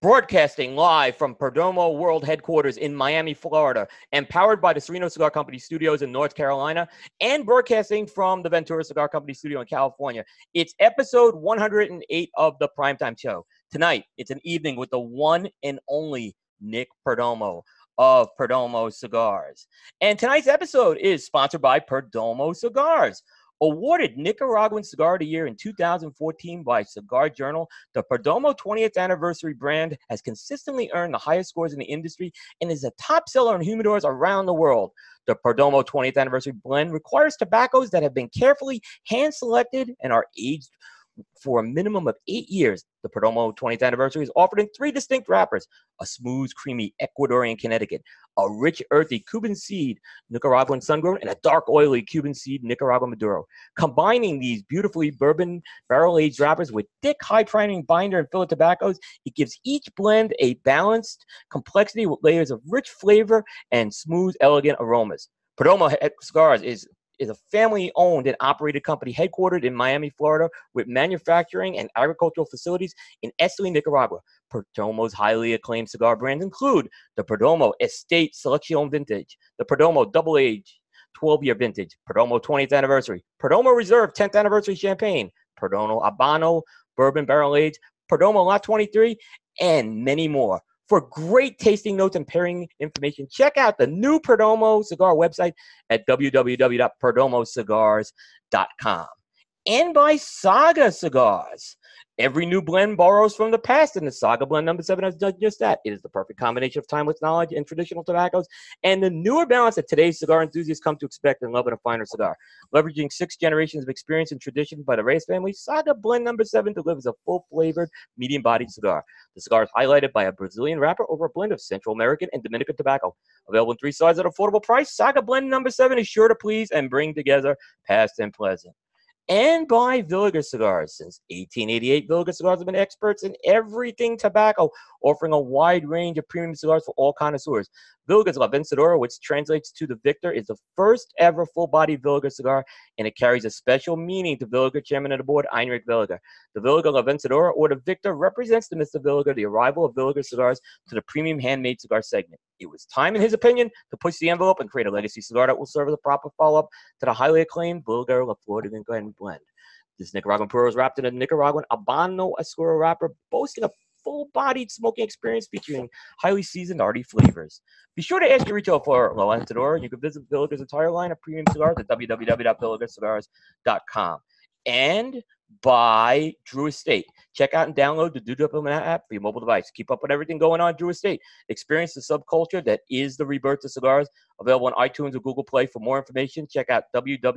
Broadcasting live from Perdomo World Headquarters in Miami, Florida, and powered by the Sereno Cigar Company Studios in North Carolina, and broadcasting from the Ventura Cigar Company Studio in California. It's episode 108 of the Primetime Show. Tonight, it's an evening with the one and only Nick Perdomo of Perdomo Cigars. And tonight's episode is sponsored by Perdomo Cigars. Awarded Nicaraguan Cigar of the Year in 2014 by Cigar Journal, the Perdomo 20th Anniversary brand has consistently earned the highest scores in the industry and is a top seller in humidors around the world. The Perdomo 20th Anniversary blend requires tobaccos that have been carefully hand-selected and are aged for a minimum of 8 years. The Perdomo 20th Anniversary is offered in 3 distinct wrappers: a smooth, creamy Ecuadorian Connecticut, a rich, earthy Cuban seed Nicaraguan Sungrown, and a dark, oily Cuban seed Nicaraguan Maduro. Combining these beautifully bourbon barrel-aged wrappers with thick, high-priming binder and filler tobaccos, it gives each blend a balanced complexity with layers of rich flavor and smooth, elegant aromas. Perdomo Cigars is a family-owned and operated company headquartered in Miami, Florida, with manufacturing and agricultural facilities in Esteli, Nicaragua. Perdomo's highly acclaimed cigar brands include the Perdomo Estate Selection Vintage, the Perdomo Double Age 12-year Vintage, Perdomo 20th Anniversary, Perdomo Reserve 10th Anniversary Champagne, Perdomo Habano Bourbon Barrel Aged, Perdomo Lot 23, and many more. For great tasting notes and pairing information, check out the new Perdomo Cigar website at www.perdomocigars.com. And by Saga Cigars. Every new blend borrows from the past, and the Saga Blend No. 7 has done just that. It is the perfect combination of timeless knowledge and traditional tobaccos, and the newer balance that today's cigar enthusiasts come to expect and love in a finer cigar. Leveraging 6 generations of experience and tradition by the Reyes family, Saga Blend No. 7 delivers a full-flavored, medium-bodied cigar. The cigar is highlighted by a Brazilian wrapper over a blend of Central American and Dominican tobacco. Available in 3 sizes at an affordable price, Saga Blend No. 7 is sure to please and bring together past and present. And by Villiger Cigars. Since 1888, Villiger Cigars have been experts in everything tobacco, offering a wide range of premium cigars for all connoisseurs. Villiger's La Vencedora, which translates to the Victor, is the first ever full-bodied Villiger cigar, and it carries a special meaning to Villiger chairman of the board, Heinrich Villiger. The Villiger La Vencedora, or the Victor, represents to Mr. Villiger the arrival of Villiger cigars to the premium handmade cigar segment. It was time, in his opinion, to push the envelope and create a legacy cigar that will serve as a proper follow-up to the highly acclaimed Villiger La Floridian blend. This Nicaraguan Puro is wrapped in a Nicaraguan Habano Oscuro wrapper, boasting a full-bodied smoking experience featuring highly seasoned, arty flavors. Be sure to ask your retailer for La Vencedora. You can visit Villiger's entire line of premium cigars at www.villigercigars.com. And by Drew Estate. Check out and download the Drew Diplomat app for your mobile device. Keep up with everything going on at Drew Estate. Experience the subculture that is the rebirth of cigars. Available on iTunes or Google Play. For more information, check out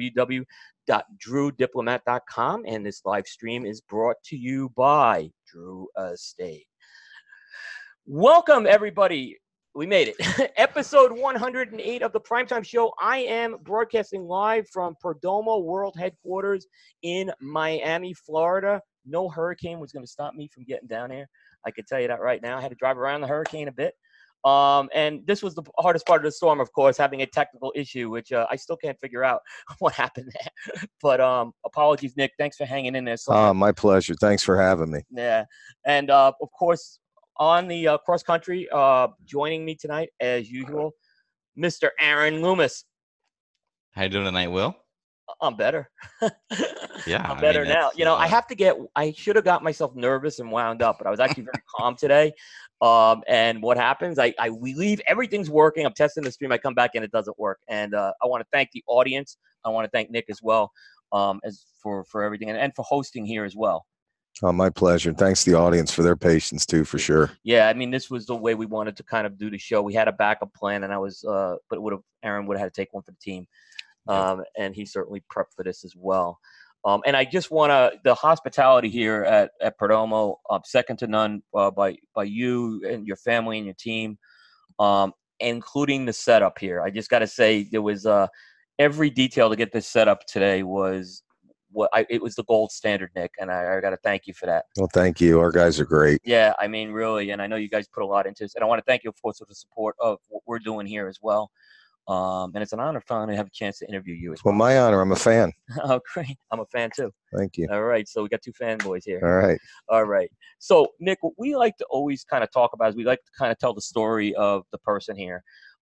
www.drewdiplomat.com. And this live stream is brought to you by Drew Estate. Welcome, everybody. We made it. Episode 108 of the Primetime Show. I am broadcasting live from Perdomo World Headquarters in Miami, Florida. No hurricane was going to stop me from getting down here. I can tell you that right now. I had to drive around the hurricane a bit. And this was the hardest part of the storm, of course, having a technical issue, which I still can't figure out what happened there. But apologies, Nick. Thanks for hanging in there. My pleasure. Thanks for having me. Yeah. And, of course, on the cross country, joining me tonight, as usual, Mr. Aaron Loomis. How you doing tonight, Will? I'm better. Yeah, I'm better now. You know, I should have got myself nervous and wound up, but I was actually very calm today. And what happens? We leave, everything's working. I'm testing the stream. I come back and it doesn't work. And I want to thank the audience. I want to thank Nick as well, as for everything and for hosting here as well. Oh, my pleasure. Thanks to the audience for their patience too, for sure. Yeah, I mean, this was the way we wanted to kind of do the show. We had a backup plan, and but Aaron would have had to take one for the team, and he certainly prepped for this as well. And I just want the hospitality here at Perdomo, second to none, by you and your family and your team, including the setup here. I just got to say, there was every detail to get this set up today was. It was the gold standard, Nick, and I got to thank you for that. Well, thank you. Our guys are great. Yeah, I mean, really, and I know you guys put a lot into this, and I want to thank you, of course, for the support of what we're doing here as well. And it's an honor finally to have a chance to interview you as Well, well. my honor. I'm a fan. Oh, great. I'm a fan too. Thank you. All right. So we got two fanboys here. All right. All right. So, Nick, what we like to always kind of talk about is we like to kind of tell the story of the person here.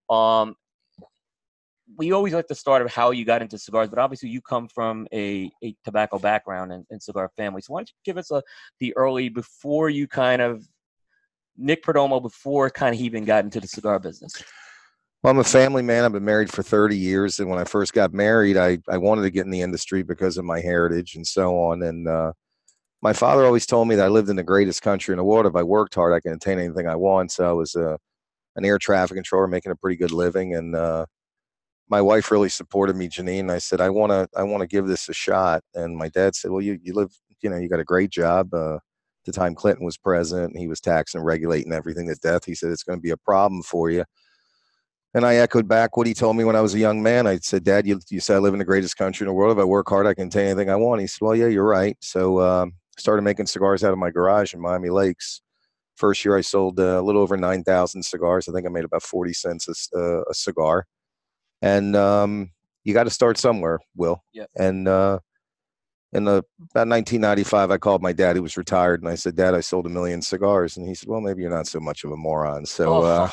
We always like to start of how you got into cigars, but obviously you come from a tobacco background and cigar family. So why don't you give us the early, before you kind of, Nick Perdomo, before kind of he even got into the cigar business? Well, I'm a family man. I've been married for 30 years. And when I first got married, I wanted to get in the industry because of my heritage and so on. And my father always told me that I lived in the greatest country in the world. If I worked hard, I can attain anything I want. So I was an air traffic controller making a pretty good living. And my wife really supported me, Janine. I said, I want to give this a shot. And my dad said, well, you live, you got a great job. At the time Clinton was president and he was taxing and regulating everything to death. He said, it's going to be a problem for you. And I echoed back what he told me when I was a young man. I said, Dad, you said I live in the greatest country in the world. If I work hard, I can attain anything I want. He said, well, yeah, you're right. So started making cigars out of my garage in Miami Lakes. First year I sold a little over 9,000 cigars. I think I made about 40 cents a cigar. And you got to start somewhere, Will. Yep. And about 1995, I called my dad, who was retired, and I said, Dad, I sold 1 million cigars. And he said, well, maybe you're not so much of a moron. So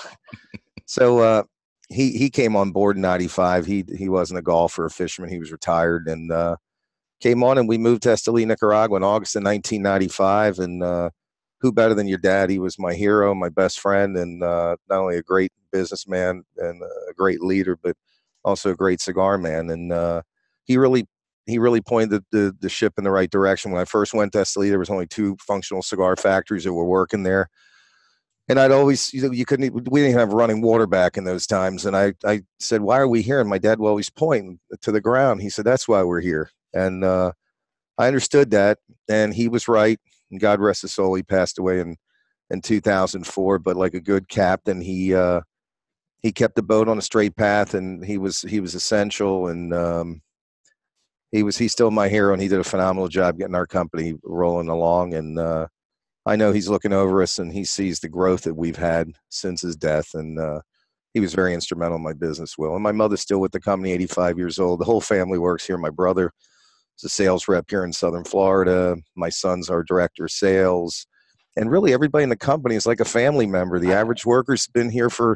he came on board in 95. He wasn't a golfer or fisherman. He was retired and came on, and we moved to Esteli, Nicaragua in August of 1995. And who better than your dad? He was my hero, my best friend, and not only a great businessman and a great leader, but also a great cigar man. And he really pointed the ship in the right direction. When I first went to Esteli, there was only 2 functional cigar factories that were working there. And I'd always, we didn't have running water back in those times. And I said, why are we here? And my dad would always point to the ground. He said, that's why we're here. And I understood that. And he was right. And God rest his soul, he passed away in 2004. But like a good captain, he kept the boat on a straight path, and he was essential. And he's still my hero, and he did a phenomenal job getting our company rolling along. And I know he's looking over us, and he sees the growth that we've had since his death. And he was very instrumental in my business, Will. And my mother's still with the company, 85 years old. The whole family works here. My brother is a sales rep here in Southern Florida. My son's our director of sales. And really everybody in the company is like a family member. The average worker's been here for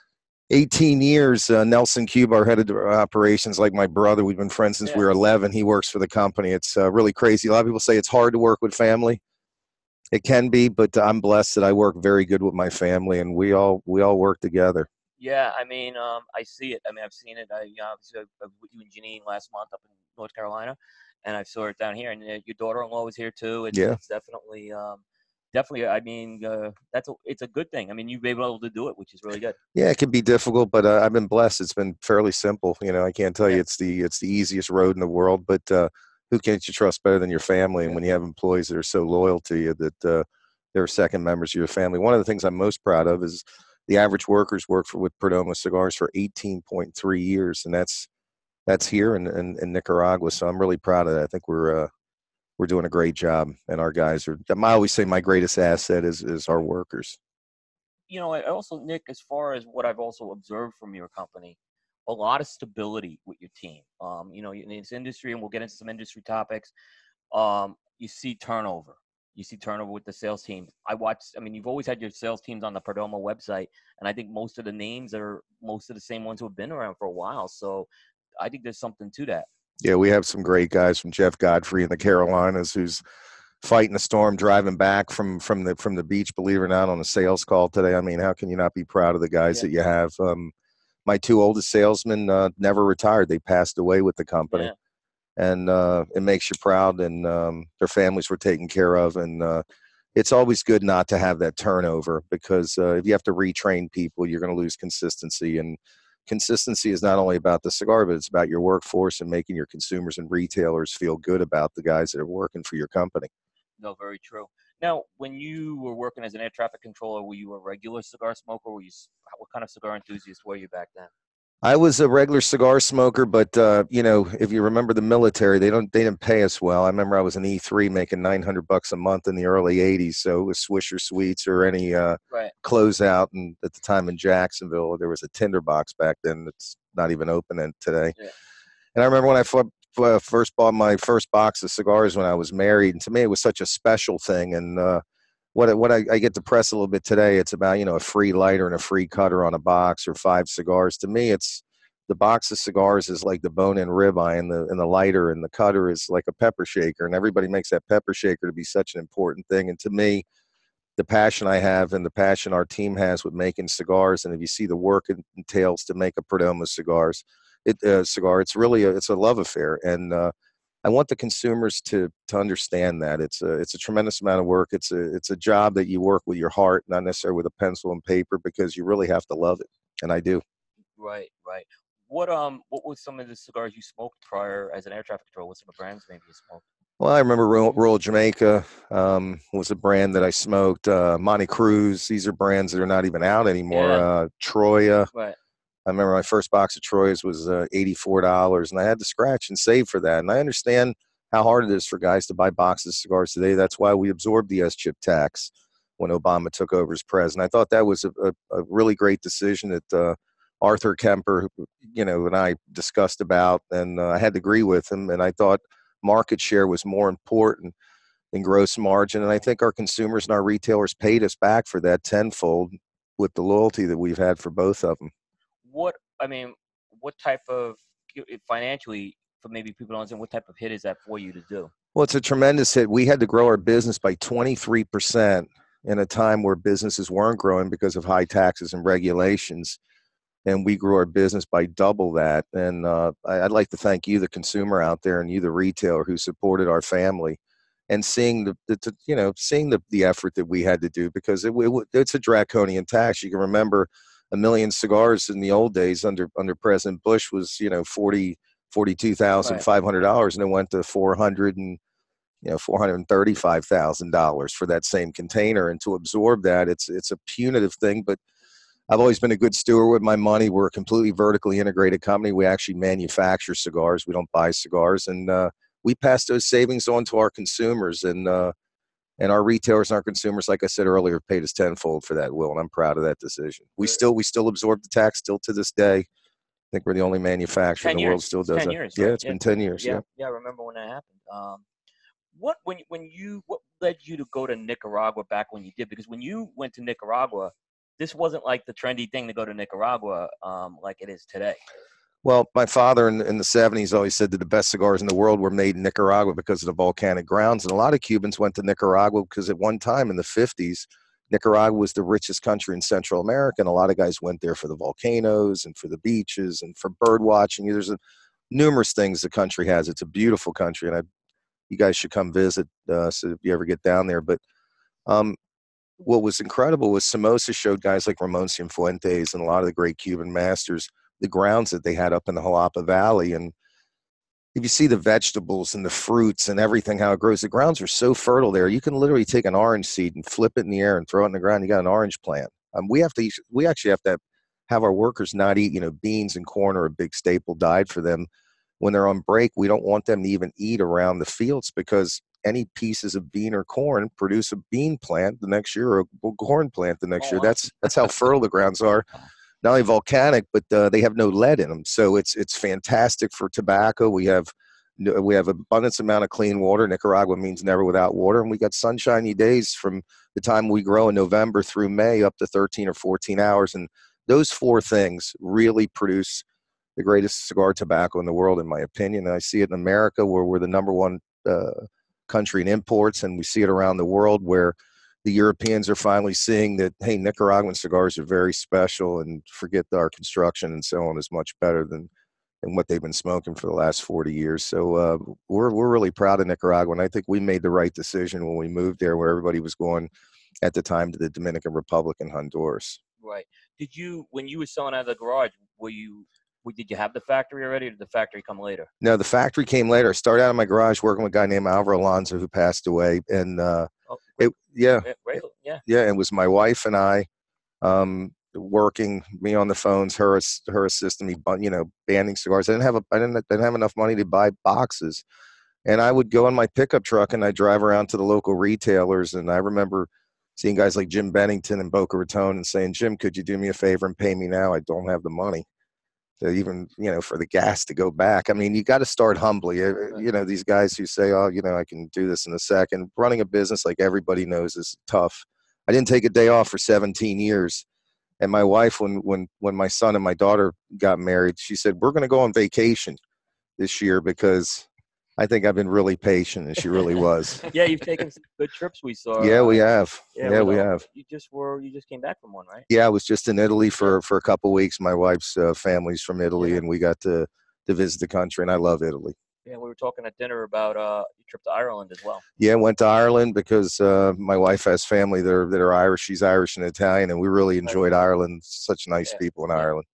18 years. Nelson Cube, our head of operations, like my brother. We've been friends since we were 11. He works for the company. It's really crazy. A lot of people say it's hard to work with family. It can be, but I'm blessed that I work very good with my family, and we all work together. Yeah, I mean, I see it. I mean, I've seen it. Obviously, I was with you and Janine last month up in North Carolina, and I saw it down here. And your daughter-in-law was here too. It's definitely, definitely. I mean, it's a good thing. I mean, you've been able to do it, which is really good. Yeah, it can be difficult, but I've been blessed. It's been fairly simple. I can't tell you it's the easiest road in the world, but who can't you trust better than your family? And when you have employees that are so loyal to you that they're second members of your family. One of the things I'm most proud of is the average workers work with Perdomo Cigars for 18.3 years, and that's here in Nicaragua. So I'm really proud of that. I think we're doing a great job, and our guys are. I always say my greatest asset is our workers. I also, Nick, as far as what I've also observed from your company, a lot of stability with your team. In this industry, and we'll get into some industry topics, you see turnover. You see turnover with the sales teams. You've always had your sales teams on the Perdomo website, and I think most of the names are most of the same ones who have been around for a while. So I think there's something to that. Yeah, we have some great guys from Jeff Godfrey in the Carolinas who's fighting a storm, driving back from the beach, believe it or not, on a sales call today. I mean, how can you not be proud of the guys that you have? My 2 oldest salesmen never retired. They passed away with the company. Yeah. And it makes you proud, and their families were taken care of. And it's always good not to have that turnover, because if you have to retrain people, you're going to lose consistency. And consistency is not only about the cigar, but it's about your workforce and making your consumers and retailers feel good about the guys that are working for your company. No, very true. Now, when you were working as an air traffic controller, were you a regular cigar smoker? What kind of cigar enthusiast were you back then? I was a regular cigar smoker, but if you remember the military, they didn't pay us well. I remember I was an E3 making $900 a month in the early '80s. So it was Swisher Sweets or any closeout. And at the time in Jacksonville, there was a tinderbox back then. It's not even open today. Yeah. And I remember when I first bought my first box of cigars when I was married, and to me it was such a special thing. And what I get depressed a little bit today, it's about, a free lighter and a free cutter on a box or 5 cigars. To me, it's the box of cigars is like the bone-in ribeye, and the lighter and the cutter is like a pepper shaker. And everybody makes that pepper shaker to be such an important thing. And to me, the passion I have and the passion our team has with making cigars, and if you see the work it entails to make a Perdomo cigar, it's really it's a love affair. And I want the consumers to understand that it's a tremendous amount of work. It's a job that you work with your heart, not necessarily with a pencil and paper, because you really have to love it, and I do. Right, right. What was some of the cigars you smoked prior as an air traffic controller? What some of the brands maybe you smoked? Well, I remember Royal Jamaica was a brand that I smoked. Monte Cruz. These are brands that are not even out anymore. Yeah. Troya. Right. I remember my first box of Troyas was $84, and I had to scratch and save for that. And I understand how hard it is for guys to buy boxes of cigars today. That's why we absorbed the S-chip tax when Obama took over as president. I thought that was a really great decision that Arthur Kemper, and I discussed about, and I had to agree with him. And I thought market share was more important than gross margin. And I think our consumers and our retailers paid us back for that tenfold with the loyalty that we've had for both of them. What type of financially, for maybe people don't understand, what type of hit is that for you to do? Well, it's a tremendous hit. We had to grow our business by 23% in a time where businesses weren't growing because of high taxes and regulations. And we grew our business by double that. And I'd like to thank you, the consumer out there, and you, the retailer, who supported our family, and seeing the effort that we had to do, because it's a draconian tax. You can remember 1 million cigars in the old days under President Bush was $42,500, and it went to $435,000 for that same container. And to absorb that, it's a punitive thing. But I've always been a good steward with my money. We're a completely vertically integrated company. We actually manufacture cigars. We don't buy cigars, and we pass those savings on to our consumers. And our retailers and our consumers, like I said earlier, paid us tenfold for that, Will, and I'm proud of that decision. We still absorb the tax still to this day. I think we're the only manufacturer in the world still does 10 that. years, yeah, right? it's been 10 years. Yeah, I remember when that happened. What led you to go to Nicaragua back when you did? Because when you went to Nicaragua, this wasn't like the trendy thing to go to Nicaragua like it is today. Well, my father in the 70s always said that the best cigars in the world were made in Nicaragua because of the volcanic grounds. And a lot of Cubans went to Nicaragua because at one time in the 50s, Nicaragua was the richest country in Central America. And a lot of guys went there for the volcanoes and for the beaches and for bird watching. There's numerous things the country has. It's a beautiful country, and you guys should come visit so if you ever get down there. But what was incredible was Somoza showed guys like Ramon Cienfuentes and a lot of the great Cuban masters the grounds that they had up in the Jalapa Valley. And if you see the vegetables and the fruits and everything, how it grows, the grounds are so fertile there. You can literally take an orange seed and flip it in the air and throw it in the ground. You got an orange plant. We actually have to have our workers not eat, beans and corn are a big staple diet for them. When they're on break, we don't want them to even eat around the fields, because any pieces of bean or corn produce a bean plant the next year or a corn plant the next year. Wow. That's how fertile the grounds are. Not only volcanic, but they have no lead in them. So it's fantastic for tobacco. We have abundance amount of clean water. Nicaragua means never without water. And we got sunshiny days from the time we grow in November through May up to 13 or 14 hours. And those 4 things really produce the greatest cigar tobacco in the world, in my opinion. And I see it in America, where we're the number one country in imports, and we see it around the world, where the Europeans are finally seeing that, hey, Nicaraguan cigars are very special, and forget our construction and so on is much better than what they've been smoking for the last 40 years. So we're really proud of Nicaragua, and I think we made the right decision when we moved there, where everybody was going at the time to the Dominican Republic and Honduras. Right. When you were selling out of the garage, did you have the factory already, or did the factory come later? No, the factory came later. I started out in my garage working with a guy named Alvaro Alonso, who passed away. And it was my wife and I working, me on the phones, her assisting me, banding cigars. I didn't have enough money to buy boxes. And I would go in my pickup truck and I'd drive around to the local retailers. And I remember seeing guys like Jim Bennington and Boca Raton and saying, Jim, could you do me a favor and pay me now? I don't have the money. even, for the gas to go back. I mean, you got to start humbly. These guys who say, oh, I can do this in a second. Running a business, like everybody knows, is tough. I didn't take a day off for 17 years. And my wife, when my son and my daughter got married, she said, we're going to go on vacation this year because I think I've been really patient, and she really was. Yeah, you've taken some good trips, we saw. Yeah, we have. Yeah, we have. You just came back from one, right? Yeah, I was just in Italy for a couple of weeks. My wife's family's from Italy, and we got to visit the country, and I love Italy. Yeah, we were talking at dinner about your trip to Ireland as well. Yeah, went to Ireland because my wife has family that are Irish. She's Irish and Italian, and we really enjoyed Ireland. Such nice people in Ireland.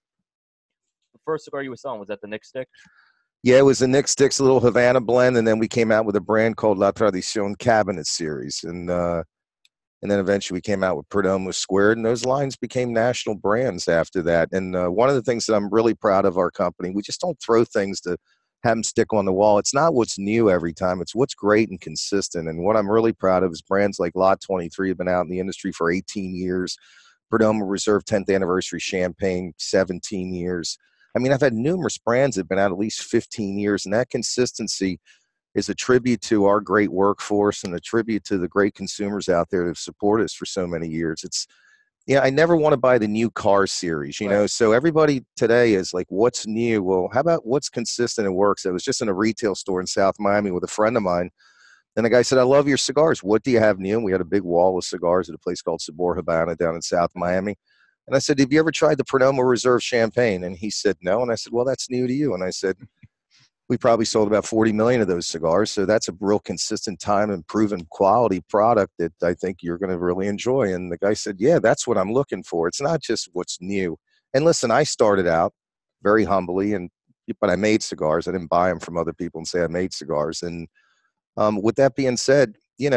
The first cigar you were selling, was that the Nick Stick? Yeah, it was the Nick Sticks, a little Havana blend, and then we came out with a brand called La Tradicion Cabinet Series, and then eventually we came out with Perdomo Squared, and those lines became national brands after that. And one of the things that I'm really proud of our company, we just don't throw things to have them stick on the wall. It's not what's new every time. It's what's great and consistent. And what I'm really proud of is brands like Lot 23 have been out in the industry for 18 years. Perdomo Reserve 10th Anniversary Champagne, 17 years. I mean, I've had numerous brands that have been out at least 15 years, and that consistency is a tribute to our great workforce and a tribute to the great consumers out there that have supported us for so many years. I never want to buy the new car series, Right. So everybody today is like, what's new? Well, how about what's consistent and works? I was just in a retail store in South Miami with a friend of mine, and the guy said, I love your cigars. What do you have new? And we had a big wall of cigars at a place called Sabor Habana down in South Miami. And I said, have you ever tried the Perdomo Reserve Champagne? And he said, no. And I said, well, that's new to you. And I said, we probably sold about 40 million of those cigars. So that's a real consistent time and proven quality product that I think you're going to really enjoy. And the guy said, yeah, that's what I'm looking for. It's not just what's new. And listen, I started out very humbly, but I made cigars. I didn't buy them from other people and say I made cigars. And with that being said,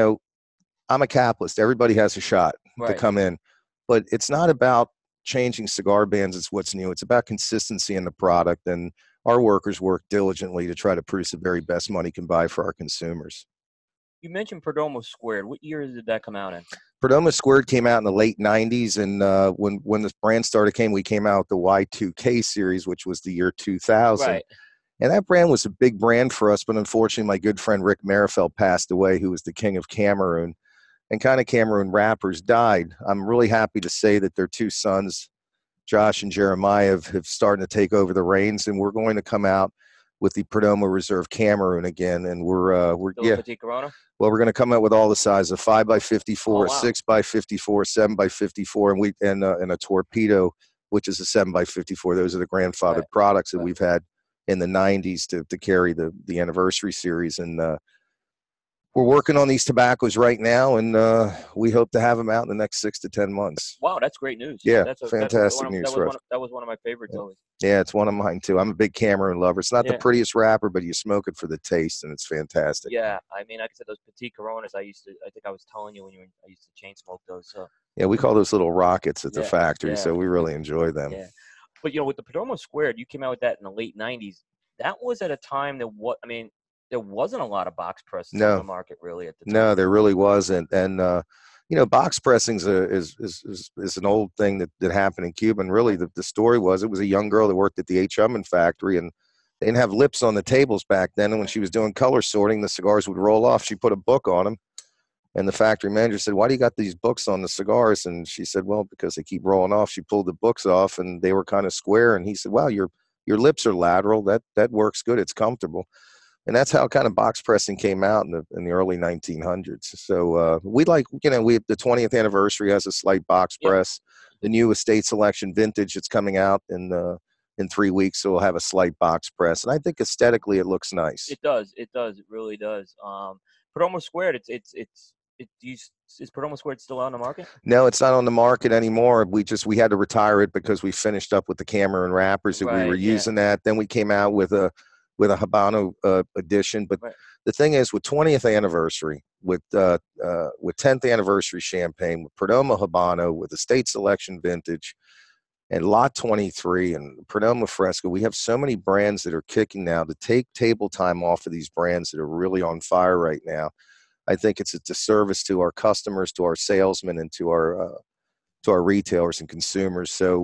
I'm a capitalist. Everybody has a shot to come in. But it's not about changing cigar bands. It's what's new. It's about consistency in the product. And our workers work diligently to try to produce the very best money can buy for our consumers. You mentioned Perdomo Squared. What year did that come out in? Perdomo Squared came out in the late 90s. And when this brand we came out with the Y2K series, which was the year 2000. Right. And that brand was a big brand for us. But unfortunately, my good friend Rick Marifel passed away, who was the king of Cameroon. And kind of Cameroon rappers died. I'm really happy to say that their two sons, Josh and Jeremiah, have started to take over the reins, and we're going to come out with the Perdomo Reserve Cameroon again. And we're Petit Corona? Well, we're going to come out with all the sizes: a 5x54, Oh, wow. a 6x54, 7x54, and a torpedo, which is a 7x54. Those are the grandfathered products that we've had in the 90s to carry the anniversary series. And we're working on these tobaccos right now, and we hope to have them out in the next 6 to 10 months. Wow, that's great news. Yeah, fantastic news for us. That was one of my favorites always. Yeah, it's one of mine too. I'm a big Cameroon lover. It's not the prettiest wrapper, but you smoke it for the taste, and it's fantastic. Yeah, I mean, like I said, those Petit Coronas, I think I was telling you I used to chain smoke those. So. Yeah, we call those little rockets at the factory, so we really enjoy them. Yeah, but with the Perdomo Squared, you came out with that in the late 90s. That was at a time that there wasn't a lot of box presses on the market really at the time. No, there really wasn't. And, box pressing is an old thing that happened in Cuba. And really the story was it was a young girl that worked at the H. Upmann factory, and they didn't have lips on the tables back then. And when she was doing color sorting, the cigars would roll off. She put a book on them. And the factory manager said, why do you got these books on the cigars? And she said, well, because they keep rolling off. She pulled the books off, and they were kind of square. And he said, wow, your lips are lateral. That works good. It's comfortable. And that's how kind of box pressing came out in the early 1900s. So we the 20th anniversary has a slight box press. The new Estate Selection Vintage that's coming out in 3 weeks, so we'll have a slight box press. And I think aesthetically it looks nice. It does. It really does. Perdomo Squared, is Perdomo Squared still on the market? No, it's not on the market anymore. We had to retire it because we finished up with the Cameroon wrappers that we were using that. Then we came out with a Habano edition. But the thing is, with 20th anniversary, with 10th anniversary Champagne, with Perdomo Habano, with Estate Selection Vintage, and Lot 23 and Perdomo Fresco, we have so many brands that are kicking now. To take table time off of these brands that are really on fire right now, I think it's a disservice to our customers, to our salesmen, and to our retailers and consumers. So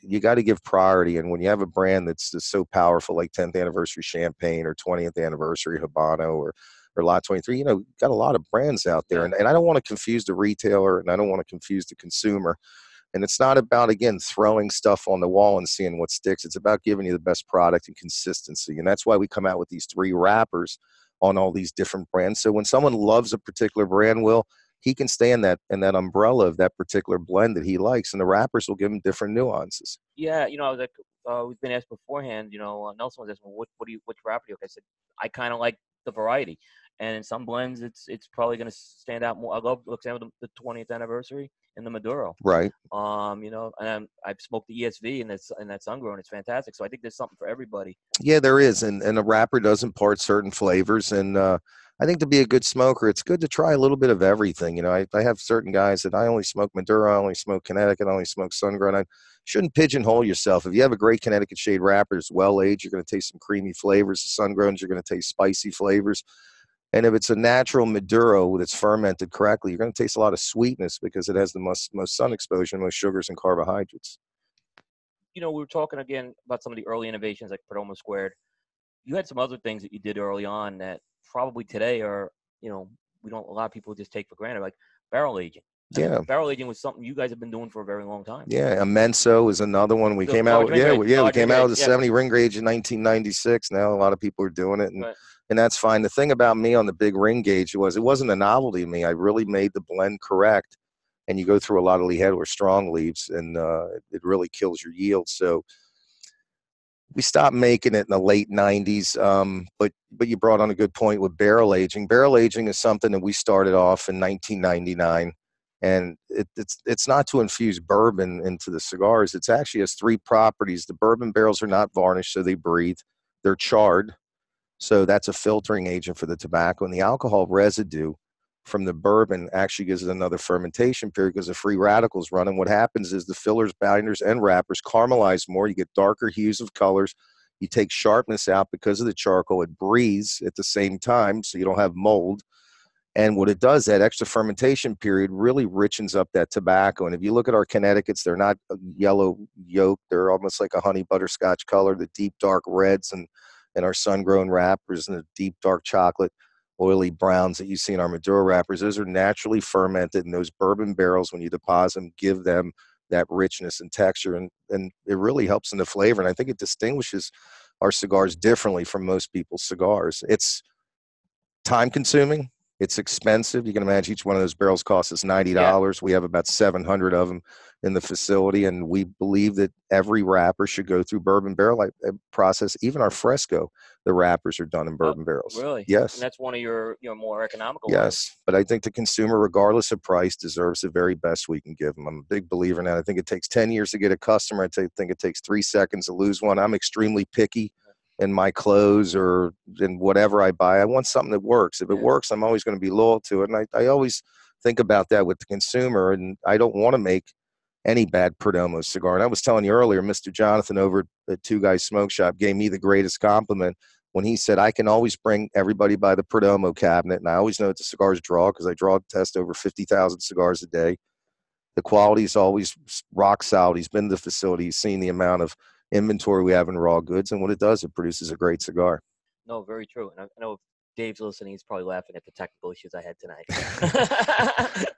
you got to give priority. And when you have a brand that's so powerful, like 10th anniversary Champagne or 20th anniversary Habano or Lot 23, got a lot of brands out there. Yeah. And I don't want to confuse the retailer, and I don't want to confuse the consumer. And it's not about, again, throwing stuff on the wall and seeing what sticks. It's about giving you the best product and consistency. And that's why we come out with these 3 wrappers on all these different brands. So when someone loves a particular brand, he can stay in that umbrella of that particular blend that he likes, and the wrappers will give him different nuances. Yeah, we've been asked beforehand. Nelson was asking, which wrapper do you like? I said, I kind of like the variety, and in some blends, it's probably going to stand out more. I'll go, for example, the 20th anniversary in the Maduro. Right. And I've smoked the ESV and that sun grown. It's fantastic. So I think there's something for everybody. Yeah, there is, and a wrapper does impart certain flavors, and I think to be a good smoker, it's good to try a little bit of everything. I have certain guys that I only smoke Maduro, I only smoke Connecticut, I only smoke sun-grown. I shouldn't pigeonhole yourself. If you have a great Connecticut shade wrapper, it's well-aged, you're going to taste some creamy flavors. The sun-growns, you're going to taste spicy flavors. And if it's a natural Maduro that's fermented correctly, you're going to taste a lot of sweetness because it has the most sun exposure, most sugars and carbohydrates. We were talking again about some of the early innovations like Perdomo Squared. You had some other things that you did early on that probably today are, a lot of people just take for granted, like barrel aging. Barrel aging was something you guys have been doing for a very long time. Yeah, Immenso is another one. We came out with the 70 ring gauge in 1996. Now a lot of people are doing it, and that's fine. The thing about me on the big ring gauge it wasn't a novelty to me. I really made the blend correct, and you go through a lot of Lee or strong leaves, and it really kills your yield. So we stopped making it in the late 90s, but you brought on a good point with barrel aging. Barrel aging is something that we started off in 1999. And it's not to infuse bourbon into the cigars. It actually has 3 properties. The bourbon barrels are not varnished, so they breathe. They're charred, so that's a filtering agent for the tobacco. And the alcohol residue from the bourbon actually gives it another fermentation period because the free radicals run. And what happens is the fillers, binders, and wrappers caramelize more. You get darker hues of colors. You take sharpness out because of the charcoal. It breathes at the same time, so you don't have mold. And what it does, that extra fermentation period really richens up that tobacco. And if you look at our Connecticut's, they're not yellow yolk. They're almost like a honey butterscotch color, the deep dark reds and our sun-grown wrappers and the deep dark chocolate, oily browns that you see in our Maduro wrappers. Those are naturally fermented, and those bourbon barrels, when you deposit them, give them that richness and texture. And it really helps in the flavor. And I think it distinguishes our cigars differently from most people's cigars. It's time-consuming. It's expensive. You can imagine each one of those barrels costs us $90. Yeah. We have about 700 of them in the facility, and we believe that every wrapper should go through bourbon barrel process. Even our Fresco, the wrappers are done in bourbon barrels. Really? Yes. And that's one of your more economical Yes, ones. But I think the consumer, regardless of price, deserves the very best we can give them. I'm a big believer in that. I think it takes 10 years to get a customer. I think it takes 3 seconds to lose one. I'm extremely picky in my clothes or in whatever I buy. I want something that works. If it works, I'm always going to be loyal to it. And I always think about that with the consumer, and I don't want to make any bad Perdomo cigar. And I was telling you earlier, Mr. Jonathan over at Two Guys Smoke Shop gave me the greatest compliment when he said, I can always bring everybody by the Perdomo cabinet, and I always know what the cigars draw because I draw test over 50,000 cigars a day. The quality is always rock solid. He's been to the facility. He's seen the amount of inventory we have in raw goods, and what it does, it produces a great cigar. No, very true. And I know if Dave's listening, he's probably laughing at the technical issues I had tonight.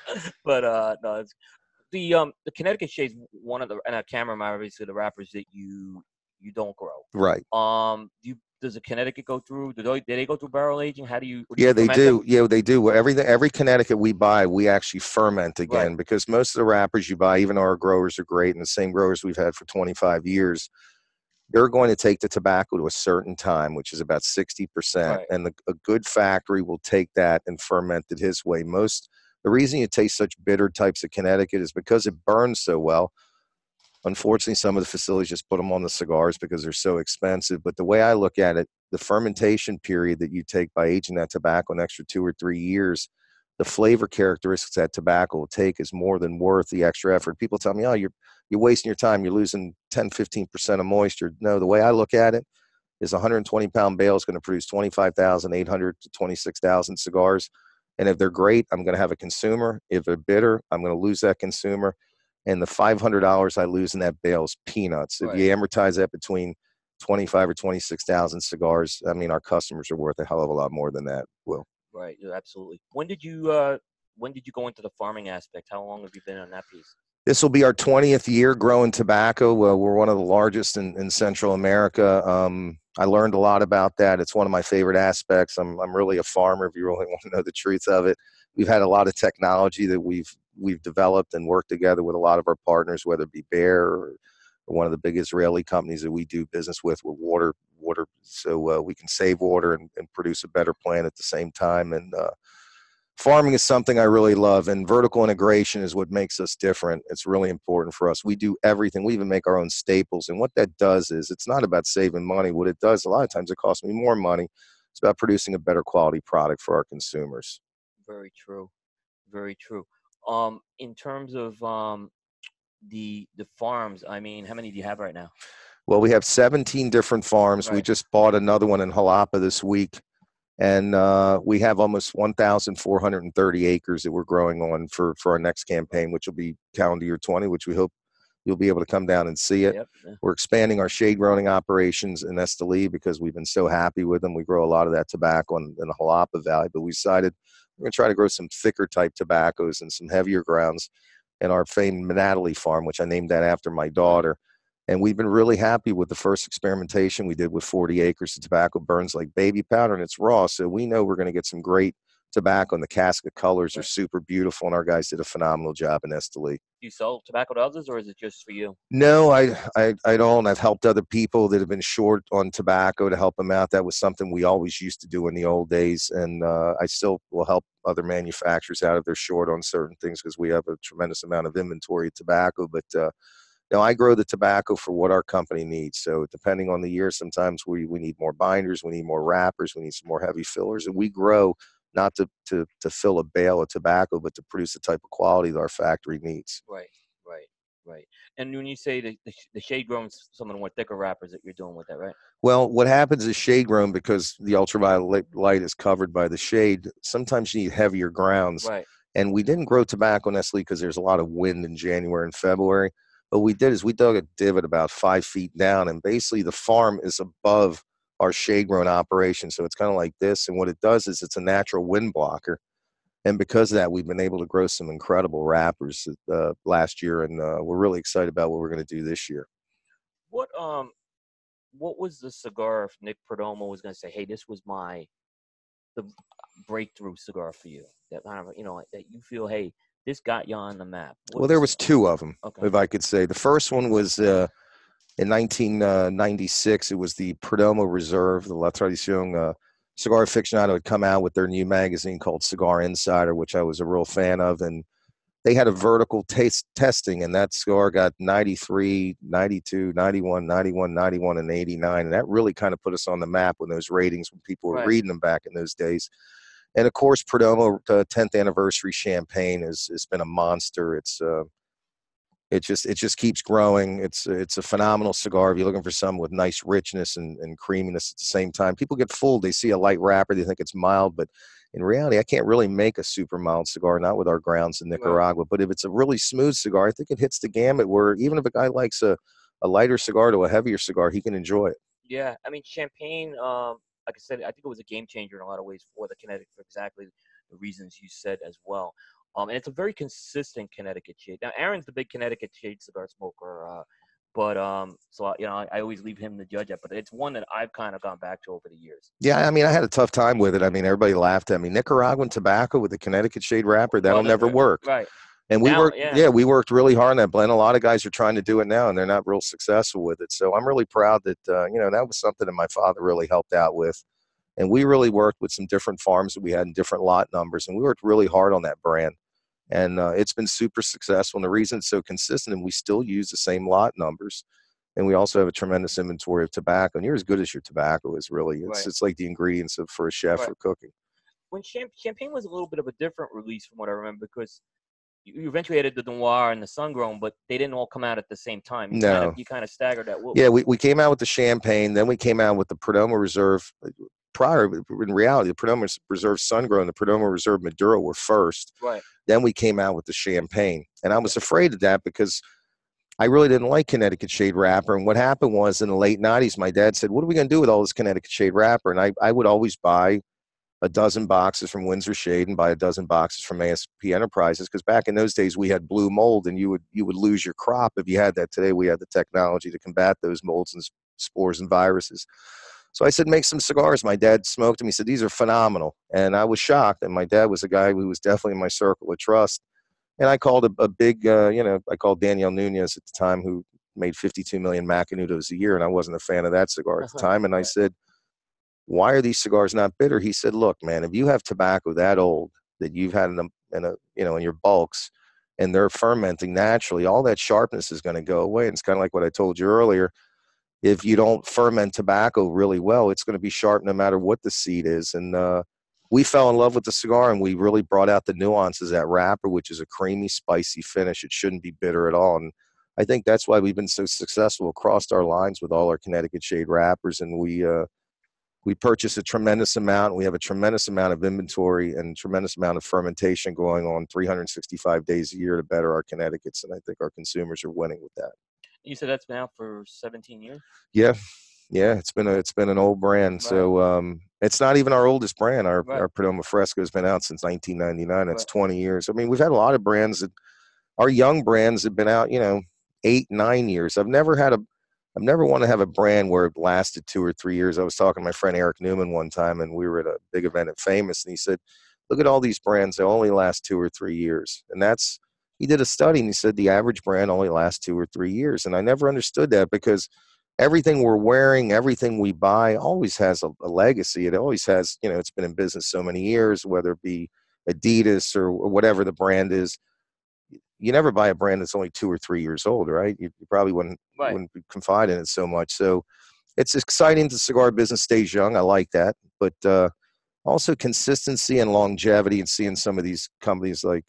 But no, it's the Connecticut Shade's one of the, and Cameron, obviously the wrappers that you don't grow. Right. Does the Connecticut go through? Do they go through barrel aging? How do you? Yeah, they do. Them? Yeah, they do. Every Connecticut we buy, we actually ferment again because most of the wrappers you buy, even our growers are great, and the same growers we've had for 25 years, they're going to take the tobacco to a certain time, which is about 60%. Right. And a good factory will take that and ferment it his way. The reason you taste such bitter types of Connecticut is because it burns so well. Unfortunately, some of the facilities just put them on the cigars because they're so expensive. But the way I look at it, the fermentation period that you take by aging that tobacco an extra 2 or 3 years, the flavor characteristics that tobacco will take is more than worth the extra effort. People tell me, oh, you're wasting your time. You're losing 10, 15% of moisture. No, the way I look at it is a 120-pound bale is going to produce 25,800 to 26,000 cigars. And if they're great, I'm going to have a consumer. If they're bitter, I'm going to lose that consumer. and the $500 I lose in that bale is peanuts. If you amortize that between 25 or 26,000 cigars, I mean, our customers are worth a hell of a lot more than that, Will. Right, yeah, absolutely. When did you go into the farming aspect? How long have you been on that piece? This will be our 20th year growing tobacco. We're one of the largest in Central America. I learned a lot about that. It's one of my favorite aspects. I'm really a farmer, if you really want to know the truth of it. We've had a lot of technology that we've developed and worked together with a lot of our partners, whether it be Bayer or one of the big Israeli companies that we do business with water, so we can save water and produce a better plant at the same time. And farming is something I really love, and vertical integration is what makes us different. It's really important for us. We do everything. We even make our own staples, and what that does is it's not about saving money. What it does, a lot of times it costs me more money. It's about producing a better quality product for our consumers. Very true. Very true. In terms of the farms, I mean, how many do you have right now? Well, we have 17 different farms. Right. We just bought another one in Jalapa this week. And we have almost 1,430 acres that we're growing on for our next campaign, which will be calendar year 20, which we hope you'll be able to come down and see it. Yep, yeah. We're expanding our shade growing operations in Esteli because we've been so happy with them. We grow a lot of that tobacco in the Jalapa Valley, but we decided we're going to try to grow some thicker type tobaccos and some heavier grounds in our famed Natalie farm, which I named that after my daughter. And we've been really happy with the first experimentation we did with 40 acres. The tobacco burns like baby powder and it's raw. So we know we're going to get some great tobacco, and the casket colors are super beautiful. And our guys did a phenomenal job in Esteli. Do you sell tobacco to others, or is it just for you? No, I don't. I've helped other people that have been short on tobacco to help them out. That was something we always used to do in the old days. And I still will help other manufacturers out if they're short on certain things because we have a tremendous amount of inventory of tobacco. But now, I grow the tobacco for what our company needs. So depending on the year, sometimes we need more binders, we need more wrappers, we need some more heavy fillers. And we grow not to fill a bale of tobacco, but to produce the type of quality that our factory needs. Right. And when you say the shade grown, some of the more thicker wrappers that you're doing with that, right? Well, what happens is shade grown, because the ultraviolet light is covered by the shade, sometimes you need heavier grounds. Right. And we didn't grow tobacco in Esteli because there's a lot of wind in January and February. What we did is we dug a divot about 5 feet down, and basically the farm is above our shade grown operation. So it's kind of like this. And what it does is it's a natural wind blocker. And because of that, we've been able to grow some incredible wrappers last year. And we're really excited about what we're going to do this year. What was the cigar if Nick Perdomo was going to say, hey, this was the breakthrough cigar for you? That kind of, that you feel, hey, this got you on the map. Well, there was two of them, if I could say. The first one was in 1996. It was the Perdomo Reserve, the La Tradición Cigar Aficionado had come out with their new magazine called Cigar Insider, which I was a real fan of. And they had a vertical taste testing, and that cigar got 93, 92, 91, 91, 91, and 89. And that really kind of put us on the map with those ratings when people were reading them back in those days. And of course, Perdomo 10th anniversary champagne has been a monster. It just keeps growing. It's a phenomenal cigar. If you're looking for something with nice richness and creaminess at the same time, people get fooled. They see a light wrapper, they think it's mild, but in reality, I can't really make a super mild cigar, not with our grounds in Nicaragua. Right. But if it's a really smooth cigar, I think it hits the gamut where even if a guy likes a lighter cigar to a heavier cigar, he can enjoy it. Yeah, I mean, champagne, like I said, I think it was a game changer in a lot of ways for the Connecticut for exactly the reasons you said as well. And it's a very consistent Connecticut shade. Now, Aaron's the big Connecticut shade cigar smoker, but so I always leave him to judge it. But it's one that I've kind of gone back to over the years. Yeah, I mean, I had a tough time with it. I mean, everybody laughed at me. Nicaraguan tobacco with the Connecticut shade wrapper, that'll never work. Right. And we we worked really hard on that blend. A lot of guys are trying to do it now, and they're not real successful with it. So I'm really proud that that was something that my father really helped out with. And we really worked with some different farms that we had in different lot numbers, and we worked really hard on that brand. And it's been super successful. And the reason it's so consistent, and we still use the same lot numbers, and we also have a tremendous inventory of tobacco. And you're as good as your tobacco is, really. It's like the ingredients for a chef for cooking. When champagne was a little bit of a different release from what I remember, because you eventually added the Noir and the Sun-Grown, but they didn't all come out at the same time. You kind of staggered that. Yeah, we came out with the champagne, then we came out with the Perdomo Reserve. prior, in reality, the Perdomo Reserve Sun-Gro and the Perdomo Reserve Maduro were first. Right. Then we came out with the Champagne. And I was afraid of that because I really didn't like Connecticut Shade Wrapper. And what happened was in the late 90s, my dad said, what are we going to do with all this Connecticut Shade Wrapper? And I would always buy a dozen boxes from Windsor Shade and buy a dozen boxes from ASP Enterprises, because back in those days we had blue mold and you would lose your crop if you had that. Today we had the technology to combat those molds and spores and viruses. So I said, make some cigars. My dad smoked them. He said, these are phenomenal. And I was shocked. And my dad was a guy who was definitely in my circle of trust. And I called a big, I called Daniel Nunez at the time, who made 52 million Macanudos a year. And I wasn't a fan of that cigar at the time. And I said, why are these cigars not bitter? He said, look, man, if you have tobacco that old that you've had in your bulks and they're fermenting naturally, all that sharpness is going to go away. And it's kind of like what I told you earlier. If you don't ferment tobacco really well, it's going to be sharp no matter what the seed is. And we fell in love with the cigar, and we really brought out the nuances of that wrapper, which is a creamy, spicy finish. It shouldn't be bitter at all. And I think that's why we've been so successful across our lines with all our Connecticut Shade wrappers. And we purchase a tremendous amount. We have a tremendous amount of inventory and tremendous amount of fermentation going on 365 days a year to better our Connecticut's. And I think our consumers are winning with that. You said that's been out for 17 years? Yeah. It's been an old brand. Right. So it's not even our oldest brand. Our Perdomo Fresco has been out since 1999. That's 20 years. I mean, we've had a lot of brands that our young brands have been out, 8, 9 years. I've never wanted to have a brand where it lasted 2 or 3 years. I was talking to my friend Eric Newman one time, and we were at a big event at Famous, and he said, look at all these brands. They only last 2 or 3 years. And he did a study, and he said the average brand only lasts 2 or 3 years. And I never understood that, because everything we're wearing, everything we buy always has a legacy. It always has, it's been in business so many years, whether it be Adidas or whatever the brand is. You never buy a brand that's only 2 or 3 years old, right? You probably wouldn't confide in it so much. So it's exciting. The cigar business stays young. I like that. But also consistency and longevity, and seeing some of these companies like,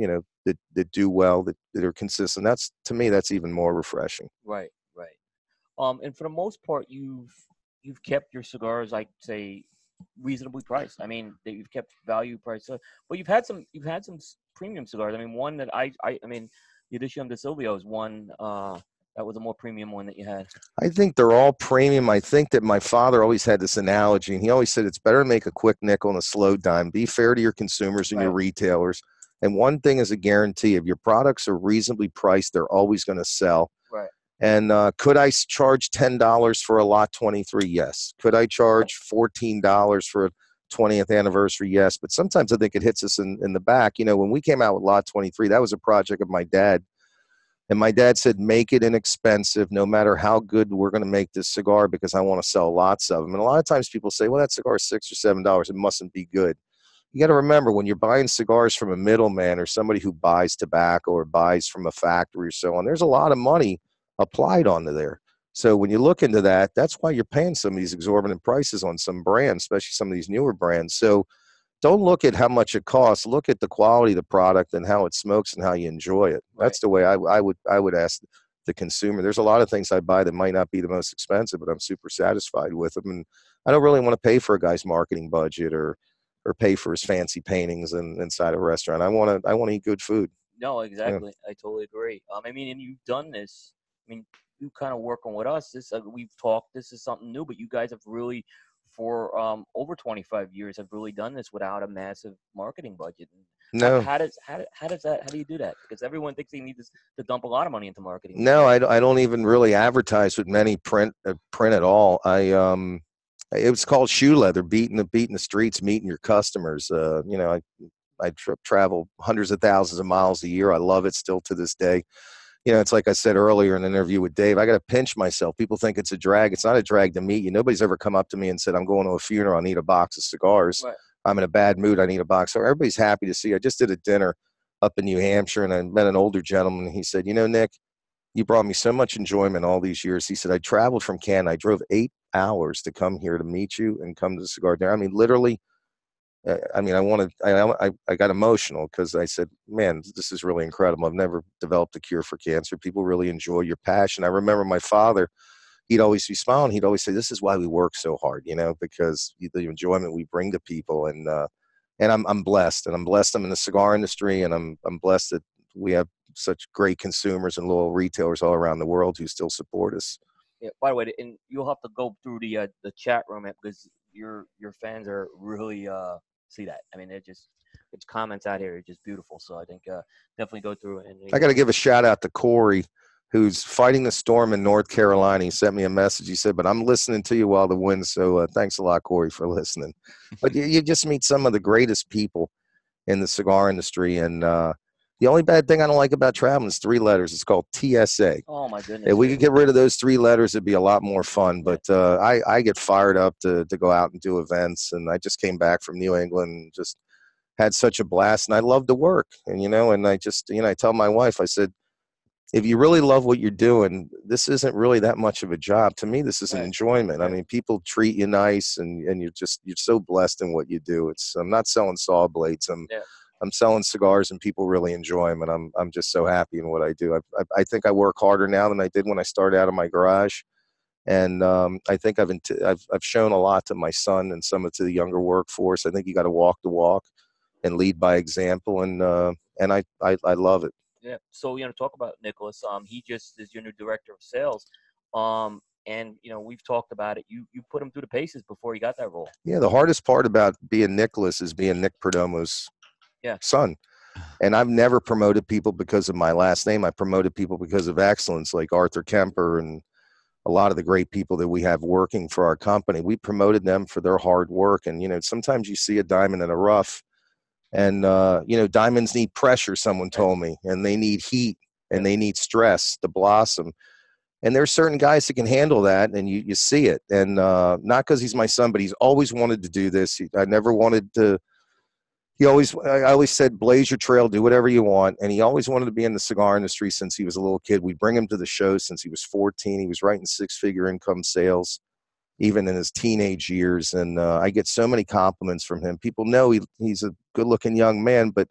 that do well, that are consistent. That's, to me, that's even more refreshing. Right. And for the most part, you've kept your cigars, I'd say, reasonably priced. I mean, you've kept value price, but you've had some premium cigars. I mean, one that I mean, the Edition de Silvio is one that was a more premium one that you had. I think they're all premium. I think that my father always had this analogy, and he always said it's better to make a quick nickel and a slow dime. Be fair to your consumers and your retailers. And one thing is a guarantee: if your products are reasonably priced, they're always going to sell. Right. And could I charge $10 for a Lot 23? Yes. Could I charge $14 for a 20th anniversary? Yes. But sometimes I think it hits us in the back. When we came out with Lot 23, that was a project of my dad. And my dad said, make it inexpensive, no matter how good we're going to make this cigar, because I want to sell lots of them. And a lot of times people say, well, that cigar is $6 or $7. It mustn't be good. You got to remember, when you're buying cigars from a middleman or somebody who buys tobacco or buys from a factory or so on, there's a lot of money applied onto there. So when you look into that, that's why you're paying some of these exorbitant prices on some brands, especially some of these newer brands. So don't look at how much it costs. Look at the quality of the product and how it smokes and how you enjoy it. Right. That's the way I would ask the consumer. There's a lot of things I buy that might not be the most expensive, but I'm super satisfied with them. And I don't really want to pay for a guy's marketing budget or pay for his fancy paintings inside a restaurant. I want to eat good food. No, exactly. Yeah. I totally agree. I mean, and you've done this. I mean, you kind of working with us. We've talked. This is something new, but you guys have really, for over 25 years, have really done this without a massive marketing budget. No. How do you do that? Because everyone thinks they need to dump a lot of money into marketing. No, I don't even really advertise with many print at all. It was called shoe leather, beating the streets, meeting your customers. I travel hundreds of thousands of miles a year. I love it still to this day. It's like I said earlier in an interview with Dave, I got to pinch myself. People think it's a drag. It's not a drag to meet you. Nobody's ever come up to me and said, I'm going to a funeral. I need a box of cigars. Right. I'm in a bad mood. I need a box. So everybody's happy to see. I just did a dinner up in New Hampshire, and I met an older gentleman. He said, Nick, you brought me so much enjoyment all these years. He said, I traveled from Canada. I drove 8 hours to come here to meet you and come to the cigar dinner. I mean, literally, I got emotional because I said, man, this is really incredible. I've never developed a cure for cancer. People really enjoy your passion. I remember my father, he'd always be smiling. He'd always say, "This is why we work so hard, because the enjoyment we bring to people." And I'm blessed, and I'm blessed. I'm in the cigar industry, and I'm blessed that we have such great consumers and loyal retailers all around the world who still support us. Yeah. By the way, and you'll have to go through the chat room because your fans are really see that. I mean, it's comments out here. It's just beautiful. So I think definitely go through and I got to give a shout out to Corey, who's fighting the storm in North Carolina. He sent me a message. He said, "But I'm listening to you while the wind." So thanks a lot, Corey, for listening. But you just meet some of the greatest people in the cigar industry, and the only bad thing I don't like about traveling is 3 letters. It's called TSA. Oh my goodness! If we could get rid of those 3 letters, it'd be a lot more fun. But I get fired up to go out and do events, and I just came back from New England and just had such a blast, and I love to work. And and I just I tell my wife, I said, if you really love what you're doing, this isn't really that much of a job. To me, this is an enjoyment. I mean, people treat you nice, and you're so blessed in what you do. I'm not selling saw blades. I'm selling cigars, and people really enjoy them, and I'm just so happy in what I do. I think I work harder now than I did when I started out of my garage, and I think I've shown a lot to my son and some of to the younger workforce. I think you got to walk the walk and lead by example, and I love it. Yeah. So talk about Nicholas. He just is your new director of sales. And we've talked about it. You put him through the paces before he got that role. Yeah. The hardest part about being Nicholas is being Nick Perdomo's son. And I've never promoted people because of my last name. I promoted people because of excellence, like Arthur Kemper and a lot of the great people that we have working for our company. We promoted them for their hard work. And sometimes you see a diamond in a rough. And, diamonds need pressure, someone told me, and they need heat and they need stress to blossom. And there's certain guys that can handle that, and you see it. And not because he's my son, but he's always wanted to do this. I never wanted to. I always said, blaze your trail, do whatever you want. And he always wanted to be in the cigar industry since he was a little kid. We'd bring him to the show since he was 14. He was writing 6-figure income sales, even in his teenage years. And I get so many compliments from him. People know he's a good-looking young man, but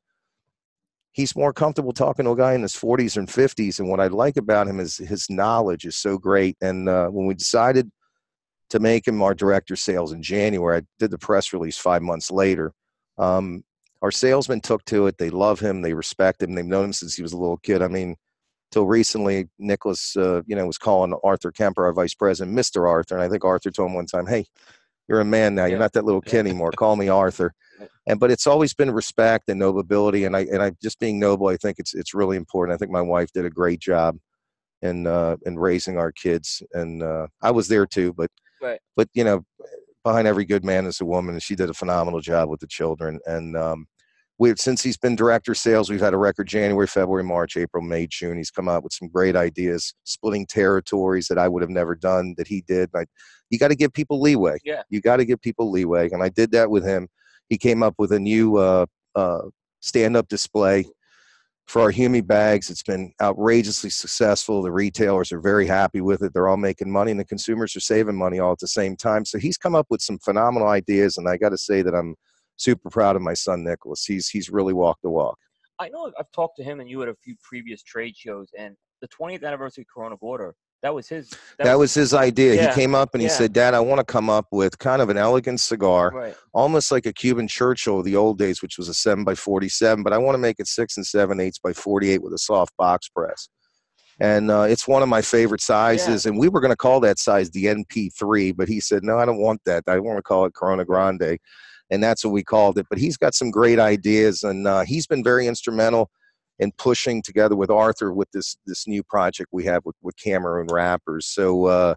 he's more comfortable talking to a guy in his 40s and 50s. And what I like about him is his knowledge is so great. And when we decided to make him our director of sales in January, I did the press release 5 months later. Our salesmen took to it. They love him. They respect him. They've known him since he was a little kid. I mean, till recently, Nicholas, was calling Arthur Kemper, our vice president, Mr. Arthur. And I think Arthur told him one time, "Hey, you're a man now. You're not that little kid anymore. Call me Arthur." But it's always been respect and nobility. And I just being noble, I think it's really important. I think my wife did a great job in raising our kids. And I was there too, but behind every good man is a woman, and she did a phenomenal job with the children. And since he's been director of sales, we've had a record January, February, March, April, May, June. He's come out with some great ideas, splitting territories that I would have never done that he did. You got to give people leeway. Yeah. You got to give people leeway. And I did that with him. He came up with a new stand-up display for our Humi bags. It's been outrageously successful. The retailers are very happy with it. They're all making money, and the consumers are saving money all at the same time. So he's come up with some phenomenal ideas, and I got to say that I'm super proud of my son, Nicholas. He's really walked the walk. I know I've talked to him and you at a few previous trade shows, and the 20th anniversary Corona Gorda, that was his. That was his idea. Yeah, he came up and he said, "Dad, I want to come up with kind of an elegant cigar, almost like a Cuban Churchill of the old days, which was a 7x47, but I want to make it 6 7/8 by 48 with a soft box press." And it's one of my favorite sizes. And we were going to call that size the NP3, but he said, "No, I don't want that. I want to call it Corona Grande." And that's what we called it. But he's got some great ideas, and he's been very instrumental in pushing together with Arthur with this new project we have with Cameroon Wrappers. So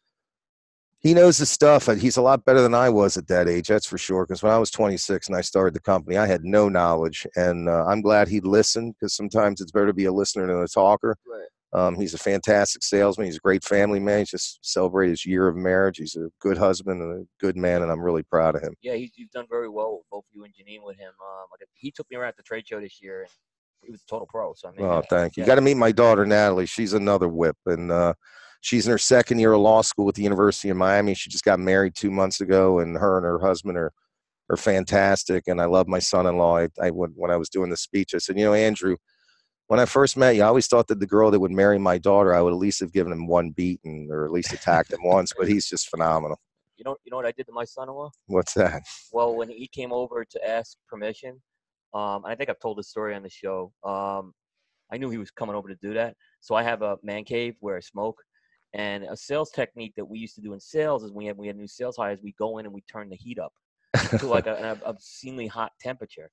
he knows his stuff. He's a lot better than I was at that age, that's for sure, because when I was 26 and I started the company, I had no knowledge. And I'm glad he listened, because sometimes it's better to be a listener than a talker. He's a fantastic salesman. He's a great family man. He's just celebrated his year of marriage. He's a good husband and a good man, and I'm really proud of him. Yeah, you've done very well, both you and Janine, with him. He took me around at the trade show this year, and he was a total pro. So I mean, thank you. You got to meet my daughter, Natalie. She's another whip, and she's in her second year of law school at the University of Miami. She just got married 2 months ago, and her husband are fantastic. And I love my son-in-law. When I was doing the speech, I said, Andrew, When I first met you, I always thought that the girl that would marry my daughter, I would at least have given him one beating or at least attacked him once. But he's just phenomenal. You know what I did to my son-in-law? What's that? Well, when he came over to ask permission, and I think I've told this story on the show. I knew he was coming over to do that, so I have a man cave where I smoke. And a sales technique that we used to do in sales is we had new sales hires. We go in and we turn the heat up to like an obscenely hot temperature.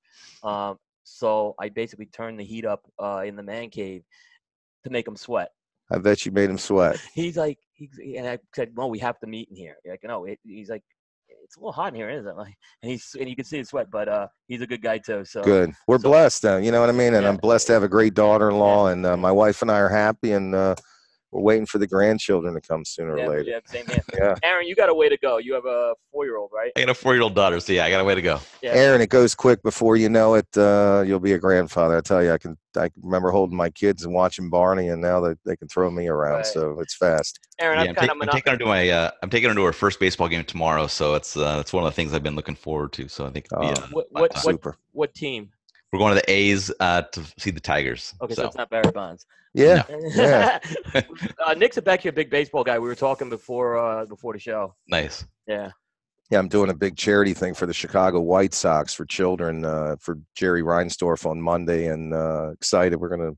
So I basically turned the heat up in the man cave to make him sweat. I bet you made him sweat. He's like, and I said, "No, we have to meet in here." Like, no, he's like, "It's a little hot in here, isn't it?" Like, and you can see his sweat, but he's a good guy too. So good. We're blessed, though. You know what I mean? And Yeah. I'm blessed to have a great daughter-in-law, and my wife and I are happy, and we're waiting for the grandchildren to come sooner or later. Yeah, same here. Yeah. Aaron, you got a way to go. You have a 4-year-old, right? I got a 4-year-old daughter, so yeah, I got a way to go. Yeah. Aaron, it goes quick. Before you know it, you'll be a grandfather. I tell you, I remember holding my kids and watching Barney, and now they can throw me around. Right. So it's fast. Aaron, Yeah, I'm taking her to her first baseball game tomorrow, so it's one of the things I've been looking forward to. So I think it'll be super. What team? We're going to the A's to see the Tigers. Okay, so it's not Barry Bonds. Yeah. No. Yeah. Nick Zabecki, a big baseball guy. We were talking before the show. Nice. Yeah. Yeah, I'm doing a big charity thing for the Chicago White Sox for children for Jerry Reinsdorf on Monday, and excited.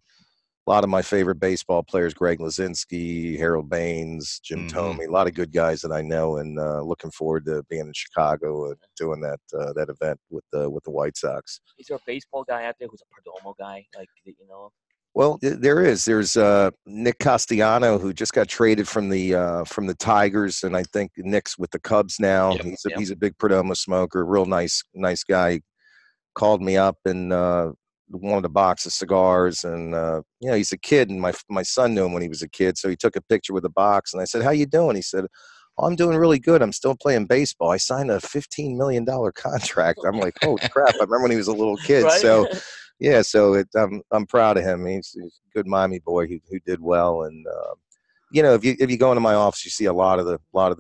A lot of my favorite baseball players, Greg Lazinski, Harold Baines, Jim Thome, a lot of good guys that I know, and looking forward to being in Chicago doing that event with the White Sox. Is there a baseball guy out there who's a Perdomo guy, like that you know? Well, there's Nick Castellano, who just got traded from the Tigers, and I think Nick's with the Cubs now. Yep, He's a big Perdomo smoker, real nice guy. Called me up and wanted a box of cigars, and he's a kid, and my son knew him when he was a kid, so he took a picture with a box, and I said, "How you doing?" He said, "Oh, I'm doing really good. I'm still playing baseball. I signed a $15 million contract." I'm like, "Oh crap!" I remember when he was a little kid, Right? so. Yeah, so I'm proud of him. He's a good Miami boy who did well, and if you go into my office, you see a lot of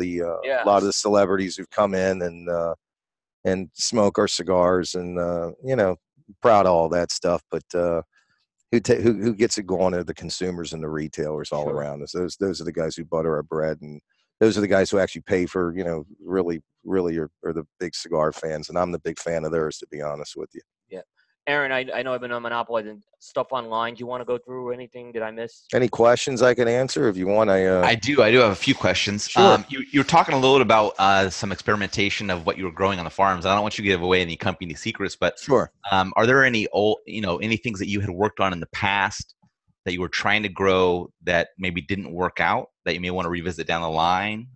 the celebrities who've come in and smoke our cigars, and proud of all that stuff. But who gets it going are the consumers and the retailers all around us. Those are the guys who butter our bread, and those are the guys who actually pay for really are the big cigar fans, and I'm the big fan of theirs, to be honest with you. Yeah. Aaron, I know I've been monopolizing stuff online. Do you want to go through anything? Did I miss? Any questions I can answer if you want? I do have a few questions. Sure. You were talking a little bit about some experimentation of what you were growing on the farms. I don't want you to give away any company secrets, but sure. Are there any any things that you had worked on in the past that you were trying to grow that maybe didn't work out that you may want to revisit down the line?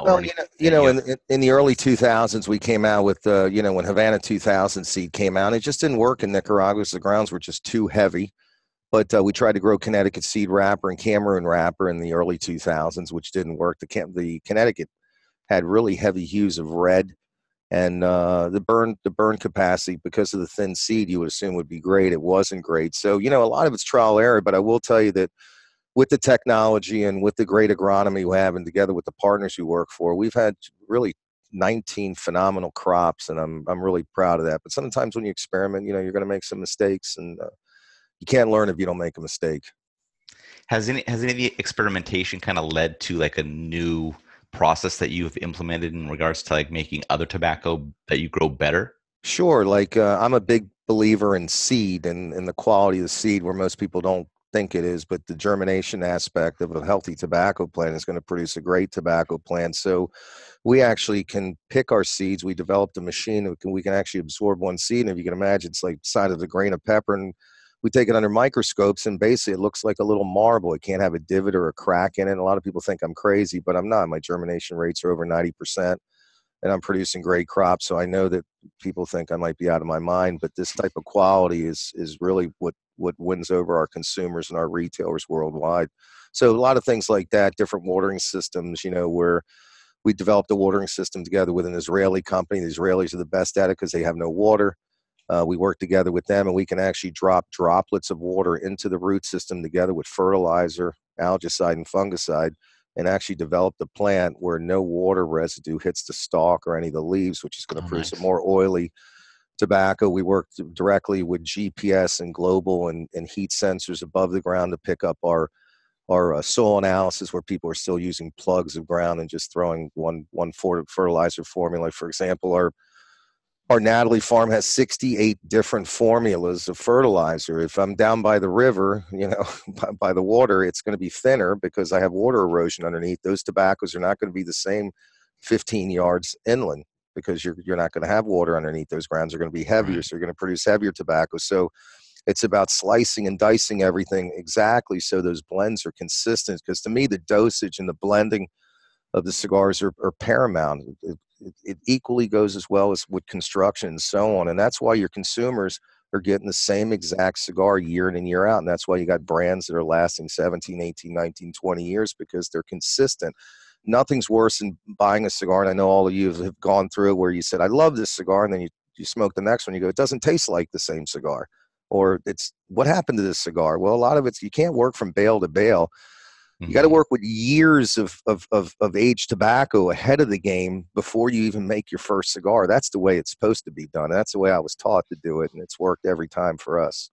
In the early 2000s, we came out with, when Havana 2000 seed came out, it just didn't work in Nicaragua because the grounds were just too heavy. But we tried to grow Connecticut seed wrapper and Cameroon wrapper in the early 2000s, which didn't work. The Connecticut had really heavy hues of red, and the burn capacity, because of the thin seed, you would assume would be great. It wasn't great. So, a lot of it's trial error, but I will tell you that with the technology and with the great agronomy we have, and together with the partners we work for, we've had really 19 phenomenal crops, and I'm really proud of that. But sometimes when you experiment, you're going to make some mistakes, and you can't learn if you don't make a mistake. Has any of the experimentation kind of led to like a new process that you've implemented in regards to like making other tobacco that you grow better? Sure. Like I'm a big believer in seed and the quality of the seed, where most people don't think it is, but the germination aspect of a healthy tobacco plant is going to produce a great tobacco plant. So we actually can pick our seeds. We developed a machine that we can actually absorb one seed, and if you can imagine, it's like the size of a grain of pepper, and we take it under microscopes, and basically it looks like a little marble. It can't have a divot or a crack in it. And a lot of people think I'm crazy, but I'm not. My germination rates are over 90%, and I'm producing great crops. So I know that people think I might be out of my mind, but this type of quality is really what wins over our consumers and our retailers worldwide. So a lot of things like that, different watering systems, where we developed a watering system together with an Israeli company. The Israelis are the best at it because they have no water. We work together with them, and we can actually drop droplets of water into the root system together with fertilizer, algicide, and fungicide, and actually develop the plant where no water residue hits the stalk or any of the leaves, which is going to produce a more oily tobacco. We worked directly with GPS and global and heat sensors above the ground to pick up our soil analysis, where people are still using plugs of ground and just throwing one fertilizer formula. For example, our Natalie farm has 68 different formulas of fertilizer. If I'm down by the river, by the water, it's going to be thinner because I have water erosion underneath. Those tobaccos are not going to be the same 15 yards inland because you're not going to have water underneath. Those grounds are going to be heavier, so you're going to produce heavier tobacco. So it's about slicing and dicing everything exactly so those blends are consistent, because to me, the dosage and the blending of the cigars are paramount. It equally goes as well as with construction and so on. And that's why your consumers are getting the same exact cigar year in and year out. And that's why you got brands that are lasting 17, 18, 19, 20 years, because they're consistent. Nothing's worse than buying a cigar. And I know all of you have gone through it, where you said, I love this cigar. And then you smoke the next one. You go, it doesn't taste like the same cigar. Or it's, what happened to this cigar? Well, a lot of it's, you can't work from bale to bale. You got to work with years of aged tobacco ahead of the game before you even make your first cigar. That's the way it's supposed to be done. That's the way I was taught to do it, and it's worked every time for us.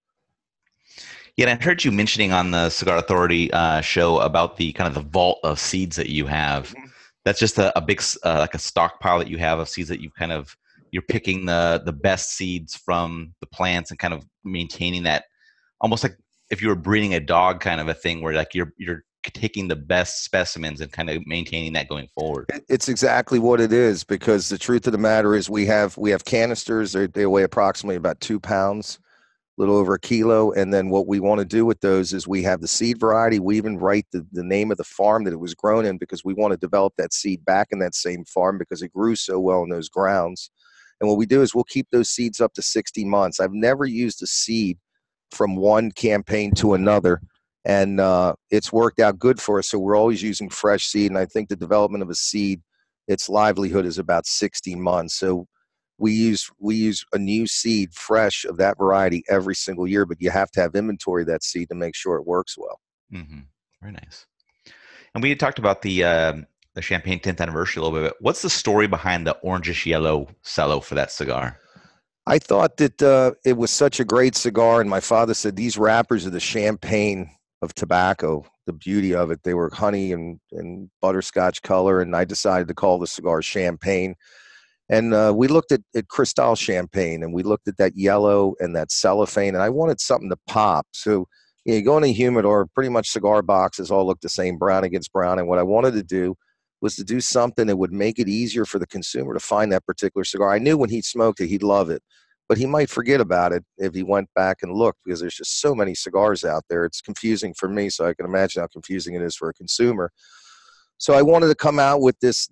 Yeah, and I heard you mentioning on the Cigar Authority show about the kind of the vault of seeds that you have. That's just a big like a stockpile that you have of seeds that you're picking the best seeds from the plants and kind of maintaining that, almost like if you were breeding a dog kind of a thing, where like you're taking the best specimens and kind of maintaining that going forward. It's exactly what it is, because the truth of the matter is we have canisters. They weigh approximately about 2 pounds, a little over a kilo. And then what we want to do with those is we have the seed variety. We even write the name of the farm that it was grown in, because we want to develop that seed back in that same farm because it grew so well in those grounds. And what we do is we'll keep those seeds up to 60 months. I've never used a seed from one campaign to another. And it's worked out good for us. So we're always using fresh seed. And I think the development of a seed, its livelihood is about 60 months. So we use a new seed, fresh, of that variety every single year. But you have to have inventory of that seed to make sure it works well. Very nice. And we had talked about the Champagne 10th anniversary a little bit. What's the story behind the orangish yellow cello for that cigar? I thought that it was such a great cigar. And my father said, these wrappers are the champagne of tobacco, the beauty of it. They were honey and butterscotch color, and I decided to call the cigar Champagne. And we looked at Cristal Champagne, and we looked at that yellow and that cellophane, and I wanted something to pop. So you go in a humidor, pretty much cigar boxes all look the same, brown against brown. And what I wanted to do was to do something that would make it easier for the consumer to find that particular cigar. I knew when he smoked it, he'd love it, but he might forget about it if he went back and looked, because there's just so many cigars out there. It's confusing for me, so I can imagine how confusing it is for a consumer. So I wanted to come out with this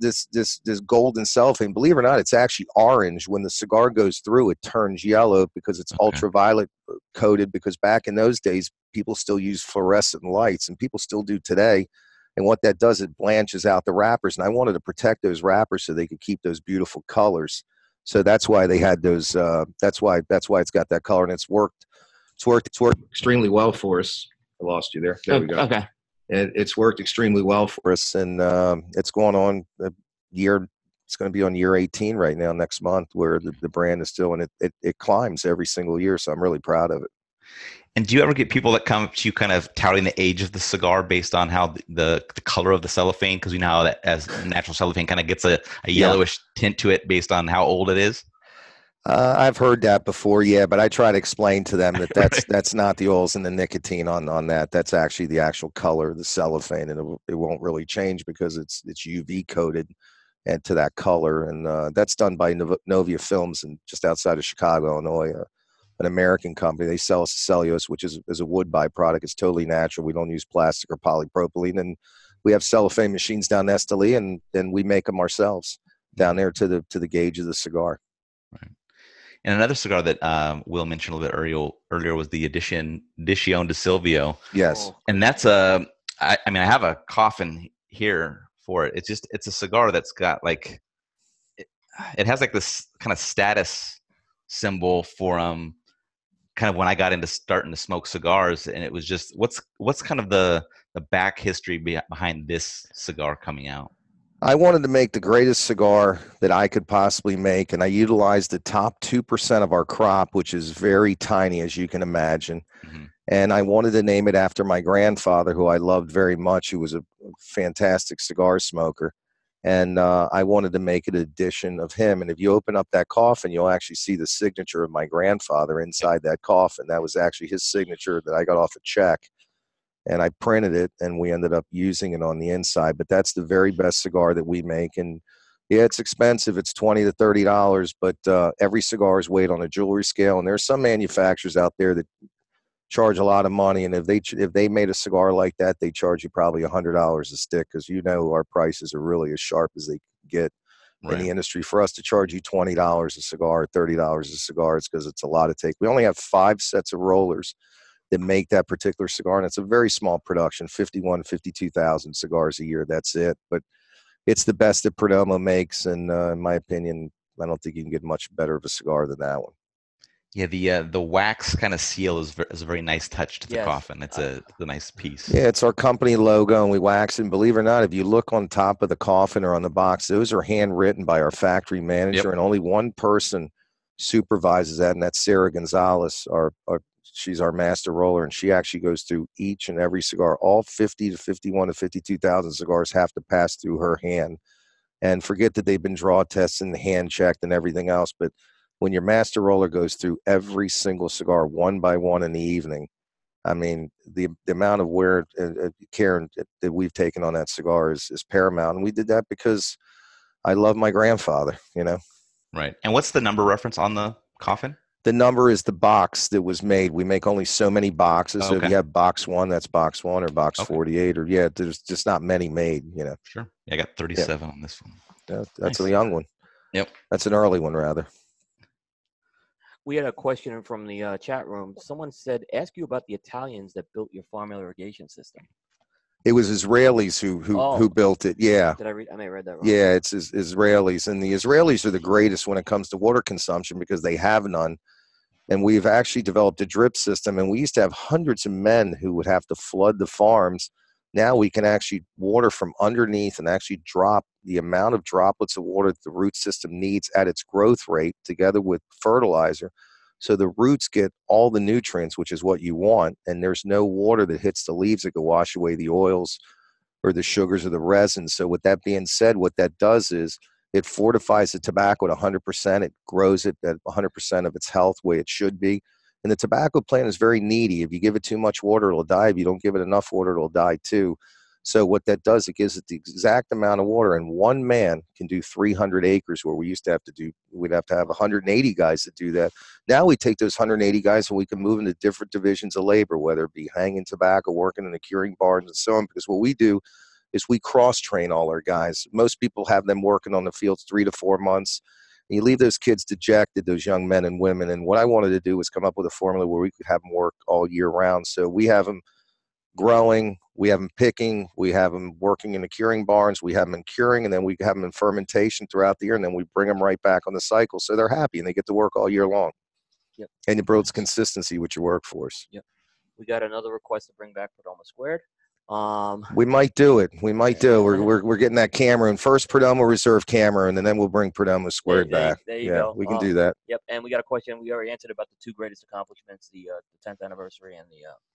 golden cellophane. Believe it or not, it's actually orange. When the cigar goes through, it turns yellow because it's ultraviolet coated, because back in those days, people still use fluorescent lights, and people still do today. And what that does, it blanches out the wrappers. And I wanted to protect those wrappers so they could keep those beautiful colors. So that's why they had those. That's why it's got that color, and it's worked. It's worked extremely well for us. I lost you there. There we go. Okay. And it's worked extremely well for us, and it's going on a year. It's going to be on year 18 right now next month, where the brand is still, and it climbs every single year. So I'm really proud of it. And do you ever get people that come to you kind of touting the age of the cigar based on how the color of the cellophane? Because we know how that, as natural cellophane, kind of gets a yellowish tint to it based on how old it is. I've heard that before, yeah, but I try to explain to them that that's not the oils and the nicotine on that. That's actually the actual color of the cellophane, and it won't really change because it's UV coated and to that color. And that's done by Novia Films, and just outside of Chicago, Illinois, an American company. They sell us cellulose, which is a wood byproduct. It's totally natural. We don't use plastic or polypropylene, and we have cellophane machines down in Esteli, and we make them ourselves down there to the gauge of the cigar. Right. And another cigar that Will mentioned a little bit earlier was the Edition de Silvio. Yes. And that's I have a coffin here for it. It's a cigar that's got like, it has like this kind of status symbol for kind of when I got into starting to smoke cigars. And it was just, what's kind of the back history behind this cigar coming out? I wanted to make the greatest cigar that I could possibly make, and I utilized the top 2% of our crop, which is very tiny, as you can imagine. Hmm. And I wanted to name it after my grandfather, who I loved very much, who was a fantastic cigar smoker. And I wanted to make an edition of him. And if you open up that coffin, you'll actually see the signature of my grandfather inside that coffin. That was actually his signature that I got off a check. And I printed it, and we ended up using it on the inside. But that's the very best cigar that we make. And yeah, it's expensive. It's $20 to $30, but every cigar is weighed on a jewelry scale. And there's some manufacturers out there that charge a lot of money, and if they made a cigar like that, they charge you probably $100 a stick, because our prices are really as sharp as they get in the industry. For us to charge you $20 a cigar, $30 a cigar, it's because it's a lot to take. We only have 5 sets of rollers that make that particular cigar, and it's a very small production, 52,000 cigars a year. That's it, but it's the best that Perdomo makes, and in my opinion, I don't think you can get much better of a cigar than that one. Yeah, the wax kind of seal is a very nice touch to the coffin. It's a nice piece. Yeah, it's our company logo, and we wax it. And believe it or not, if you look on top of the coffin or on the box, those are handwritten by our factory manager, and only one person supervises that, and that's Sarah Gonzalez. She's our master roller, and she actually goes through each and every cigar. All 50 to 51 to 52,000 cigars have to pass through her hand. And forget that they've been draw tested and hand checked and everything else, but when your master roller goes through every single cigar one by one in the evening, I mean, the amount of wear care that we've taken on that cigar is paramount. And we did that because I love my grandfather, Right. And what's the number reference on the coffin? The number is the box that was made. We make only so many boxes. So if you have box 1, that's box 1, or box 48, or there's just not many made, Sure. Yeah, I got 37 on this one. Yeah, that's a young one. Yep. That's an early one, rather. We had a question from the chat room. Someone said, ask you about the Italians that built your farm irrigation system. It was Israelis who built it. Yeah. Did I read? I may have read that wrong. Yeah, it's Israelis. And the Israelis are the greatest when it comes to water consumption because they have none. And we've actually developed a drip system. And we used to have hundreds of men who would have to flood the farms. Now we can actually water from underneath and actually drop the amount of droplets of water that the root system needs at its growth rate together with fertilizer. So the roots get all the nutrients, which is what you want. And there's no water that hits the leaves that could wash away the oils or the sugars or the resins. So with that being said, what that does is it fortifies the tobacco at 100%. It grows it at 100% of its health, the way it should be. And the tobacco plant is very needy. If you give it too much water, it'll die. If you don't give it enough water, it'll die too. So what that does, it gives it the exact amount of water. And one man can do 300 acres where we'd have to have 180 guys to do that. Now we take those 180 guys and we can move into different divisions of labor, whether it be hanging tobacco, working in the curing barns and so on. Because what we do is we cross-train all our guys. Most people have them working on the fields 3 to 4 months. And you leave those kids dejected, those young men and women. And what I wanted to do was come up with a formula where we could have them work all year round. So we have them growing, we have them picking, we have them working in the curing barns, we have them in curing, and then we have them in fermentation throughout the year, and then we bring them right back on the cycle. So they're happy and they get to work all year long. Yep. And it builds consistency with your workforce. Yep. We got another request to bring back Perdomo Squared. We might do it. We're getting that Cameron first, Perdomo Reserve Cameron, and then we'll bring Perdomo Squared back. There you go. We can do that. Yep. And we got a question. We already answered about the 2 greatest accomplishments: the 10th anniversary and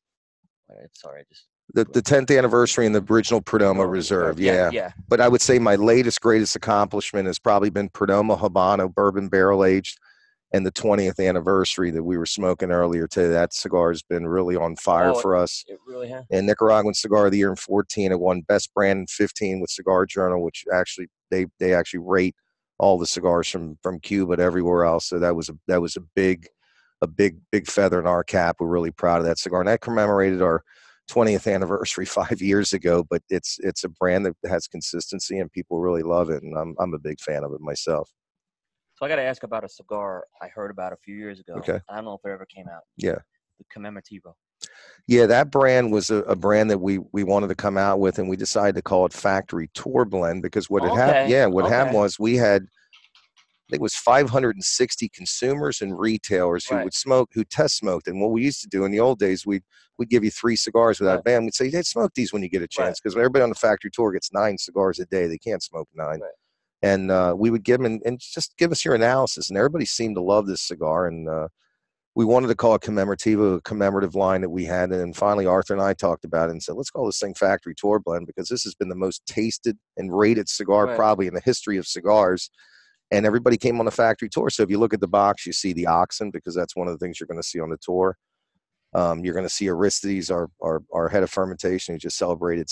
the 10th anniversary and the original Perdomo Reserve. Yeah. But I would say my latest greatest accomplishment has probably been Perdomo Habano Bourbon Barrel Aged, and the 20th anniversary that we were smoking earlier today. That cigar has been really on fire for us. It really has. And Nicaraguan Cigar of the Year in 2014. It won Best Brand in 2015 with Cigar Journal, which actually they actually rate all the cigars from Cuba to everywhere else. So that was a big feather in our cap. We're really proud of that cigar. And that commemorated our 20th anniversary 5 years ago. But it's a brand that has consistency and people really love it. And I'm a big fan of it myself. So I got to ask about a cigar I heard about a few years ago. Okay. I don't know if it ever came out. Yeah. The Commemorativo. Yeah, that brand was a brand that we wanted to come out with, and we decided to call it Factory Tour Blend because what happened was we had think it was 560 consumers and retailers who Right. would smoke, who test smoked. And what we used to do in the old days, we'd give you 3 cigars without a ban. We'd say, hey, smoke these when you get a chance, because everybody on the factory tour gets 9 cigars a day. They can't smoke 9. Right. And we would give them and just give us your analysis. And everybody seemed to love this cigar. And we wanted to call it a commemorative line that we had. And then finally, Arthur and I talked about it and said, let's call this thing Factory Tour Blend, because this has been the most tasted and rated cigar probably in the history of cigars. And everybody came on the factory tour. So if you look at the box, you see the Oxen, because that's one of the things you're going to see on the tour. You're going to see Aristides, our head of fermentation, who just celebrated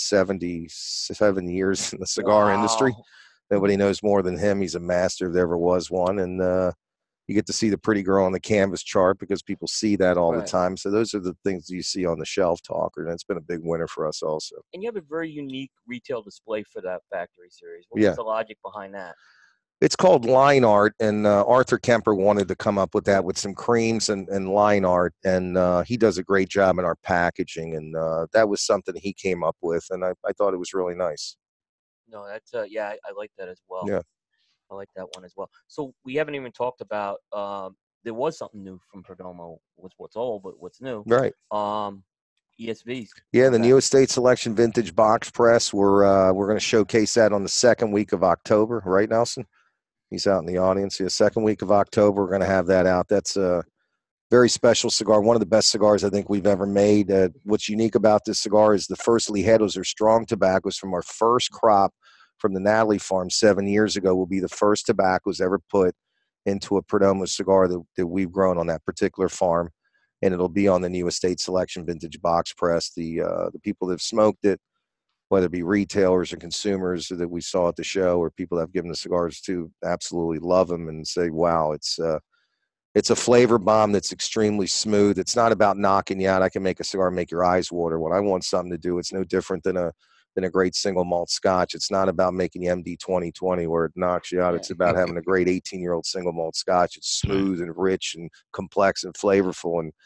77 years in the cigar industry. Nobody knows more than him. He's a master if there ever was one. And you get to see the pretty girl on the canvas chart, because people see that all the time. So those are the things you see on the shelf talker. And it's been a big winner for us also. And you have a very unique retail display for that factory series. What was the logic behind that? It's called line art, and Arthur Kemper wanted to come up with that with some creams and line art, and he does a great job in our packaging, and that was something he came up with, and I thought it was really nice. No, that's I like that as well. Yeah. I like that one as well. So we haven't even talked about there was something new from Perdomo. What's old, but what's new? Right. ESVs. Yeah, the New Estate Selection Vintage Box Press. We're going to showcase that on the second week of October. Right, Nelson? He's out in the audience. Yeah, second week of October, we're going to have that out. That's a very special cigar. One of the best cigars I think we've ever made. What's unique about this cigar is the first Ligeros are strong tobaccos from our first crop from the Natalie farm 7 years ago. Will be the first tobaccos ever put into a Perdomo cigar that we've grown on that particular farm. And it'll be on the New Estate Selection Vintage Box Press. The people that have smoked it, whether it be retailers or consumers that we saw at the show, or people that have given the cigars to, absolutely love them and say, wow, it's a flavor bomb that's extremely smooth. It's not about knocking you out. I can make a cigar and make your eyes water. When I want something to do, it's no different than a great single malt scotch. It's not about making you MD 2020 where it knocks you out. It's about having a great 18-year-old single malt scotch. It's smooth and rich and complex and flavorful. And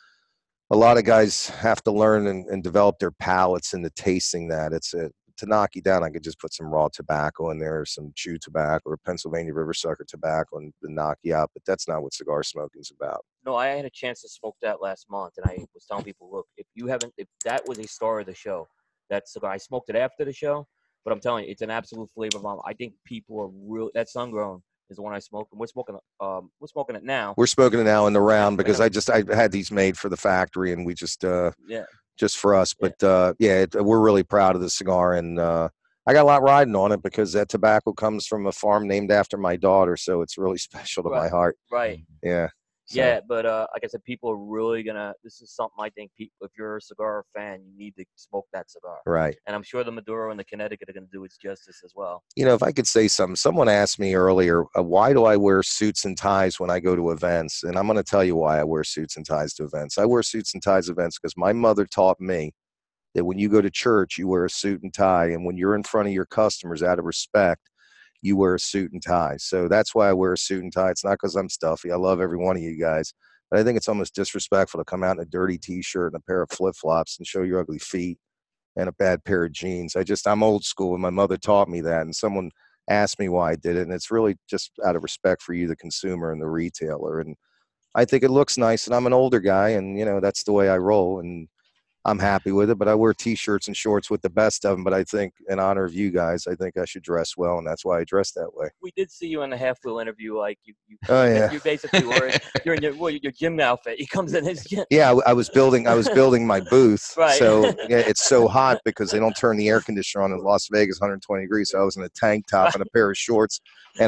a lot of guys have to learn and develop their palates into tasting that. To knock you down, I could just put some raw tobacco in there, or some chew tobacco, or Pennsylvania Riversucker tobacco, and knock you out. But that's not what cigar smoking is about. No, I had a chance to smoke that last month, and I was telling people, look, if that was a star of the show, that cigar, I smoked it after the show, but I'm telling you, it's an absolute flavor bomb. I think people are real. That Sungrown is the one I smoked, and we're smoking it now. We're smoking it now in the round, because I had these made for the factory, and we just just for us. But we're really proud of the cigar, and I got a lot riding on it, because that tobacco comes from a farm named after my daughter, so it's really special to my heart. Right. Yeah. So. Yeah, but like I said, people are really this is something I think if you're a cigar fan, you need to smoke that cigar. Right. And I'm sure the Maduro and the Connecticut are going to do its justice as well. You know, if I could say something, someone asked me earlier, why do I wear suits and ties when I go to events? And I'm going to tell you why I wear suits and ties to events. I wear suits and ties to events because my mother taught me that when you go to church, you wear a suit and tie. And when you're in front of your customers, out of respect, you wear a suit and tie. So that's why I wear a suit and tie. It's not because I'm stuffy. I love every one of you guys. But I think it's almost disrespectful to come out in a dirty T-shirt and a pair of flip-flops and show your ugly feet and a bad pair of jeans. I'm old school, and my mother taught me that. And someone asked me why I did it, and it's really just out of respect for you, the consumer and the retailer. And I think it looks nice, and I'm an older guy, and, you know, that's the way I roll. And I'm happy with it, but I wear T-shirts and shorts with the best of them. But I think, in honor of you guys, I think I should dress well, and that's why I dress that way. We did see you in the Half Wheel interview, like you basically you're in your gym outfit. He comes in his gym. Yeah, I was building my booth. Right. So it's so hot because they don't turn the air conditioner on in Las Vegas, 120 degrees. So I was in a tank top and a pair of shorts, and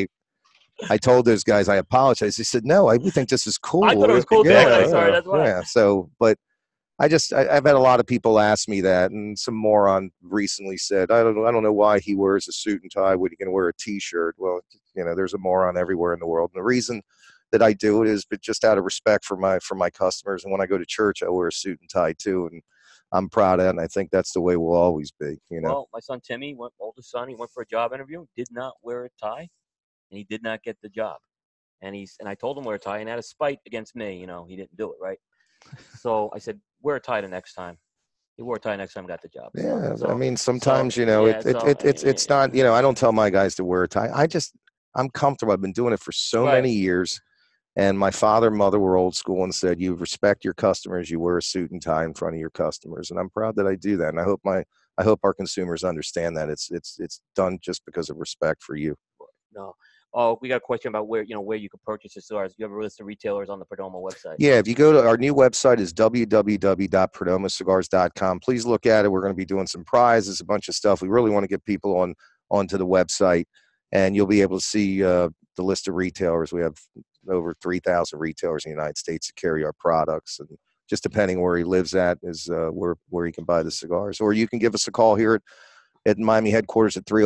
I told those guys I apologize. They said, "No, we think this is cool." I thought it was cool too. Sorry, that's why. Yeah. So, but. I've had a lot of people ask me that, and some moron recently said, I don't know why he wears a suit and tie when he can wear a T-shirt. Well, you know, there's a moron everywhere in the world. And the reason that I do it is, but just out of respect for my customers. And when I go to church, I wear a suit and tie too, and I'm proud of it. And I think that's the way we'll always be. You know. Well, my son Timmy, oldest son, he went for a job interview, did not wear a tie, and he did not get the job. And I told him wear a tie, and out of spite against me, you know, he didn't do it right. So I said, wear a tie the next time. He wore a tie next time, got the job. Yeah, so, I mean, sometimes, you know, it's not, you know, I don't tell my guys to wear a tie. I'm comfortable. I've been doing it for so Right. many years. And my father and mother were old school and said, you respect your customers, you wear a suit and tie in front of your customers. And I'm proud that I do that. And I hope our consumers understand that it's done just because of respect for you. No. Oh, we got a question about where you can purchase the cigars. You have a list of retailers on the Perdomo website. Yeah, if you go to our new website is www.perdomocigars.com. Please look at it. We're going to be doing some prizes, a bunch of stuff. We really want to get people onto the website, and you'll be able to see the list of retailers. We have over 3,000 retailers in the United States that carry our products, and just depending where he lives at is where he can buy the cigars. Or you can give us a call here at Miami headquarters at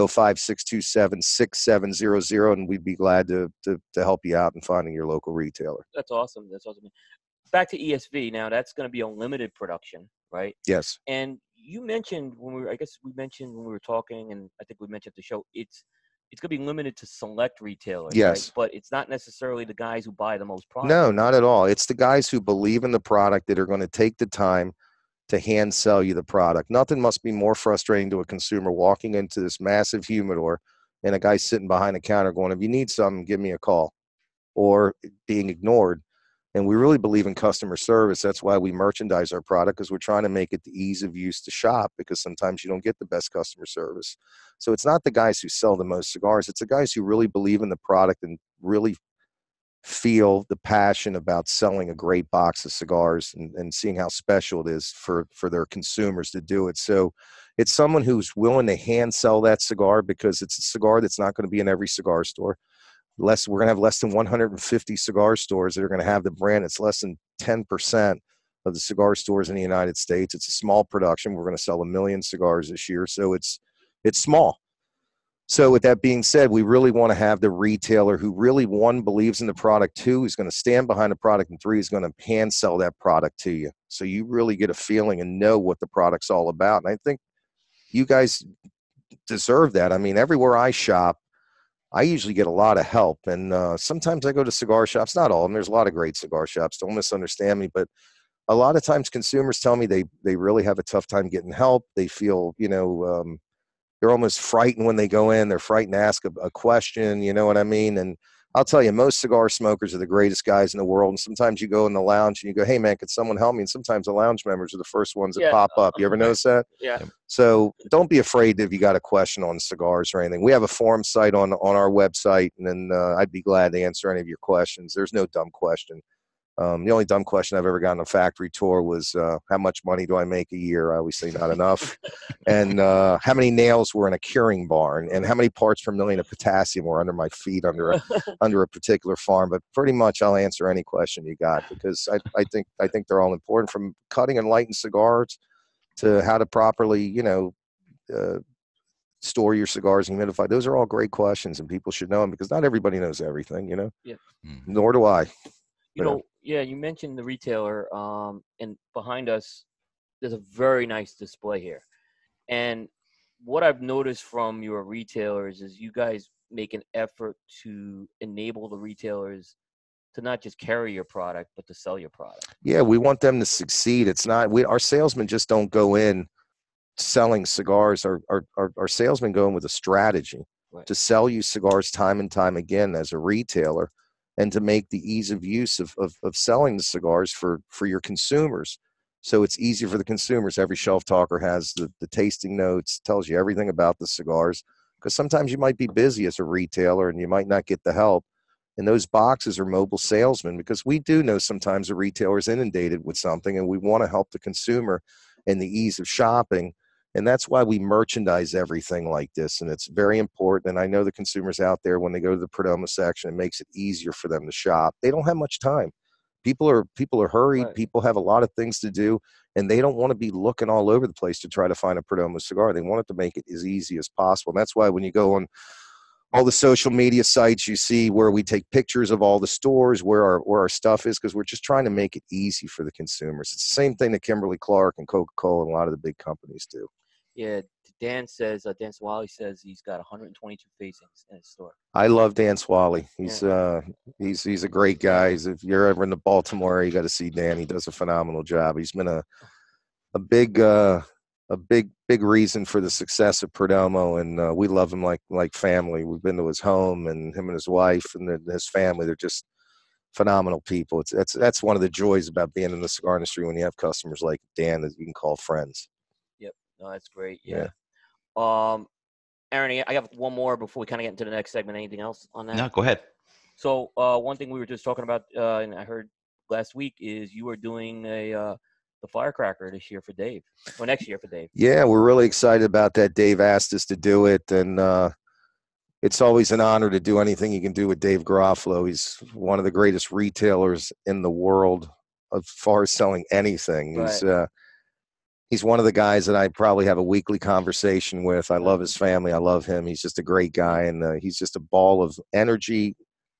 305-627-6700, and we'd be glad to help you out in finding your local retailer. That's awesome. That's awesome. Back to ESV now. That's going to be a limited production, right? Yes. And you mentioned when we were talking, and I think we mentioned at the show, it's going to be limited to select retailers. Yes. Right? But it's not necessarily the guys who buy the most product. No, not at all. It's the guys who believe in the product that are going to take the time to hand sell you the product. Nothing must be more frustrating to a consumer walking into this massive humidor and a guy sitting behind the counter going, if you need something, give me a call, or being ignored. And we really believe in customer service. That's why we merchandise our product, because we're trying to make it the ease of use to shop, because sometimes you don't get the best customer service. So it's not the guys who sell the most cigars. It's the guys who really believe in the product and really feel the passion about selling a great box of cigars and seeing how special it is for their consumers to do it. So it's someone who's willing to hand sell that cigar, because it's a cigar that's not going to be in every cigar store. We're going to have less than 150 cigar stores that are going to have the brand. It's less than 10% of the cigar stores in the United States. It's a small production. We're going to sell 1 million cigars this year. So it's small. So with that being said, we really want to have the retailer who really, one, believes in the product, two, is going to stand behind the product, and three, is going to hand sell that product to you. So you really get a feeling and know what the product's all about. And I think you guys deserve that. I mean, everywhere I shop, I usually get a lot of help. And sometimes I go to cigar shops, not all of them. There's a lot of great cigar shops. Don't misunderstand me. But a lot of times consumers tell me they really have a tough time getting help. They feel, they're almost frightened when they go in. They're frightened to ask a question, you know what I mean? And I'll tell you, most cigar smokers are the greatest guys in the world. And sometimes you go in the lounge and you go, hey, man, could someone help me? And sometimes the lounge members are the first ones that pop up. You ever notice that? Yeah. So don't be afraid if you got a question on cigars or anything. We have a forum site on our website, and then I'd be glad to answer any of your questions. There's no dumb question. The only dumb question I've ever gotten on a factory tour was, how much money do I make a year? I always say not enough. And how many nails were in a curing barn, and how many parts per million of potassium were under my feet under a particular farm. But pretty much I'll answer any question you got, because I think they're all important, from cutting and lighting cigars to how to properly, store your cigars and humidify. Those are all great questions, and people should know them, because not everybody knows everything, Yeah. Nor do I. You mentioned the retailer, and behind us, there's a very nice display here. And what I've noticed from your retailers is you guys make an effort to enable the retailers to not just carry your product, but to sell your product. Yeah, we want them to succeed. It's not, our salesmen just don't go in selling cigars. Our salesmen go in with a strategy to sell you cigars time and time again as a retailer, and to make the ease of use of selling the cigars for your consumers. So it's easier for the consumers. Every shelf talker has the tasting notes, tells you everything about the cigars, because sometimes you might be busy as a retailer and you might not get the help. And those boxes are mobile salesmen, because we do know sometimes a retailer is inundated with something, and we want to help the consumer in the ease of shopping. And that's why we merchandise everything like this. And it's very important. And I know the consumers out there, when they go to the Perdomo section, it makes it easier for them to shop. They don't have much time. People are hurried. Right. People have a lot of things to do, and they don't want to be looking all over the place to try to find a Perdomo cigar. They want it to make it as easy as possible. And that's why when you go on all the social media sites, you see where we take pictures of all the stores, where our stuff is, because we're just trying to make it easy for the consumers. It's the same thing that Kimberly-Clark and Coca-Cola and a lot of the big companies do. Yeah, Dan Swally says he's got 122 facings in his store. I love Dan Swally. He's a great guy. If you're ever in the Baltimore area, you got to see Dan. He does a phenomenal job. He's been a big big reason for the success of Perdomo, and we love him like family. We've been to his home, and him and his wife and his family. They're just phenomenal people. That's one of the joys about being in the cigar industry when you have customers like Dan that you can call friends. Yep. No, that's great. Yeah. Aaron, I have one more before we kind of get into the next segment. Anything else on that? No, go ahead. So one thing we were just talking about, and I heard last week, is you were doing the firecracker this year for Dave, or next year for Dave. Yeah, we're really excited about that. Dave asked us to do it, and it's always an honor to do anything you can do with Dave Garofalo. He's one of the greatest retailers in the world as far as selling anything. Right. He's one of the guys that I probably have a weekly conversation with. I love his family. I love him. He's just a great guy, and he's just a ball of energy,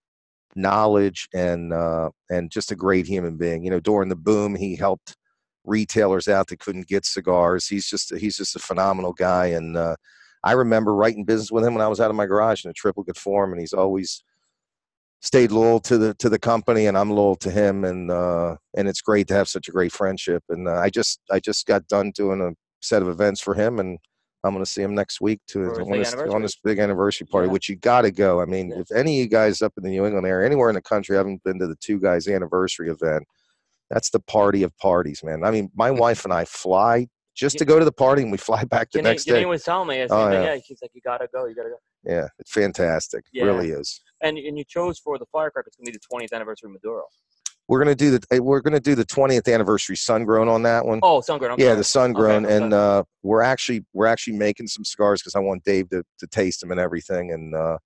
knowledge, and just a great human being. You know, during the boom, he helped retailers out that couldn't get cigars. He's just a phenomenal guy, and I remember writing business with him when I was out of my garage in a triplicate form, and he's always stayed loyal to the company, and I'm loyal to him, and it's great to have such a great friendship. And I just got done doing a set of events for him, and I'm going to see him next week on this big anniversary party, which you got to go. I mean, if any of you guys up in the New England area, anywhere in the country, haven't been to the Two Guys anniversary event, that's the party of parties, man. I mean, my wife and I fly just to go to the party, and we fly back the next day. Janine was telling me, she's like, you got to go. Yeah, it's fantastic. It really is. And you chose for the firecracker. It's gonna be the 20th anniversary Maduro. We're gonna do the 20th anniversary sun grown on that one. Oh, sun grown. Yeah, the sun grown, and we're actually making some cigars because I want Dave to taste them and everything. And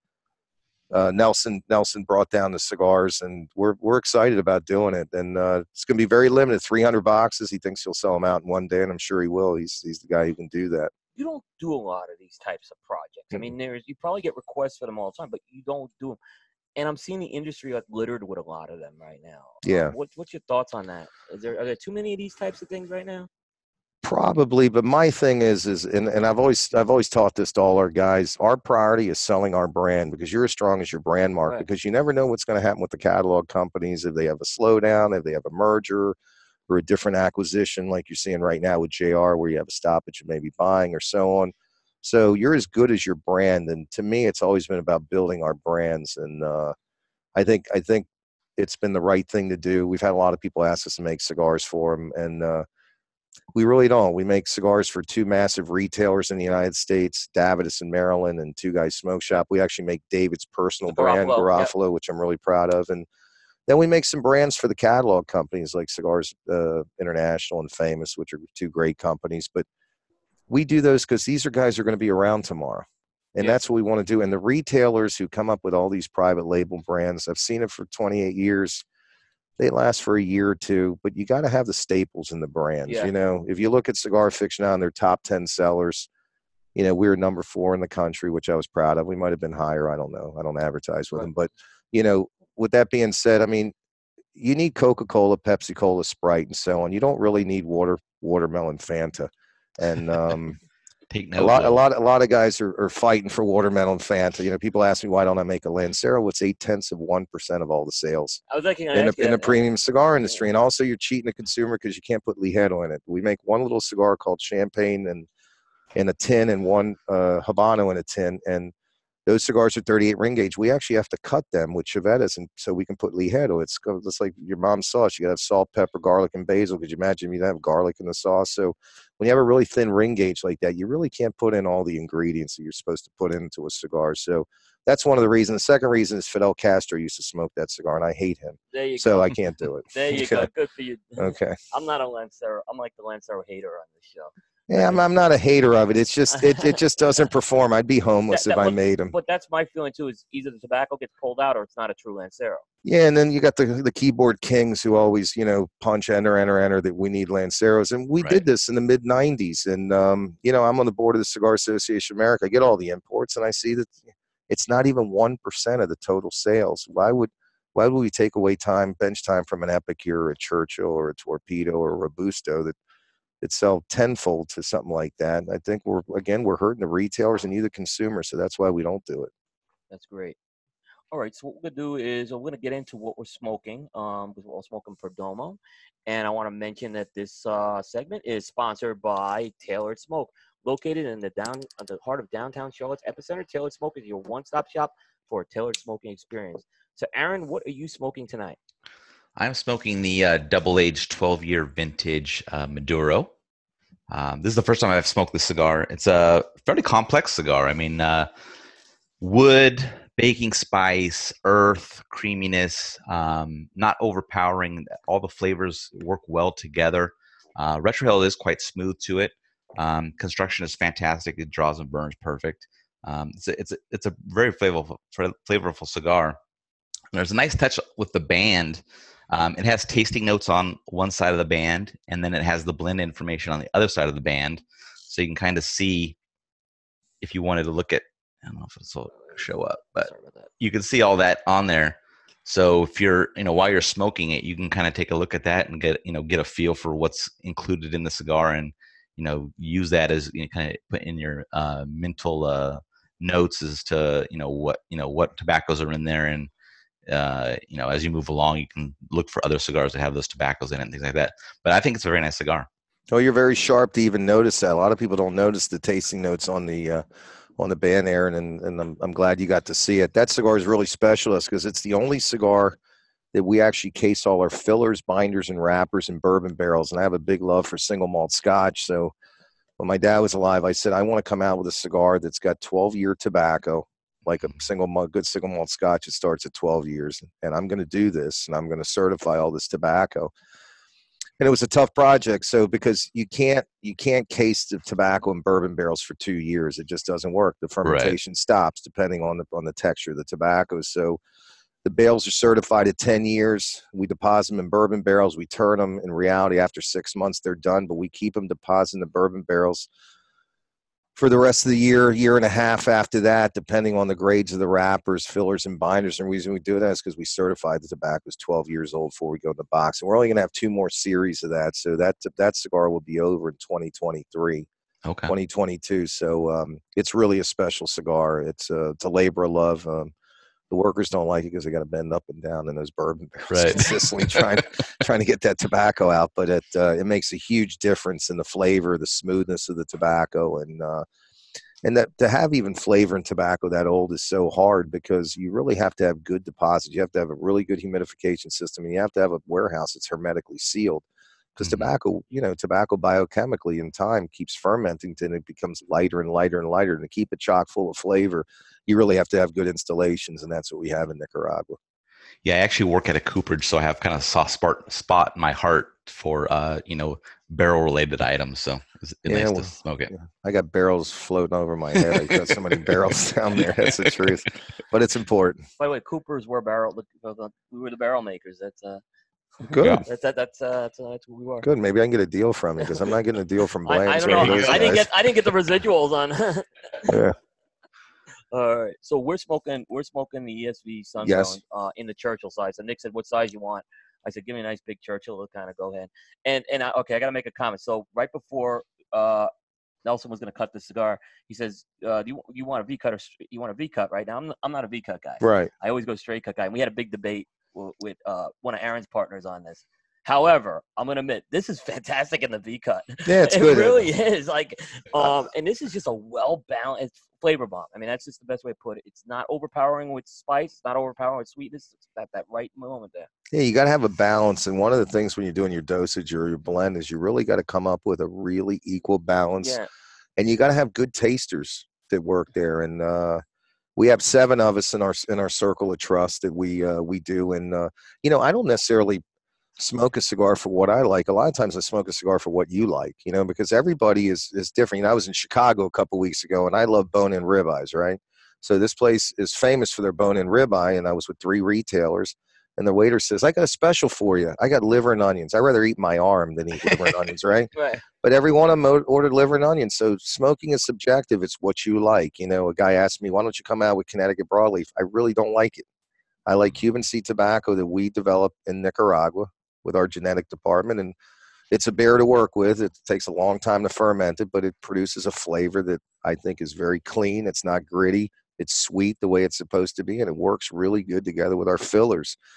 Nelson brought down the cigars, and we're excited about doing it. And it's gonna be very limited, 300 boxes. He thinks he'll sell them out in one day, and I'm sure he will. He's the guy who can do that. You don't do a lot of these types of projects. I mean, you probably get requests for them all the time, but you don't do them. And I'm seeing the industry like littered with a lot of them right now. Yeah. What's your thoughts on that? Are there too many of these types of things right now? Probably, but my thing is and I've always taught this to all our guys. Our priority is selling our brand, because you're as strong as your brand mark. Right. Because you never know what's going to happen with the catalog companies, if they have a slowdown, if they have a merger, or a different acquisition like you're seeing right now with JR, where you have a stoppage of maybe buying or so on. So you're as good as your brand. And to me, it's always been about building our brands. And I think it's been the right thing to do. We've had a lot of people ask us to make cigars for them, and we really don't. We make cigars for two massive retailers in the United States, Davidoff in Maryland and Two Guys Smoke Shop. We actually make David's personal brand, Garofalo, which I'm really proud of. And then we make some brands for the catalog companies like Cigars International and Famous, which are two great companies. But we do those because these are guys who are going to be around tomorrow. And that's what we want to do. And the retailers who come up with all these private label brands, I've seen it for 28 years. They last for a year or two, but you got to have the staples in the brands. Yeah. You know, if you look at Cigar Fiction now and their top 10 sellers, you know, we're number 4 in the country, which I was proud of. We might have been higher. I don't know. I don't advertise with them. But, you know, with that being said, I mean, you need Coca-Cola, Pepsi-Cola, Sprite, and so on. You don't really need watermelon Fanta. And a lot of guys are fighting for watermelon Fanta. You know, people ask me, why don't I make a Lancero? It's 0.8% of all the sales in the premium cigar industry. And also, you're cheating the consumer because you can't put Ligeiro in it. We make one little cigar called Champagne and in a tin, and one Habano in a tin, and those cigars are 38 ring gauge. We actually have to cut them with chivetas, and so we can put Ligeiro. It's like your mom's sauce. You got to have salt, pepper, garlic, and basil. Could you imagine if you didn't have garlic in the sauce? So when you have a really thin ring gauge like that, you really can't put in all the ingredients that you're supposed to put into a cigar. So that's one of the reasons. The second reason is Fidel Castro used to smoke that cigar, and I hate him. There you so go. I can't do it. There you go. Good for you. Okay. I'm not a Lancero. I'm like the Lancero hater on this show. Yeah, I'm not a hater of it. It's just it just doesn't perform. I'd be homeless if I made them. But that's my feeling too. Is either the tobacco gets pulled out or it's not a true Lancero. Yeah, and then you got the keyboard kings who always, you know, punch enter that we need Lanceros, and we did this in the mid '90s. And you know, I'm on the board of the Cigar Association of America. I get all the imports, and I see that it's not even 1% of the total sales. Why would we take away bench time from an Epicure or a Churchill or a Torpedo or a Robusto that sell tenfold to something like that? I think we're hurting the retailers and you the consumer, so that's why we don't do it. That's great. All right, so what we're gonna do is we're gonna get into what we're smoking, because we're all smoking Perdomo, and I want to mention that this segment is sponsored by Tailored Smoke. Located in the heart of downtown Charlotte's epicenter, Tailored Smoke is your one-stop shop for a tailored smoking experience. So, Aaron, what are you smoking tonight? I'm smoking the double-aged 12-year vintage Maduro. This is the first time I've smoked this cigar. It's a fairly complex cigar. I mean, wood, baking spice, earth, creaminess, not overpowering. All the flavors work well together. Retrohale is quite smooth to it. Construction is fantastic. It draws and burns perfect. It's a very flavorful cigar. There's a nice touch with the band. It has tasting notes on one side of the band, and then it has the blend information on the other side of the band. So you can kind of see, if you wanted to look at, I don't know if it'll show up, but you can see all that on there. So if you're, while you're smoking it, you can kind of take a look at that and get a feel for what's included in the cigar, and use that as kind of put in your mental notes as to what tobaccos are in there. And as you move along, you can look for other cigars that have those tobaccos in it and things like that. But I think it's a very nice cigar. Oh, you're very sharp to even notice that. A lot of people don't notice the tasting notes on the band, Aaron, and I'm glad you got to see it. That cigar is really specialist because it's the only cigar that we actually case all our fillers, binders, and wrappers in bourbon barrels. And I have a big love for single malt Scotch. So when my dad was alive, I said, I want to come out with a cigar that's got 12-year tobacco, like a good single malt Scotch. It starts at 12 years. And I'm going to do this, and I'm going to certify all this tobacco. And it was a tough project. So because you can't case the tobacco in bourbon barrels for 2 years. It just doesn't work. The fermentation stops depending on the texture of the tobacco. So the bales are certified at 10 years. We deposit them in bourbon barrels. We turn them. In reality, after 6 months, they're done, but we keep them deposited in the bourbon barrels for the rest of the year and a half after that, depending on the grades of the wrappers, fillers, and binders. And the reason we do that is because we certify the tobacco is 12 years old before we go in the box. And we're only going to have 2 more series of that. So that cigar will be over in 2023. Okay. 2022. So it's really a special cigar. It's a labor of love. The workers don't like it because they got to bend up and down in those bourbon barrels consistently trying to get that tobacco out. But it makes a huge difference in the flavor, the smoothness of the tobacco, and that to have even flavor in tobacco that old is so hard because you really have to have good deposits. You have to have a really good humidification system, and you have to have a warehouse that's hermetically sealed. Because tobacco biochemically in time keeps fermenting and it becomes lighter and lighter and lighter. And to keep it chock full of flavor, you really have to have good installations, and that's what we have in Nicaragua. Yeah, I actually work at a cooperage, so I have kind of a soft spot in my heart for barrel-related items. So it's nice to smoke it. Yeah. I got barrels floating over my head. I've got so many barrels down there. That's the truth. But it's important. By the way, Coopers were we were the barrel makers. That's good. Yeah. That's who we were. Good. Maybe I can get a deal from you because I'm not getting a deal from Bland. I don't know. I didn't get the residuals on. Yeah. All right. So we're smoking the ESV Sunzone in the Churchill size. So Nick said, "What size you want?" I said, "Give me a nice big Churchill." To kind of go ahead. And I got to make a comment. So right before Nelson was going to cut the cigar, he says, "Do you want a V cut or you want a V cut?" Right now, I'm not a V cut guy. Right. I always go straight cut guy. And we had a big debate with one of Aaron's partners on this. However, I'm gonna admit this is fantastic in the V cut. Yeah, it's it good. It really is. And this is just a well balanced flavor bomb. I mean, that's just the best way to put it. It's not overpowering with spice. It's not overpowering with sweetness. It's that right moment there. Yeah, you got to have a balance. And one of the things when you're doing your dosage or your blend is you really got to come up with a really equal balance. Yeah. And you got to have good tasters that work there. And we have 7 of us in our circle of trust that we do. And I don't necessarily smoke a cigar for what I like. A lot of times I smoke a cigar for what you like, because everybody is different. I was in Chicago a couple weeks ago and I love bone-in ribeyes, right? So this place is famous for their bone-in ribeye, and I was with 3 retailers, and the waiter says, "I got a special for you. I got liver and onions. I'd rather eat my arm than eat liver and onions," right? Right. But every one of them ordered liver and onions. So smoking is subjective. It's what you like. A guy asked me, "Why don't you come out with Connecticut broadleaf?" I really don't like it. I like Cuban seed tobacco that we develop in Nicaragua with our genetic department, and it's a bear to work with. It takes a long time to ferment it, but it produces a flavor that I think is very clean. It's not gritty. It's sweet the way it's supposed to be, and it works really good together with our fillers.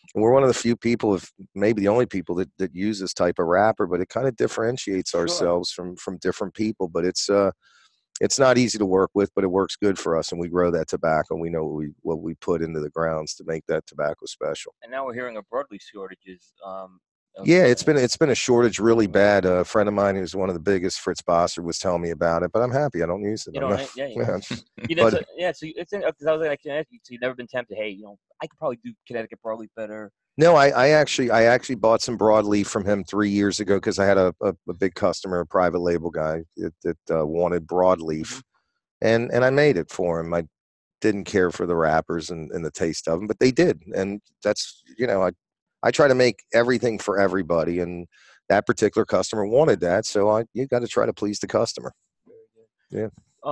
We're one of the few people, if maybe the only people that use this type of wrapper, but it kind of differentiates ourselves from different people. But it's not easy to work with, but it works good for us, and we grow that tobacco. And we know what we put into the grounds to make that tobacco special. And now we're hearing of broadleaf shortages. Yeah, it's been a shortage really bad. A friend of mine who's one of the biggest, Fritz Bossard, was telling me about it, but I'm happy. I don't use it. You know, not, yeah. But so it's because I was like, so you've never been tempted. Hey, I could probably do Connecticut broadleaf better. no, I actually bought some broadleaf from him 3 years ago because I had a big customer, a private label guy that wanted broadleaf, and I made it for him. I didn't care for the wrappers and the taste of them, but they did, and that's I try to make everything for everybody, and that particular customer wanted that, so you got to try to please the customer. Yeah.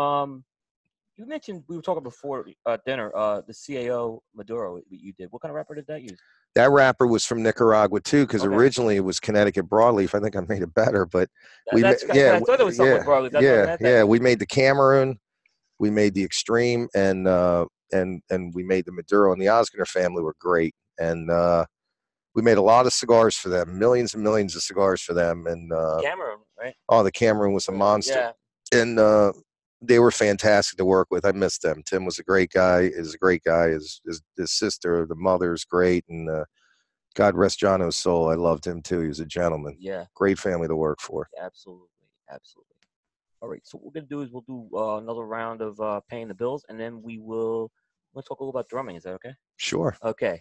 You mentioned, we were talking before dinner, the CAO Maduro you did. What kind of wrapper did that use? That wrapper was from Nicaragua too, because originally it was Connecticut broadleaf. I think I made it better, but I thought there was something with broadleaf. We made the Cameroon, we made the Extreme, and we made the Maduro. And the Osgener family were great, and we made a lot of cigars for them, millions and millions of cigars for them. And Cameroon, right? Oh, the Cameroon was a monster, and they were fantastic to work with. I missed them. Tim was a great guy. Is a great guy. His sister, the mother's great, and God rest Jono's soul. I loved him too. He was a gentleman. Yeah, great family to work for. Absolutely. All right, so what we're gonna do is we'll do another round of paying the bills, and then let's talk a little about drumming. Is that okay? Sure. Okay.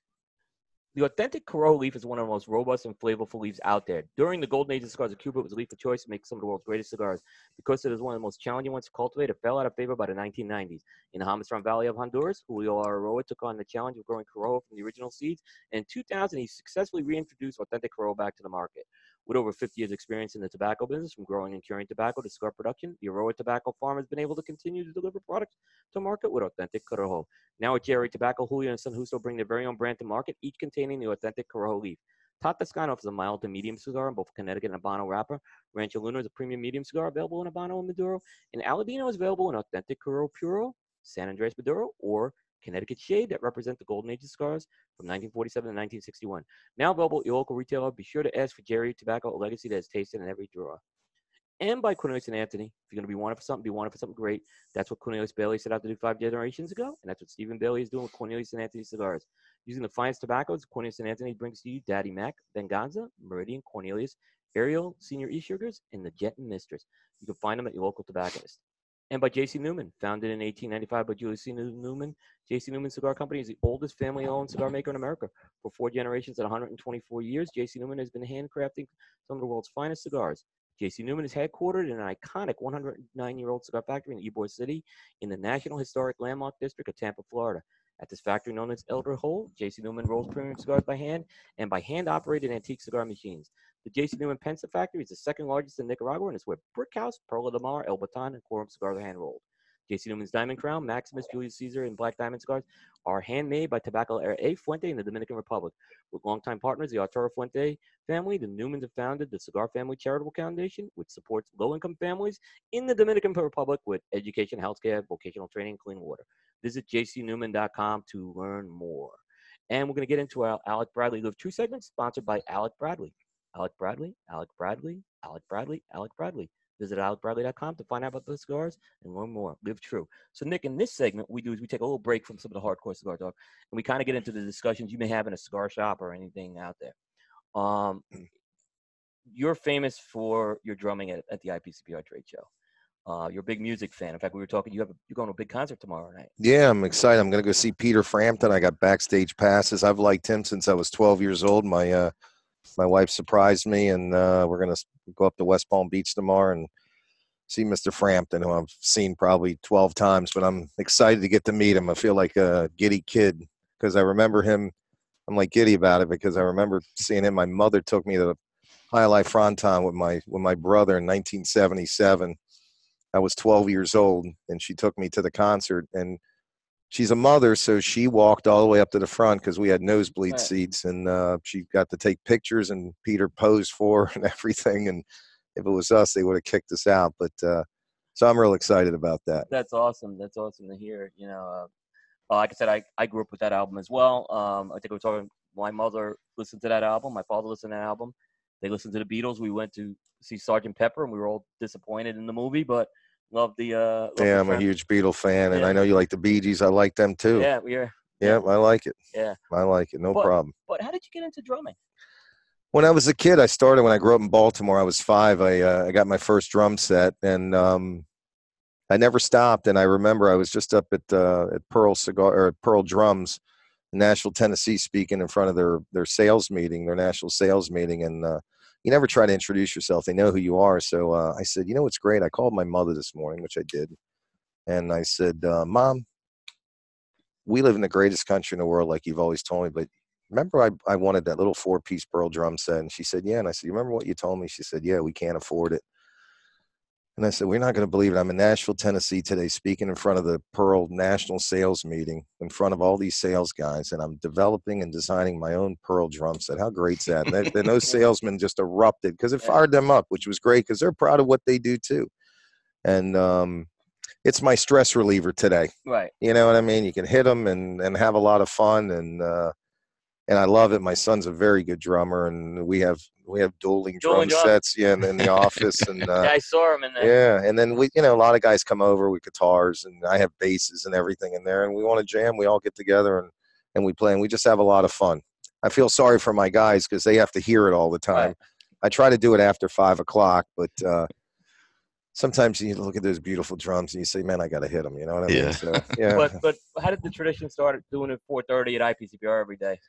The authentic Corojo leaf is one of the most robust and flavorful leaves out there. During the golden age of cigars of Cuba, it was a leaf of choice to make some of the world's greatest cigars. Because it is one of the most challenging ones to cultivate, it fell out of favor by the 1990s. In the Jamastran Valley of Honduras, Julio Aroa took on the challenge of growing Corojo from the original seeds. And in 2000, he successfully reintroduced authentic Corojo back to the market. With over 50 years' experience in the tobacco business, from growing and curing tobacco to cigar production, the Aroa tobacco farm has been able to continue to deliver products to market with authentic Corojo. Now at Jerry Tobacco, Julio and San Justo bring their very own brand to market, each containing the authentic Corojo leaf. Tot Toscano is a mild to medium cigar in both Connecticut and Habano wrapper. Rancho Luna is a premium medium cigar available in Habano and Maduro. And Aladino is available in authentic Corojo Puro, San Andres Maduro, or Connecticut Shade that represent the golden age of cigars from 1947 to 1961. Now available at your local retailer. Be sure to ask for Jerry Tobacco, a legacy that is tasted in every drawer. And by Cornelius and Anthony. If you're going to be wanted for something, be wanted for something great. That's what Cornelius Bailey set out to do 5 generations ago, and that's what Stephen Bailey is doing with Cornelius and Anthony cigars. Using the finest tobaccos, Cornelius and Anthony brings to you Daddy Mac, Venganza, Meridian, Cornelius, Ariel, Senior E-Sugars, and the Jet and Mistress. You can find them at your local tobacconist. And by J.C. Newman, founded in 1895 by Julius C. Newman. J.C. Newman Cigar Company is the oldest family-owned cigar maker in America. For 4 generations at 124 years, J.C. Newman has been handcrafting some of the world's finest cigars. J.C. Newman is headquartered in an iconic 109-year-old cigar factory in Ybor City in the National Historic Landmark District of Tampa, Florida. At this factory known as Elder Hole, J.C. Newman rolls premium cigars by hand and by hand-operated antique cigar machines. The J.C. Newman Pensa factory is the second largest in Nicaragua, and it's where Brickhouse, Perla de Mar, El Baton, and Quorum cigars are hand-rolled. J.C. Newman's Diamond Crown, Maximus, Julius Caesar, and Black Diamond cigars are handmade by Tabacalera A. Fuente in the Dominican Republic. With longtime partners, the Arturo Fuente family, the Newmans have founded the Cigar Family Charitable Foundation, which supports low-income families in the Dominican Republic with education, healthcare, vocational training, and clean water. Visit jcnewman.com to learn more. And we're going to get into our Alec Bradley Live True segment, sponsored by Alec Bradley. Alec Bradley, Alec Bradley, Alec Bradley, Alec Bradley. Visit alecbradley.com to find out about the cigars and learn more. Live true. So, Nick, in this segment, what we do is we take a little break from some of the hardcore cigar talk, and we kind of get into the discussions you may have in a cigar shop or anything out there. You're famous for your drumming at the IPCPR trade show. You're a big music fan. In fact, we were talking. You're going to a big concert tomorrow night. Yeah, I'm excited. I'm going to go see Peter Frampton. I got backstage passes. I've liked him since I was 12 years old. My wife surprised me, and we're going to go up to West Palm Beach tomorrow and see Mr. Frampton, who I've seen probably 12 times, but I'm excited to get to meet him. I feel like a giddy kid because I remember him. I'm like giddy about it because I remember seeing him. My mother took me to High Life Fronton with my brother in 1977. I was 12 years old, and she took me to the concert, and she's a mother, so she walked all the way up to the front because we had nosebleed seats, and she got to take pictures, and Peter posed for her and everything. And if it was us, they would have kicked us out. But so I'm real excited about that. That's awesome. That's awesome to hear. Like I said, I grew up with that album as well. I think we were talking My mother listened to that album. My father listened to that album. They listened to the Beatles. We went to see Sgt. Pepper, and we were all disappointed in the movie, but loved the. Yeah, I'm a huge Beatle fan, and Yeah. I know you like the Bee Gees. I like them too. Yeah, we are. Yeah, I like it. Yeah, I like it. No problem. But how did you get into drumming? When I was a kid, I started when I grew up in Baltimore. I was 5. I got my first drum set, and I never stopped. And I remember I was just up at Pearl Cigar or Pearl Drums in Nashville, Tennessee, speaking in front of their sales meeting, their national sales meeting. And you never try to introduce yourself; they know who you are. So I said, you know what's great? I called my mother this morning, which I did, and I said, Mom, we live in the greatest country in the world, like you've always told me, but remember I wanted that little 4-piece Pearl drum set? And she said, yeah. And I said, you remember what you told me? She said, yeah, we can't afford it. And I said, we're not going to believe it. I'm in Nashville, Tennessee today, speaking in front of the Pearl national sales meeting, in front of all these sales guys, and I'm developing and designing my own Pearl drum set. How great's that? And those salesmen just erupted because it fired them up, which was great because they're proud of what they do too. And it's my stress reliever today. Right. You know what I mean? You can hit them and have a lot of fun, and I love it. My son's a very good drummer, and we have dueling drum sets, in the office, and yeah, I saw him in there. Yeah, and then we, a lot of guys come over with guitars, and I have basses and everything in there, and we want to jam. We all get together and we play, and we just have a lot of fun. I feel sorry for my guys because they have to hear it all the time. Right. I try to do it after 5 o'clock, but sometimes you look at those beautiful drums and you say, man, I got to hit them. You know what I mean? So, yeah. But how did the tradition start doing it 4:30 at IPCPR every day?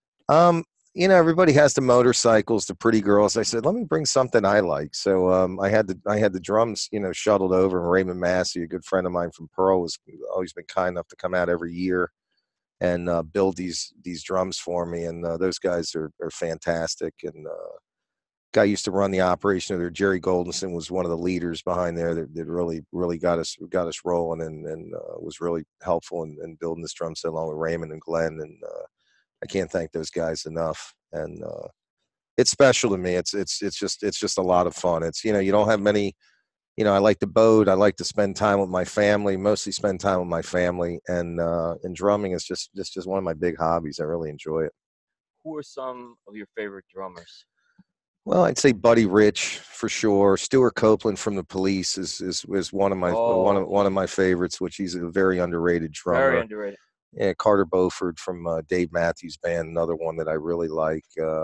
Everybody has the motorcycles, the pretty girls. I said, let me bring something I like. So I had the drums, shuttled over. And Raymond Massey, a good friend of mine from Pearl, was always been kind enough to come out every year and build these drums for me. And those guys are fantastic. And guy used to run the operation there. Jerry Goldenson was one of the leaders behind there that really got us rolling and was really helpful in building this drum set along with Raymond and Glenn. And I can't thank those guys enough. And it's special to me. It's just a lot of fun. It's, you don't have many, I like to boat. I like to spend time with my family, mostly spend time with my family. And drumming is just one of my big hobbies. I really enjoy it. Who are some of your favorite drummers? Well, I'd say Buddy Rich for sure. Stuart Copeland from the Police is one of my one of my favorites, which he's a very underrated drummer. Very underrated. Yeah, Carter Beauford from Dave Matthews Band, another one that I really like.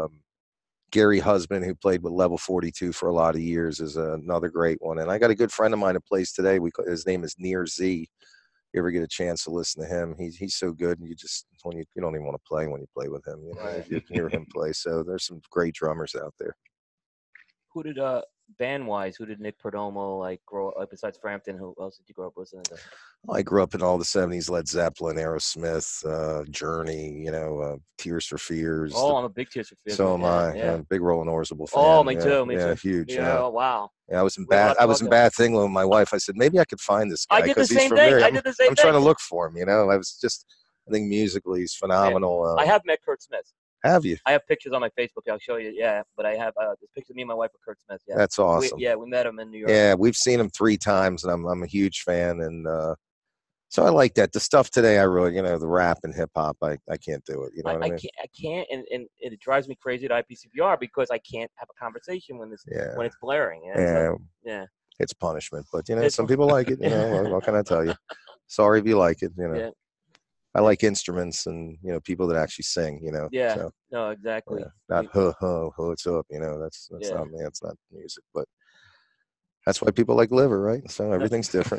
Gary Husband, who played with Level 42 for a lot of years, is another great one. And I got a good friend of mine that plays today. His name is Near Z. You ever get a chance to listen to him? He's so good, and you don't even want to play when you play with him. If you hear him play. So there's some great drummers out there. Who did band-wise, who did Nick Perdomo grow up besides Frampton? Who else did you grow up listening to? I grew up in all the 70s, Led Zeppelin, Aerosmith, Journey, Tears for Fears. Oh, I'm a big Tears for Fears. So am I. Yeah. Big Roland Orzabal fan. Oh, me too. Me too. Huge. Yeah. Oh, wow. Yeah, I was in Bath, England with my wife. I said, maybe I could find this guy. I did the same thing. I'm trying to look for him, I think musically he's phenomenal. I have met Kurt Smith. Have you? I have pictures on my Facebook. I'll show you. Yeah, but I have this picture of me and my wife with Kurt Smith. Yeah, that's awesome. We met him in New York. Yeah, we've seen him 3 times, and I'm a huge fan. And so I like that. The stuff today, I really, the rap and hip hop, I can't do it. You know what I mean? I can't, and it drives me crazy at IPCPR because I can't have a conversation when it's blaring. Yeah. It's punishment, but some people like it. What can I tell you? Sorry if you like it. Yeah. I like instruments and people that actually sing. Yeah. So, no, exactly. Not what's up? That's not me. That's not music, but that's why people like Liver, right? So everything's different.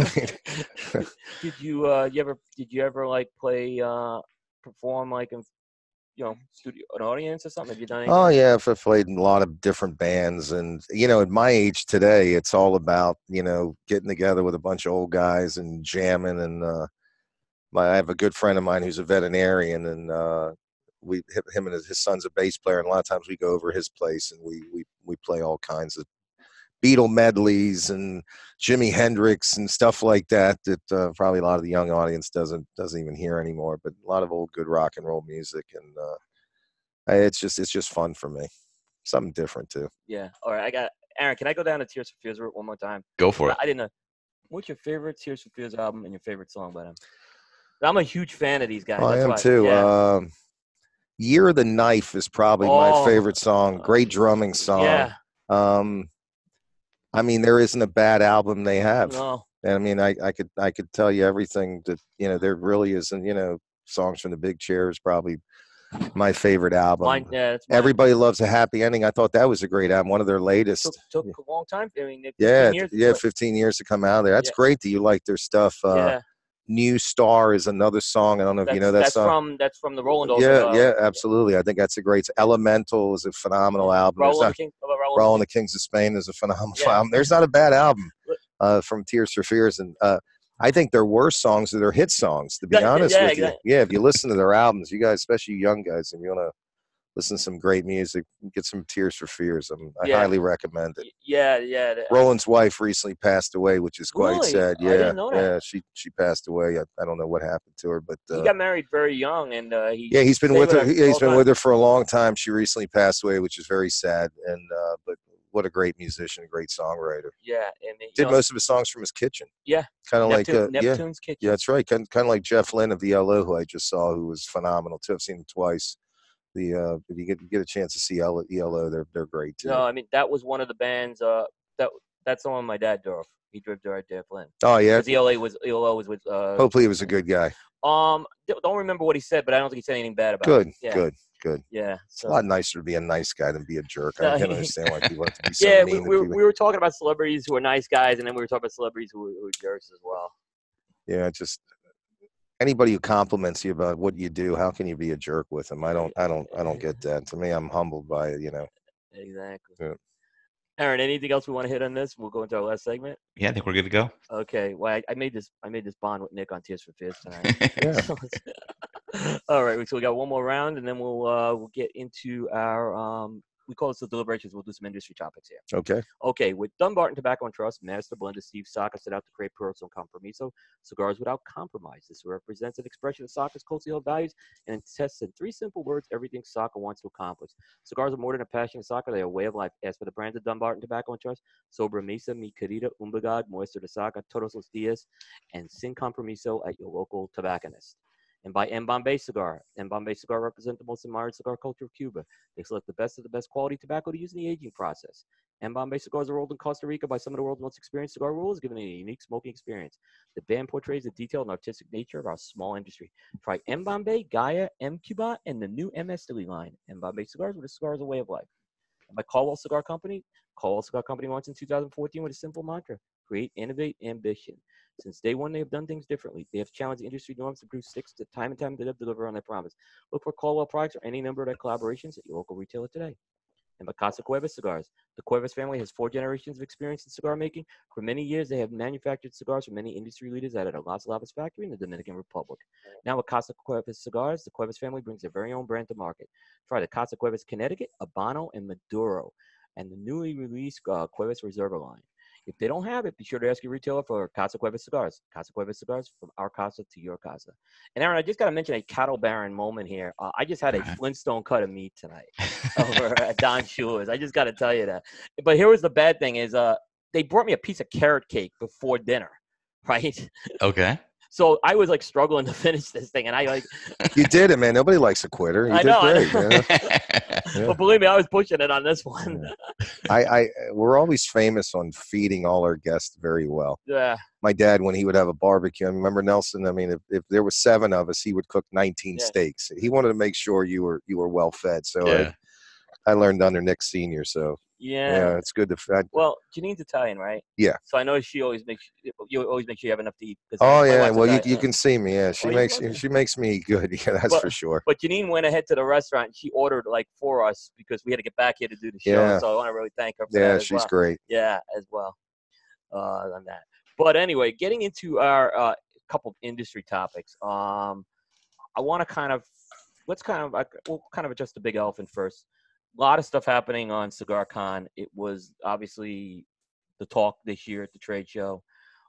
Did you ever play perform in studio an audience or something? Have you done anything? Oh yeah, I've played in a lot of different bands, and at my age today, it's all about getting together with a bunch of old guys and jamming and. I have a good friend of mine who's a veterinarian, and him and his son's a bass player, and a lot of times we go over his place and we play all kinds of Beatle medleys and Jimi Hendrix and stuff like that probably a lot of the young audience doesn't even hear anymore. But a lot of old good rock and roll music, and it's just fun for me. Something different too. Yeah. All right. Aaron. Can I go down to Tears for Fears one more time? Go for it. I didn't know. What's your favorite Tears for Fears album and your favorite song by them? I'm a huge fan of these guys. I am too. Yeah. Year of the Knife is probably my favorite song. Great drumming song. Yeah. I mean, there isn't a bad album they have. No. And I mean, I could tell you everything that, you know, there really isn't, you know, Songs from the Big Chair is probably my favorite album. Mine, yeah, it's mine. Everybody Loves a Happy Ending. I thought that was a great album. One of their latest. Took a long time. I mean, 15 years. 15 years to come out of there. That's great that you like their stuff. New Star is another song. I don't know if you know that song. That's from the Roland. Yeah, absolutely. I think that's a great. Elemental is a phenomenal album. Roland the Kings of Spain is a phenomenal album. There's not a bad album from Tears for Fears, and I think their worst songs are their hit songs. To be honest with you, if you listen to their albums, you guys, especially you young guys, and you want to listen to some great music, get some Tears for Fears. I highly recommend it. Yeah. Roland's wife recently passed away, which is quite sad. I didn't know that. She passed away. I don't know what happened to her, but he got married very young, and he's been with her. He's been with her for a long time. She recently passed away, which is very sad. And but what a great musician, great songwriter. Yeah, and did most of his songs from his kitchen. Yeah, kind of like Neptune's kitchen. Yeah, that's right. Kind of like Jeff Lynne of ELO, who I just saw, who was phenomenal too. I've seen him twice. If you get a chance to see ELO, they're great too. No, I mean that was one of the bands. That's the one my dad drove. He drove Jeff Lynne. Oh yeah, because ELO was with. Hopefully, he was a good guy. Don't remember what he said, but I don't think he said anything bad about it. Good. Yeah, it's a lot nicer to be a nice guy than be a jerk. I can't understand why people have to be so mean. We were talking about celebrities who are nice guys, and then we were talking about celebrities who are jerks as well. Yeah, just. Anybody who compliments you about what you do, how can you be a jerk with them? I don't get that. To me, I'm humbled by it, you know. Exactly. Yeah. Aaron, anything else we want to hit on this? We'll go into our last segment. Yeah, I think we're good to go. Okay. Well, I made this bond with Nick on Tears for Fears tonight. All right. So we got one more round, and then we'll get into our we call this the deliberations. We'll do some industry topics here. Okay. With Dunbarton Tobacco and Trust, Master Blender Steve Saka set out to create Puro Son Compromiso, cigars without compromise. This represents an expression of Saka's culturally held values and tests in 3 simple words everything Saka wants to accomplish. Cigars are more than a passion of Saka; they are a way of life. As for the brands of Dunbarton Tobacco and Trust, Sobra Mesa, Mi Querida, Umbagad, Muestra de Saka, Todos los Dias, and Sin Compromiso at your local tobacconist. And by M. Bombay Cigar. M. Bombay Cigar represent the most admired cigar culture of Cuba. They select the best of the best quality tobacco to use in the aging process. M. Bombay Cigars are rolled in Costa Rica by some of the world's most experienced cigar rollers, giving it a unique smoking experience. The band portrays the detailed and artistic nature of our small industry. Try M. Bombay, Gaia, M. Cuba, and the new M. Esteli line. M. Bombay Cigars, where the cigar is a way of life. And by Caldwell Cigar Company. Caldwell Cigar Company launched in 2014 with a simple mantra: create, innovate, ambition. Since day one, they have done things differently. They have challenged industry norms to prove sticks to time and time they deliver on their promise. Look for Caldwell products or any number of their collaborations at your local retailer today. And by Casa Cuevas Cigars. The Cuevas family has 4 generations of experience in cigar making. For many years, they have manufactured cigars for many industry leaders at a Las Lavas factory in the Dominican Republic. Now with Casa Cuevas Cigars, the Cuevas family brings their very own brand to market. Try the Casa Cuevas Connecticut, Habano, and Maduro, and the newly released Cuevas Reserva line. If they don't have it, be sure to ask your retailer for Casa Cuevas Cigars. Casa Cuevas Cigars, from our casa to your casa. And Aaron, I just got to mention a cattle baron moment here. I just had a Flintstone cut of meat tonight over at Don Schuler's. I just got to tell you that. But here was the bad thing is they brought me a piece of carrot cake before dinner, right? Okay. So I was like struggling to finish this thing, and I like. You did it, man. Nobody likes a quitter. You did great. Yeah. But believe me, I was pushing it on this one. We're always famous on feeding all our guests very well. Yeah. My dad, when he would have a barbecue, I remember Nelson. I mean, if there were 7 of us, he would cook 19 steaks. He wanted to make sure you were well fed. So I learned under Nick Sr. So. Yeah, it's good to. Well, Janine's Italian, right? Yeah. So I know she always makes you always make sure you have enough to eat. Oh yeah, well you can see me. Yeah, she makes me eat good. Yeah, that's for sure. But Janine went ahead to the restaurant and she ordered like for us because we had to get back here to do the show. Yeah. So I want to really thank her for that. Yeah, she's great. Yeah, as well. On that. But anyway, getting into our couple of industry topics. I want to we'll kind of adjust the big elephant first. A lot of stuff happening on CigarCon. It was obviously the talk this year at the trade show.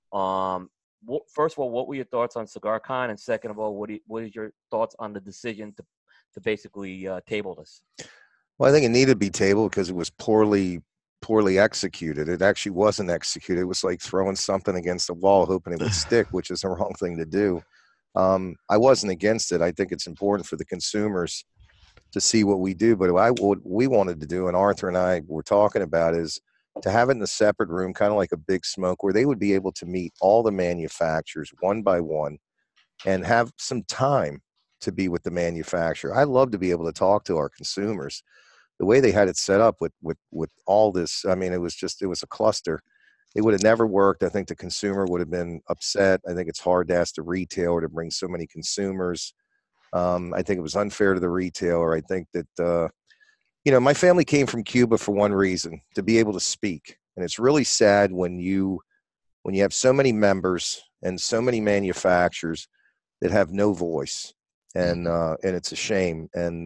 First of all, what were your thoughts on CigarCon? And second of all, what is your thoughts on the decision to basically table this? Well, I think it needed to be tabled because it was poorly executed. It actually wasn't executed. It was like throwing something against the wall, hoping it would stick, which is the wrong thing to do. I wasn't against it. I think it's important for the consumers to see what we do. But what we wanted to do, and Arthur and I were talking about, is to have it in a separate room, kind of like a big smoke, where they would be able to meet all the manufacturers one by one and have some time to be with the manufacturer. I love to be able to talk to our consumers. The way they had it set up with all this, I mean, it was a cluster. It would have never worked. I think the consumer would have been upset. I think it's hard to ask the retailer to bring so many consumers. I think it was unfair to the retailer. I think that, my family came from Cuba for one reason, to be able to speak. And it's really sad when you have so many members and so many manufacturers that have no voice. And it's a shame. And,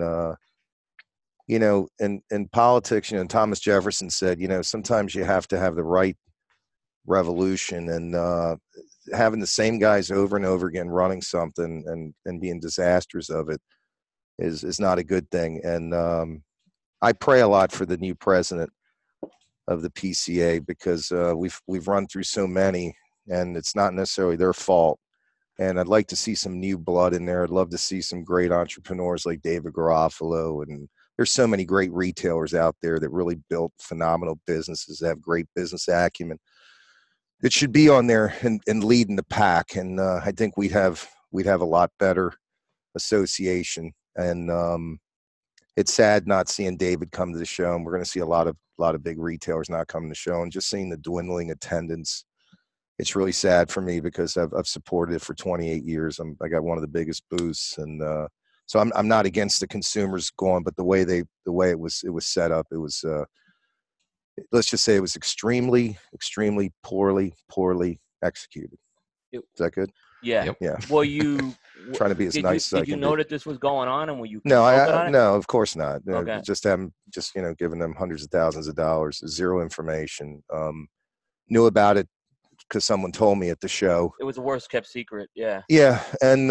in politics, Thomas Jefferson said, sometimes you have to have the right revolution, and having the same guys over and over again running something and being disasters of it is not a good thing. And I pray a lot for the new president of the PCA, because we've run through so many, and it's not necessarily their fault. And I'd like to see some new blood in there. I'd love to see some great entrepreneurs like David Garofalo, and there's so many great retailers out there that really built phenomenal businesses, that have great business acumen. It should be on there and leading the pack. And I think we'd have a lot better association. And it's sad not seeing David come to the show. And we're going to see a lot of big retailers not coming to the show, and just seeing the dwindling attendance. It's really sad for me, because I've supported it for 28 years. I got one of the biggest booths, and so I'm not against the consumers going, but the way it was set up, it was let's just say it was extremely poorly executed. Is that good? Yeah. Yep. Yeah. Well, you trying to be as nice as I can. Did you know that this was going on, and were you No, no, of course not. Okay. Just giving them hundreds of thousands of dollars, zero information. Knew about it because someone told me at the show. It was the worst kept secret. Yeah. Yeah, and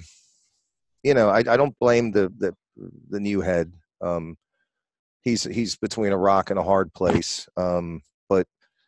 I don't blame the new head. He's between a rock and a hard place. But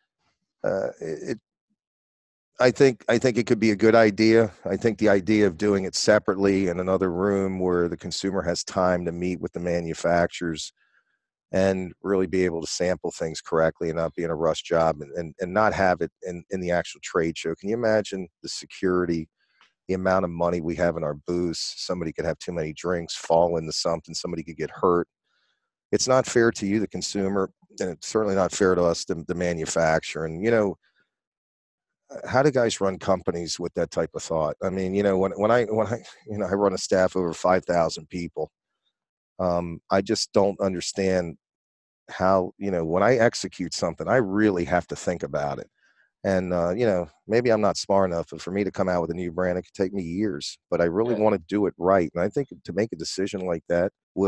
I think it could be a good idea. I think the idea of doing it separately in another room where the consumer has time to meet with the manufacturers and really be able to sample things correctly and not be in a rush job, and not have it in the actual trade show. Can you imagine the security, the amount of money we have in our booths? Somebody could have too many drinks, fall into something, somebody could get hurt. It's not fair to you, the consumer, and it's certainly not fair to us, the manufacturer. And, how do guys run companies with that type of thought? I mean, when I run a staff over 5,000 people, I just don't understand how, when I execute something, I really have to think about it. And, maybe I'm not smart enough, but for me to come out with a new brand, it could take me years, but I really want to do it right. And I think to make a decision like that,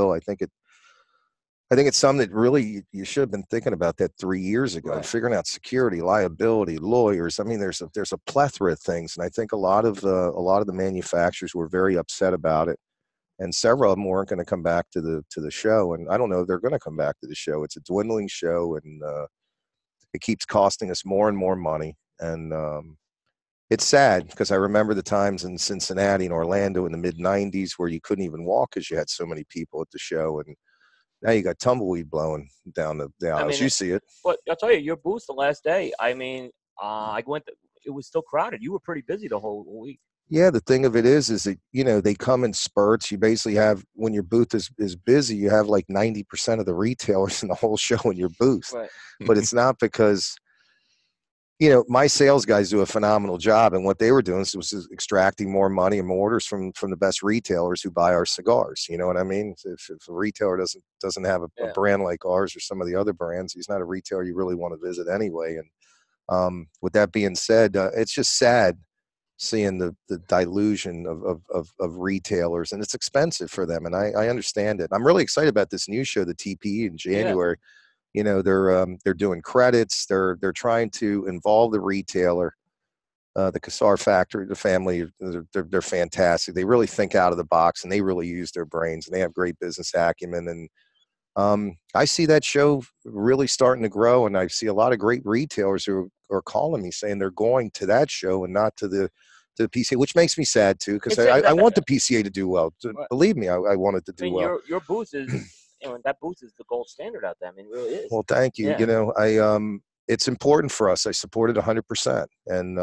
I think it's something that really you should have been thinking about that 3 years ago, figuring out security, liability, lawyers. I mean, there's a plethora of things. And I think a lot of the manufacturers were very upset about it. And several of them weren't going to come back to the show. And I don't know if they're going to come back to the show. It's a dwindling show, and it keeps costing us more and more money. And it's sad, because I remember the times in Cincinnati and Orlando in the mid-'90s where you couldn't even walk because you had so many people at the show. And now you got tumbleweed blowing down the aisles. You see it. But I'll tell you, your booth the last day, I mean, it was still crowded. You were pretty busy the whole week. Yeah, the thing of it is that, they come in spurts. You basically have, when your booth is busy, you have like 90% of the retailers in the whole show in your booth. Right. But it's not because, my sales guys do a phenomenal job. And what they were doing was extracting more money and more orders from the best retailers who buy our cigars. You know what I mean? If a retailer doesn't have a brand like ours or some of the other brands, he's not a retailer you really want to visit anyway. And with that being said, it's just sad seeing the delusion of retailers, and it's expensive for them. And I understand it. I'm really excited about this new show, the TPE, in January. They're doing credits. They're trying to involve the retailer, the Kassar factory, the family. They're fantastic. They really think out of the box, and they really use their brains, and they have great business acumen. And I see that show really starting to grow, and I see a lot of great retailers who are calling me saying they're going to that show and not to the to the PCA, which makes me sad too, because It's I want the PCA to do well. Right. Believe me, I want it to I do mean, well. your booth is, that booth is the gold standard out there. I mean, it really is. Well, thank you. Yeah. You know, it's important for us. I support it 100%, and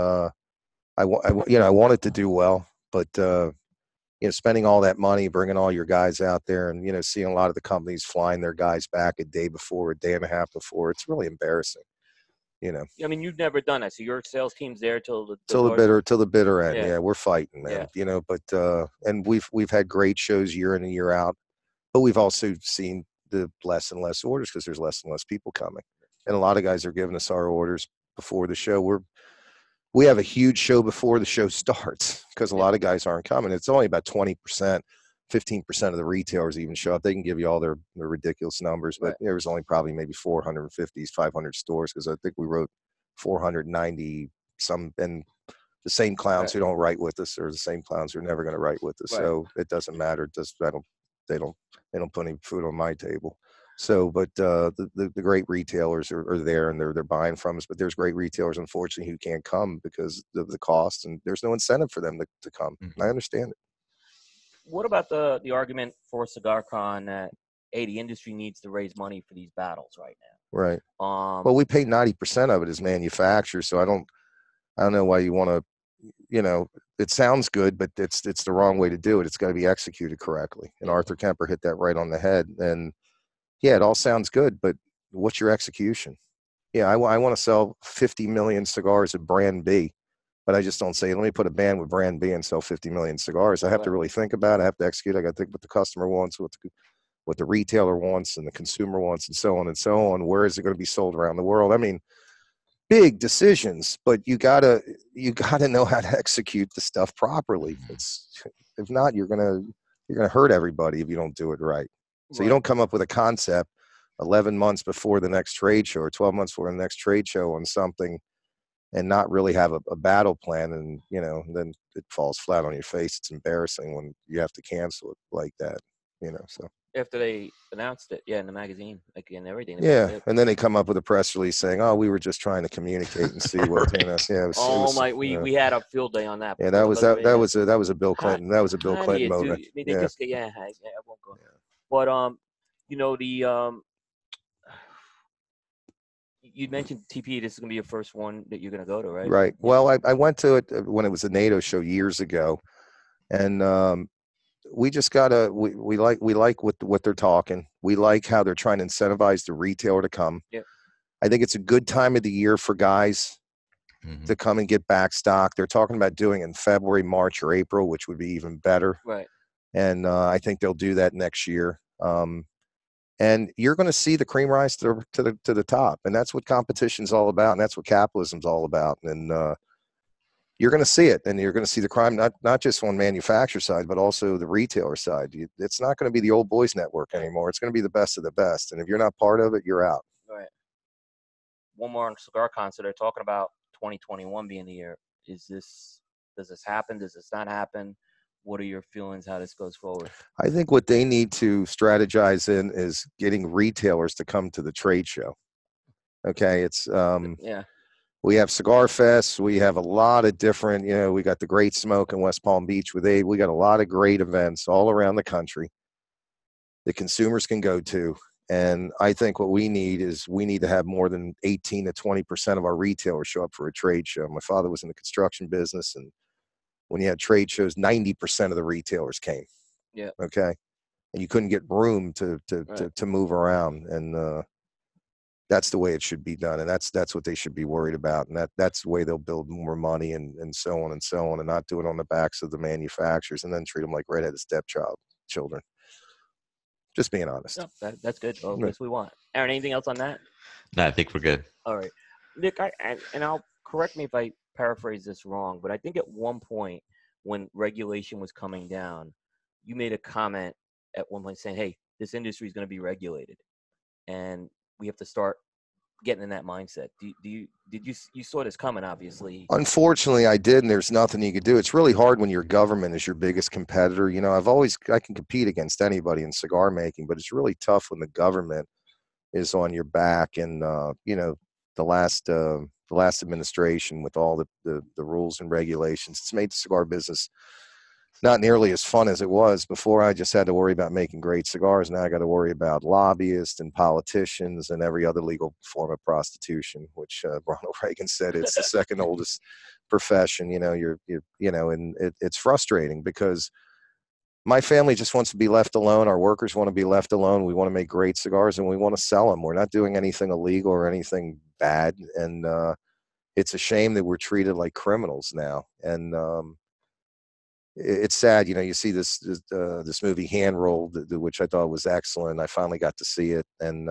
I want it to do well, but you know, spending all that money, bringing all your guys out there, and you know, seeing a lot of the companies flying their guys back a day before, a day and a half before, it's really embarrassing. You know, I mean, you've never done that, so your sales team's there till the till the bitter end. Yeah. Yeah, we're fighting, man. Yeah. You know, but and we've had great shows year in and year out, but we've also seen the less and less orders because there's less and less people coming, and a lot of guys are giving us our orders before the show. We have a huge show before the show starts because a lot of guys aren't coming. It's only about 20%, 15% of the retailers even show up. They can give you all their ridiculous numbers, but there was only probably maybe 450, 500 stores because I think we wrote 490 some, and the same clowns who don't write with us are the same clowns who are never going to write with us. So it doesn't matter. They don't put any food on my table. So, but the great retailers are there and they're buying from us. But there's great retailers, unfortunately, who can't come because of the cost, and there's no incentive for them to come. Mm-hmm. I understand it. What about the argument for CigarCon that the industry needs to raise money for these battles right now? Right. Well, we pay 90% of it as manufacturers, so I don't know why you want to. You know, it sounds good, but it's the wrong way to do it. It's got to be executed correctly. And Arthur Kemper hit that right on the head. And yeah, it all sounds good, but what's your execution? Yeah, I want to sell 50 million cigars at brand B, but I just don't say, let me put a band with brand B and sell 50 million cigars. I have to really think about it. I have to execute. I got to think what the customer wants, what the retailer wants, and the consumer wants, and so on and so on. Where is it going to be sold around the world? I mean, big decisions, but you gotta know how to execute the stuff properly. If not, you're gonna hurt everybody if you don't do it right. So you don't come up with a concept 11 months before the next trade show or 12 months before the next trade show on something and not really have a battle plan, and you know, then it falls flat on your face. It's embarrassing when you have to cancel it like that, you know. So after they announced it, in the magazine, like, and everything. And then they come up with a press release saying, "Oh, we were just trying to communicate and see what." You know, we had a field day on that. Yeah, that was a Bill Clinton. That was a Bill Clinton moment. I won't go. But you know, you mentioned TP. This is gonna be your first one that you're gonna go to, right? Right. Well, I went to it when it was a NATO show years ago, and we just gotta we like what they're talking. We like how they're trying to incentivize the retailer to come. Yeah. I think it's a good time of the year for guys to come and get back stock. They're talking about doing it in February, March, or April, which would be even better. Right. And I think they'll do that next year. And you're going to see the cream rise to the top, and that's what competition's all about, and that's what capitalism's all about. And you're going to see it, and you're going to see the crime not just on manufacturer side, but also the retailer side. It's not going to be the old boys network anymore. It's going to be the best of the best, and if you're not part of it, you're out. Right. One more on CigarCon. So they're talking about 2021 being the year. Does this happen? Does this not happen? What are your feelings how this goes forward? I think what they need to strategize in is getting retailers to come to the trade show. Okay, it's we have Cigar Fest. We have a lot of different, you know, we got the Great Smoke in West Palm Beach with Abe. We got a lot of great events all around the country that consumers can go to. And I think what we need to have more than 18 to 20% of our retailers show up for a trade show. My father was in the construction business, and when you had trade shows, 90% of the retailers came. Yeah. Okay. And you couldn't get room to move around. And that's the way it should be done. And that's what they should be worried about. And that's the way they'll build more money and so on and so on, and not do it on the backs of the manufacturers and then treat them like redheaded children. Just being honest. No, that's good. Well, that's what we want. Aaron, anything else on that? No, I think we're good. All right. Nick, and I'll correct me if I paraphrase this wrong, but I think at one point when regulation was coming down, you made a comment at one point saying, hey, this industry is going to be regulated and we have to start getting in that mindset. You saw this coming, obviously? Unfortunately, I did, and there's nothing you could do. It's really hard when your government is your biggest competitor. You know, I can compete against anybody in cigar making, but it's really tough when the government is on your back. And you know, the the last administration with all the rules and regulations. It's made the cigar business not nearly as fun as it was before. I just had to worry about making great cigars. Now I got to worry about lobbyists and politicians and every other legal form of prostitution, which Ronald Reagan said it's the second oldest profession. And it's frustrating because my family just wants to be left alone. Our workers want to be left alone. We want to make great cigars and we want to sell them. We're not doing anything illegal or anything bad. And it's a shame that we're treated like criminals now. And it's sad. You see this movie Hand Rolled, which I thought was excellent. I finally got to see it. And,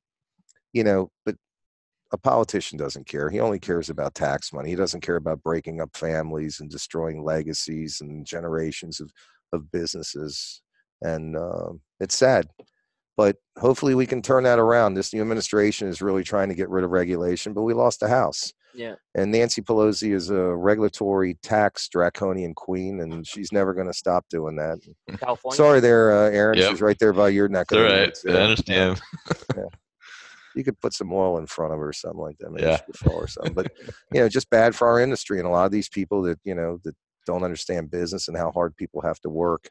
but a politician doesn't care. He only cares about tax money. He doesn't care about breaking up families and destroying legacies and generations of businesses. And it's sad, but hopefully we can turn that around. This new administration is really trying to get rid of regulation, but we lost the House. Yeah. And Nancy Pelosi is a regulatory tax draconian queen, and she's never going to stop doing that. California. Sorry there, Aaron. Yep. She's right there by your neck. All right. I understand. Yeah. You could put some oil in front of her or something like that. Maybe yeah. She could fall or something. But, just bad for our industry. And a lot of these people that, that don't understand business and how hard people have to work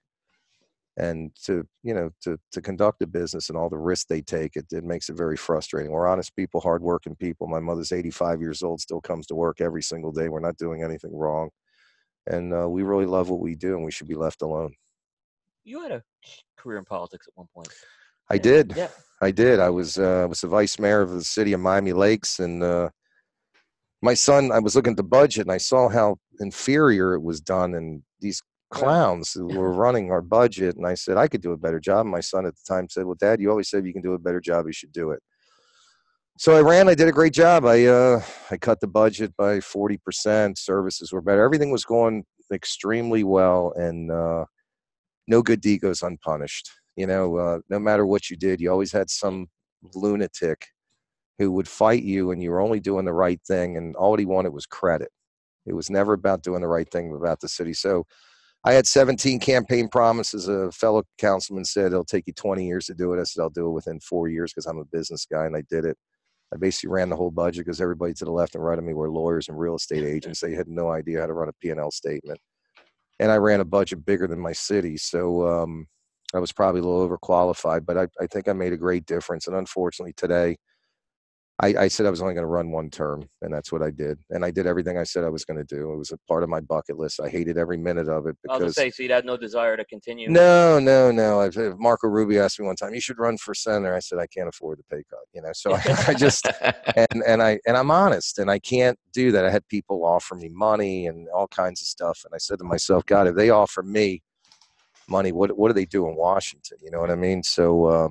and to conduct a business and all the risks they take, it makes it very frustrating. We're honest people, hardworking people. My mother's 85 years old, still comes to work every single day. We're not doing anything wrong. And we really love what we do, and we should be left alone. You had a career in politics at one point. I did. Yeah. I did. I was the vice mayor of the city of Miami Lakes, and my son, I was looking at the budget and I saw how inferior it was done, and these clowns who were running our budget. And I said, I could do a better job. And my son at the time said, well, Dad, you always said you can do a better job. You should do it. So I ran. I did a great job. I cut the budget by 40%. Services were better. Everything was going extremely well, and no good deed goes unpunished. No matter what you did, you always had some lunatic who would fight you, and you were only doing the right thing, and all he wanted was credit. It was never about doing the right thing about the city. So I had 17 campaign promises. A fellow councilman said, it'll take you 20 years to do it. I said, I'll do it within 4 years because I'm a business guy, and I did it. I basically ran the whole budget because everybody to the left and right of me were lawyers and real estate agents. They had no idea how to run a P&L statement. And I ran a budget bigger than my city. So I was probably a little overqualified, but I think I made a great difference. And unfortunately today, I said I was only going to run one term, and that's what I did. And I did everything I said I was going to do. It was a part of my bucket list. I hated every minute of it. Because, I was going to say, so you had no desire to continue? No. Marco Rubio asked me one time, you should run for senator. I said, I can't afford the pay cut, So I just, and I'm honest, and I can't do that. I had people offer me money and all kinds of stuff. And I said to myself, God, if they offer me money, what do they do in Washington? You know what I mean? So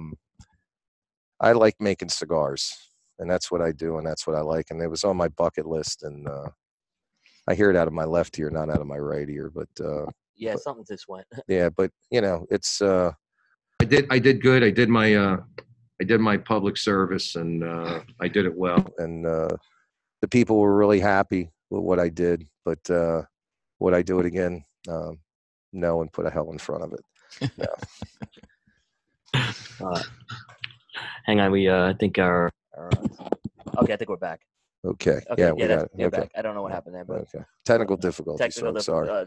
I like making cigars. And that's what I do, and that's what I like. And it was on my bucket list, and I hear it out of my left ear, not out of my right ear. But something just went. Yeah, but it's. I did good. I did my public service, and I did it well. And the people were really happy with what I did. But would I do it again? No, and put a hell in front of it. No. Hang on, we I think our. Okay, I think we're back. Okay. Yeah, we got it. back. I don't know what happened there, but okay. Technical difficulties. So I'm sorry.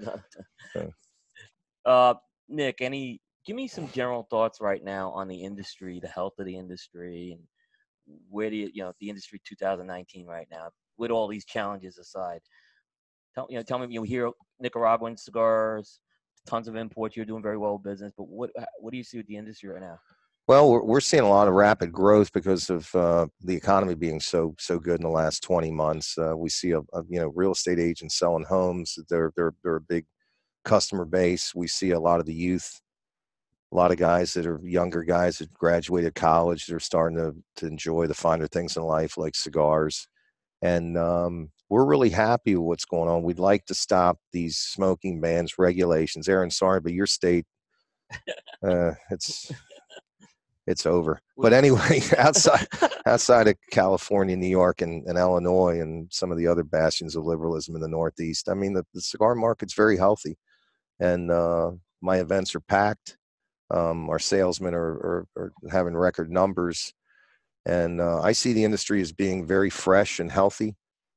Nick, give me some general thoughts right now on the industry, the health of the industry, and where do the industry 2019 right now, with all these challenges aside. Tell me, you hear Nicaraguan cigars, tons of imports. You're doing very well business, but what do you see with the industry right now? Well, we're seeing a lot of rapid growth because of the economy being so good in the last 20 months. We see real estate agents selling homes. They're a big customer base. We see a lot of the youth, a lot of guys that are younger guys that graduated college. They're starting to enjoy the finer things in life, like cigars. And we're really happy with what's going on. We'd like to stop these smoking bans, regulations. Aaron, sorry, but your state, it's over. But anyway, outside of California, New York, and Illinois, and some of the other bastions of liberalism in the Northeast, I mean, the cigar market's very healthy, and my events are packed. Our salesmen are having record numbers, and I see the industry as being very fresh and healthy.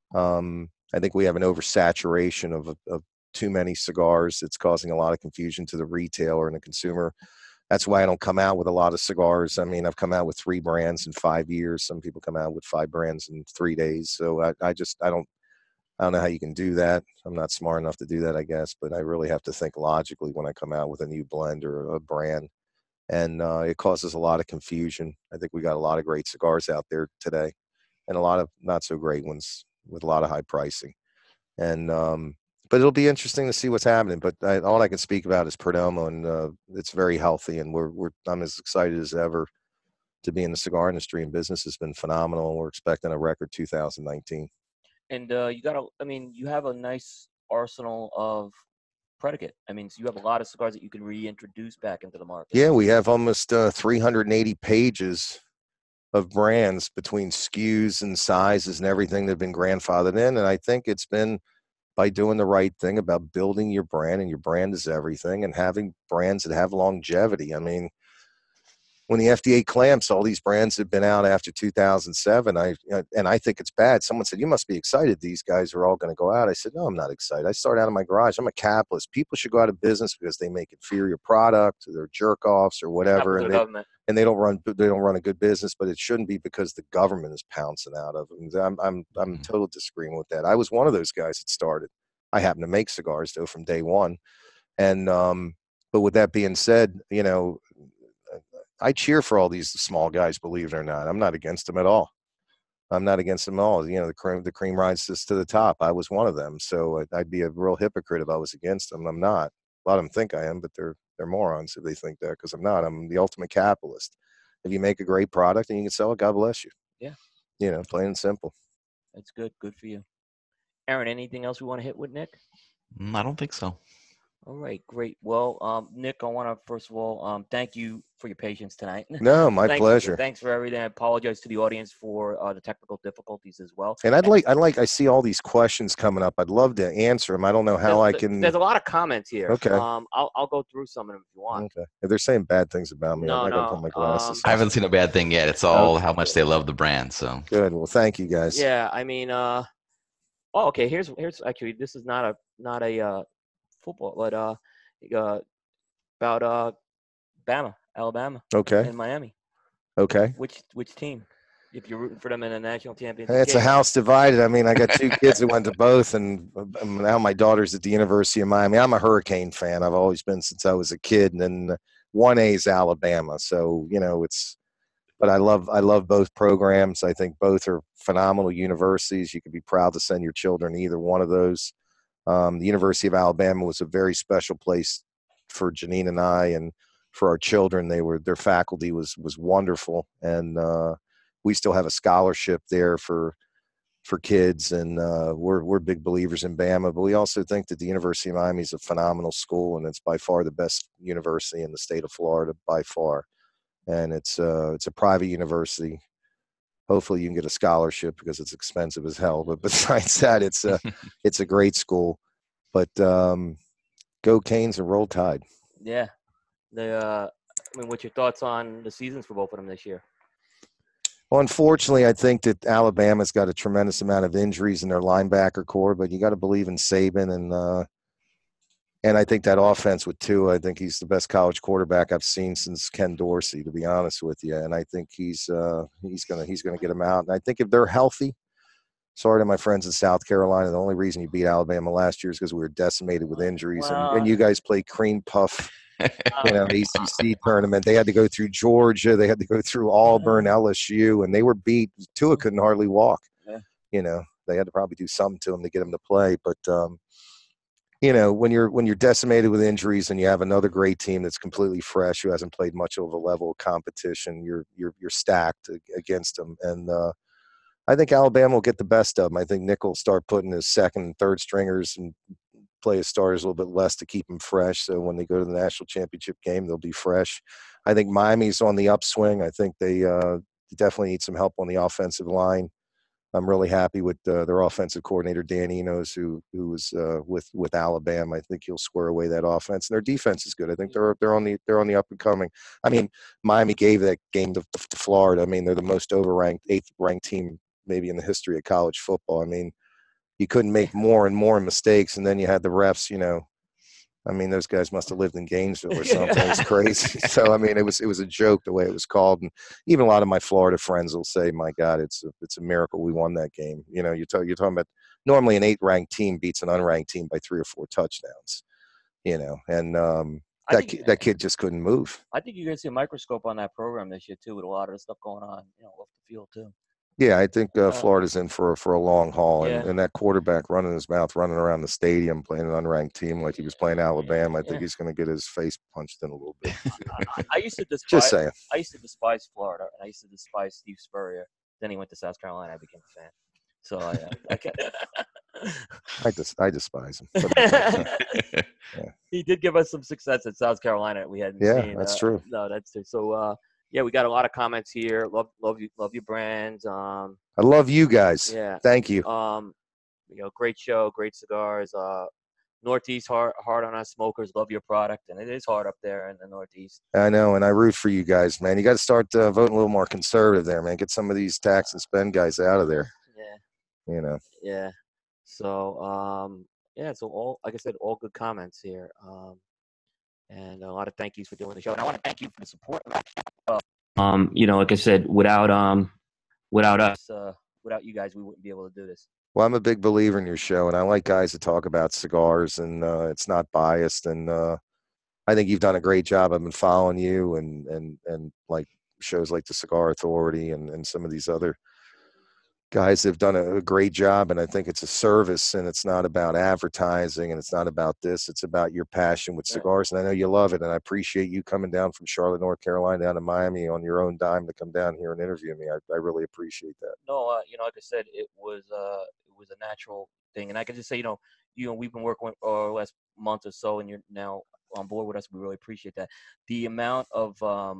I think we have an oversaturation of too many cigars. It's causing a lot of confusion to the retailer and the consumer. That's why I don't come out with a lot of cigars. I mean, I've come out with 3 brands in 5 years. Some people come out with 5 brands in 3 days. So I don't know how you can do that. I'm not smart enough to do that, I guess, but I really have to think logically when I come out with a new blend or a brand. And it causes a lot of confusion. I think we got a lot of great cigars out there today and a lot of not so great ones with a lot of high pricing. And but it'll be interesting to see what's happening. But all I can speak about is Perdomo, and it's very healthy, and I'm as excited as ever to be in the cigar industry, and business has been phenomenal. We're expecting a record 2019. And you have a nice arsenal of predicate. I mean, so you have a lot of cigars that you can reintroduce back into the market. Yeah, we have almost 380 pages of brands between SKUs and sizes and everything that have been grandfathered in. And I think it's been by doing the right thing about building your brand, and your brand is everything, and having brands that have longevity. I mean, when the FDA clamps, all these brands have been out after 2007. I think it's bad. Someone said, "You must be excited. These guys are all going to go out." I said, "No, I'm not excited. I started out in my garage. I'm a capitalist. People should go out of business because they make inferior product, or they're jerk offs or whatever, and they don't run a good business. But it shouldn't be because the government is pouncing out of them." I'm totally disagreeing with that. I was one of those guys that started. I happen to make cigars though from day one, and but with that being said, I cheer for all these small guys, believe it or not. I'm not against them at all. I'm not against them at all. The cream rises to the top. I was one of them. So I'd be a real hypocrite if I was against them. I'm not. A lot of them think I am, but they're morons if they think that, because I'm not. I'm the ultimate capitalist. If you make a great product and you can sell it, God bless you. Yeah. Plain and simple. That's good. Good for you. Aaron, anything else we want to hit with Nick? I don't think so. All right, great. Well, Nick, I want to first of all thank you for your patience tonight. No, my pleasure. Thanks for everything. I apologize to the audience for the technical difficulties as well. And I see all these questions coming up. I'd love to answer them. I don't know how I can. There's a lot of comments here. Okay. I'll go through some of them if you want. Okay. If they're saying bad things about me, I gotta put my glasses. I haven't seen a bad thing yet. It's all how much they love the brand. So good. Well, thank you guys. Yeah, I mean, okay. Here's actually, this is not a football, but about Alabama. Okay. And Miami. Okay. Which team? If you're rooting for them in a national championship. It's a house divided. I mean, I got 2 kids that went to both, and now my daughter's at the University of Miami. I'm a Hurricane fan. I've always been since I was a kid, and then 1A is Alabama. So but I love both programs. I think both are phenomenal universities. You could be proud to send your children to either one of those. The University of Alabama was a very special place for Janine and I, and for our children. Their faculty was wonderful, and we still have a scholarship there for kids, and we're big believers in Bama. But we also think that the University of Miami is a phenomenal school, and it's by far the best university in the state of Florida, by far. And it's a private university. Hopefully you can get a scholarship because it's expensive as hell. But besides that, it's a great school. But go Canes and roll Tide. Yeah. What's your thoughts on the seasons for both of them this year? Well, unfortunately, I think that Alabama's got a tremendous amount of injuries in their linebacker core, but you got to believe in Saban, and I think that offense with Tua, I think he's the best college quarterback I've seen since Ken Dorsey, to be honest with you. And I think he's gonna get them out. And I think if they're healthy, sorry to my friends in South Carolina, the only reason you beat Alabama last year is because we were decimated with injuries, and you guys played cream puff. ACC tournament. They had to go through Georgia. They had to go through Auburn, LSU, and they were beat. Tua couldn't hardly walk. Yeah. They had to probably do something to him to get him to play. But when you're decimated with injuries and you have another great team that's completely fresh, who hasn't played much of a level of competition, you're stacked against them. And I think Alabama will get the best of them. I think Nick will start putting his second and third stringers and play his starters a little bit less to keep them fresh. So when they go to the national championship game, they'll be fresh. I think Miami's on the upswing. I think they definitely need some help on the offensive line. I'm really happy with their offensive coordinator, Dan Enos, who was with Alabama. I think he'll square away that offense. And their defense is good. I think they're on the up and coming. I mean, Miami gave that game to Florida. I mean, they're the most overranked, 8th ranked team maybe in the history of college football. I mean, you couldn't make more and more mistakes, and then you had the refs, I mean, those guys must have lived in Gainesville or something. It's crazy. So, I mean, it was a joke the way it was called. And even a lot of my Florida friends will say, my God, it's a miracle we won that game. You're talking about normally an 8-ranked team beats an unranked team by 3 or 4 touchdowns, and that kid just couldn't move. I think you're going to see a microscope on that program this year, too, with a lot of the stuff going on, off the field, too. Yeah, I think Florida's in for a long haul, Yeah. and that quarterback running his mouth, running around the stadium, playing an unranked team like he was playing Alabama. I think he's going to get his face punched in a little bit. I used to despise. Just saying. I used to despise Florida, and I used to despise Steve Spurrier. Then he went to South Carolina. I became a fan. So I despise him. He did give us some success at South Carolina. We hadn't seen. Yeah, that's true. No, that's true. So. Yeah, we got a lot of comments here. Love your brands. I love you guys. Yeah. Thank you. Great show, great cigars. Northeast hard on us smokers. Love your product, and it is hard up there in the Northeast. I know, and I root for you guys, man. You got to start voting a little more conservative there, man. Get some of these tax and spend guys out of there. Yeah. Yeah. So so all, like I said, all good comments here. And a lot of thank yous for doing the show. And I want to thank you for the support. Like I said, without us, without you guys, we wouldn't be able to do this. Well, I'm a big believer in your show, and I like guys that talk about cigars, and it's not biased. And I think you've done a great job. I've been following you, and like shows like the Cigar Authority and some of these other guys have done a great job, and I think it's a service, and it's not about advertising, and it's not about this. It's about your passion with cigars, and I know you love it, and I appreciate you coming down from Charlotte, North Carolina, down to Miami on your own dime to come down here and interview me. I really appreciate that. No, like I said, it was a natural thing, and I can just say, we've been working the last month or so, and you're now on board with us. We really appreciate that. The amount of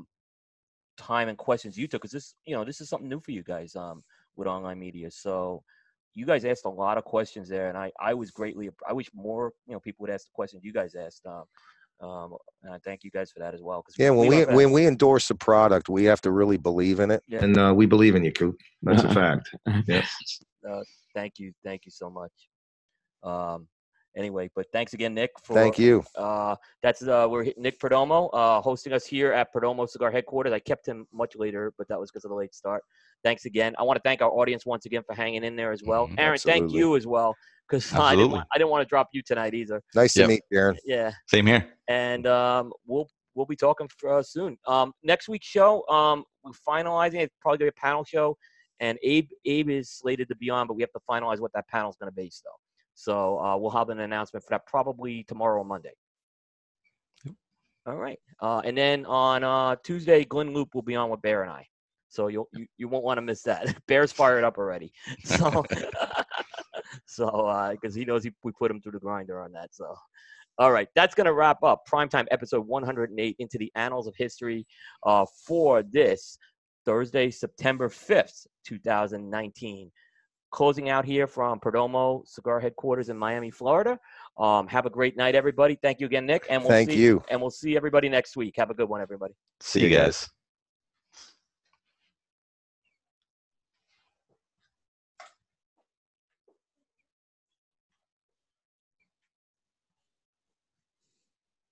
time and questions you took, because this is something new for you guys. With online media, so you guys asked a lot of questions there, and I wish more people would ask the questions you guys asked. And I thank you guys for that as well. When we endorse a product, we have to really believe in it, and we believe in you, Coop. That's a fact. Yeah. Thank you so much. Anyway, but thanks again, Nick. Thank you. We're Nick Perdomo hosting us here at Perdomo Cigar Headquarters. I kept him much later, but that was because of the late start. Thanks again. I want to thank our audience once again for hanging in there as well. Aaron, thank you as well, because I didn't want to drop you tonight either. Nice to meet you, Aaron. Yeah. Same here. And we'll be talking soon. Next week's show, we're finalizing. It's probably going to be a panel show, and Abe is slated to be on, but we have to finalize what that panel is going to be still. So we'll have an announcement for that probably tomorrow or Monday. Yep. All right. And then on Tuesday, Glenn Loop will be on with Bear and I. So you won't want to miss that. Bear's fired up already. So because he knows we put him through the grinder on that. So all right, that's going to wrap up Primetime episode 108 into the annals of history for this Thursday, September 5th, 2019. Closing out here from Perdomo Cigar Headquarters in Miami, Florida. Have a great night, everybody. Thank you again, Nick. And we'll see you. And we'll see everybody next week. Have a good one, everybody. See you guys.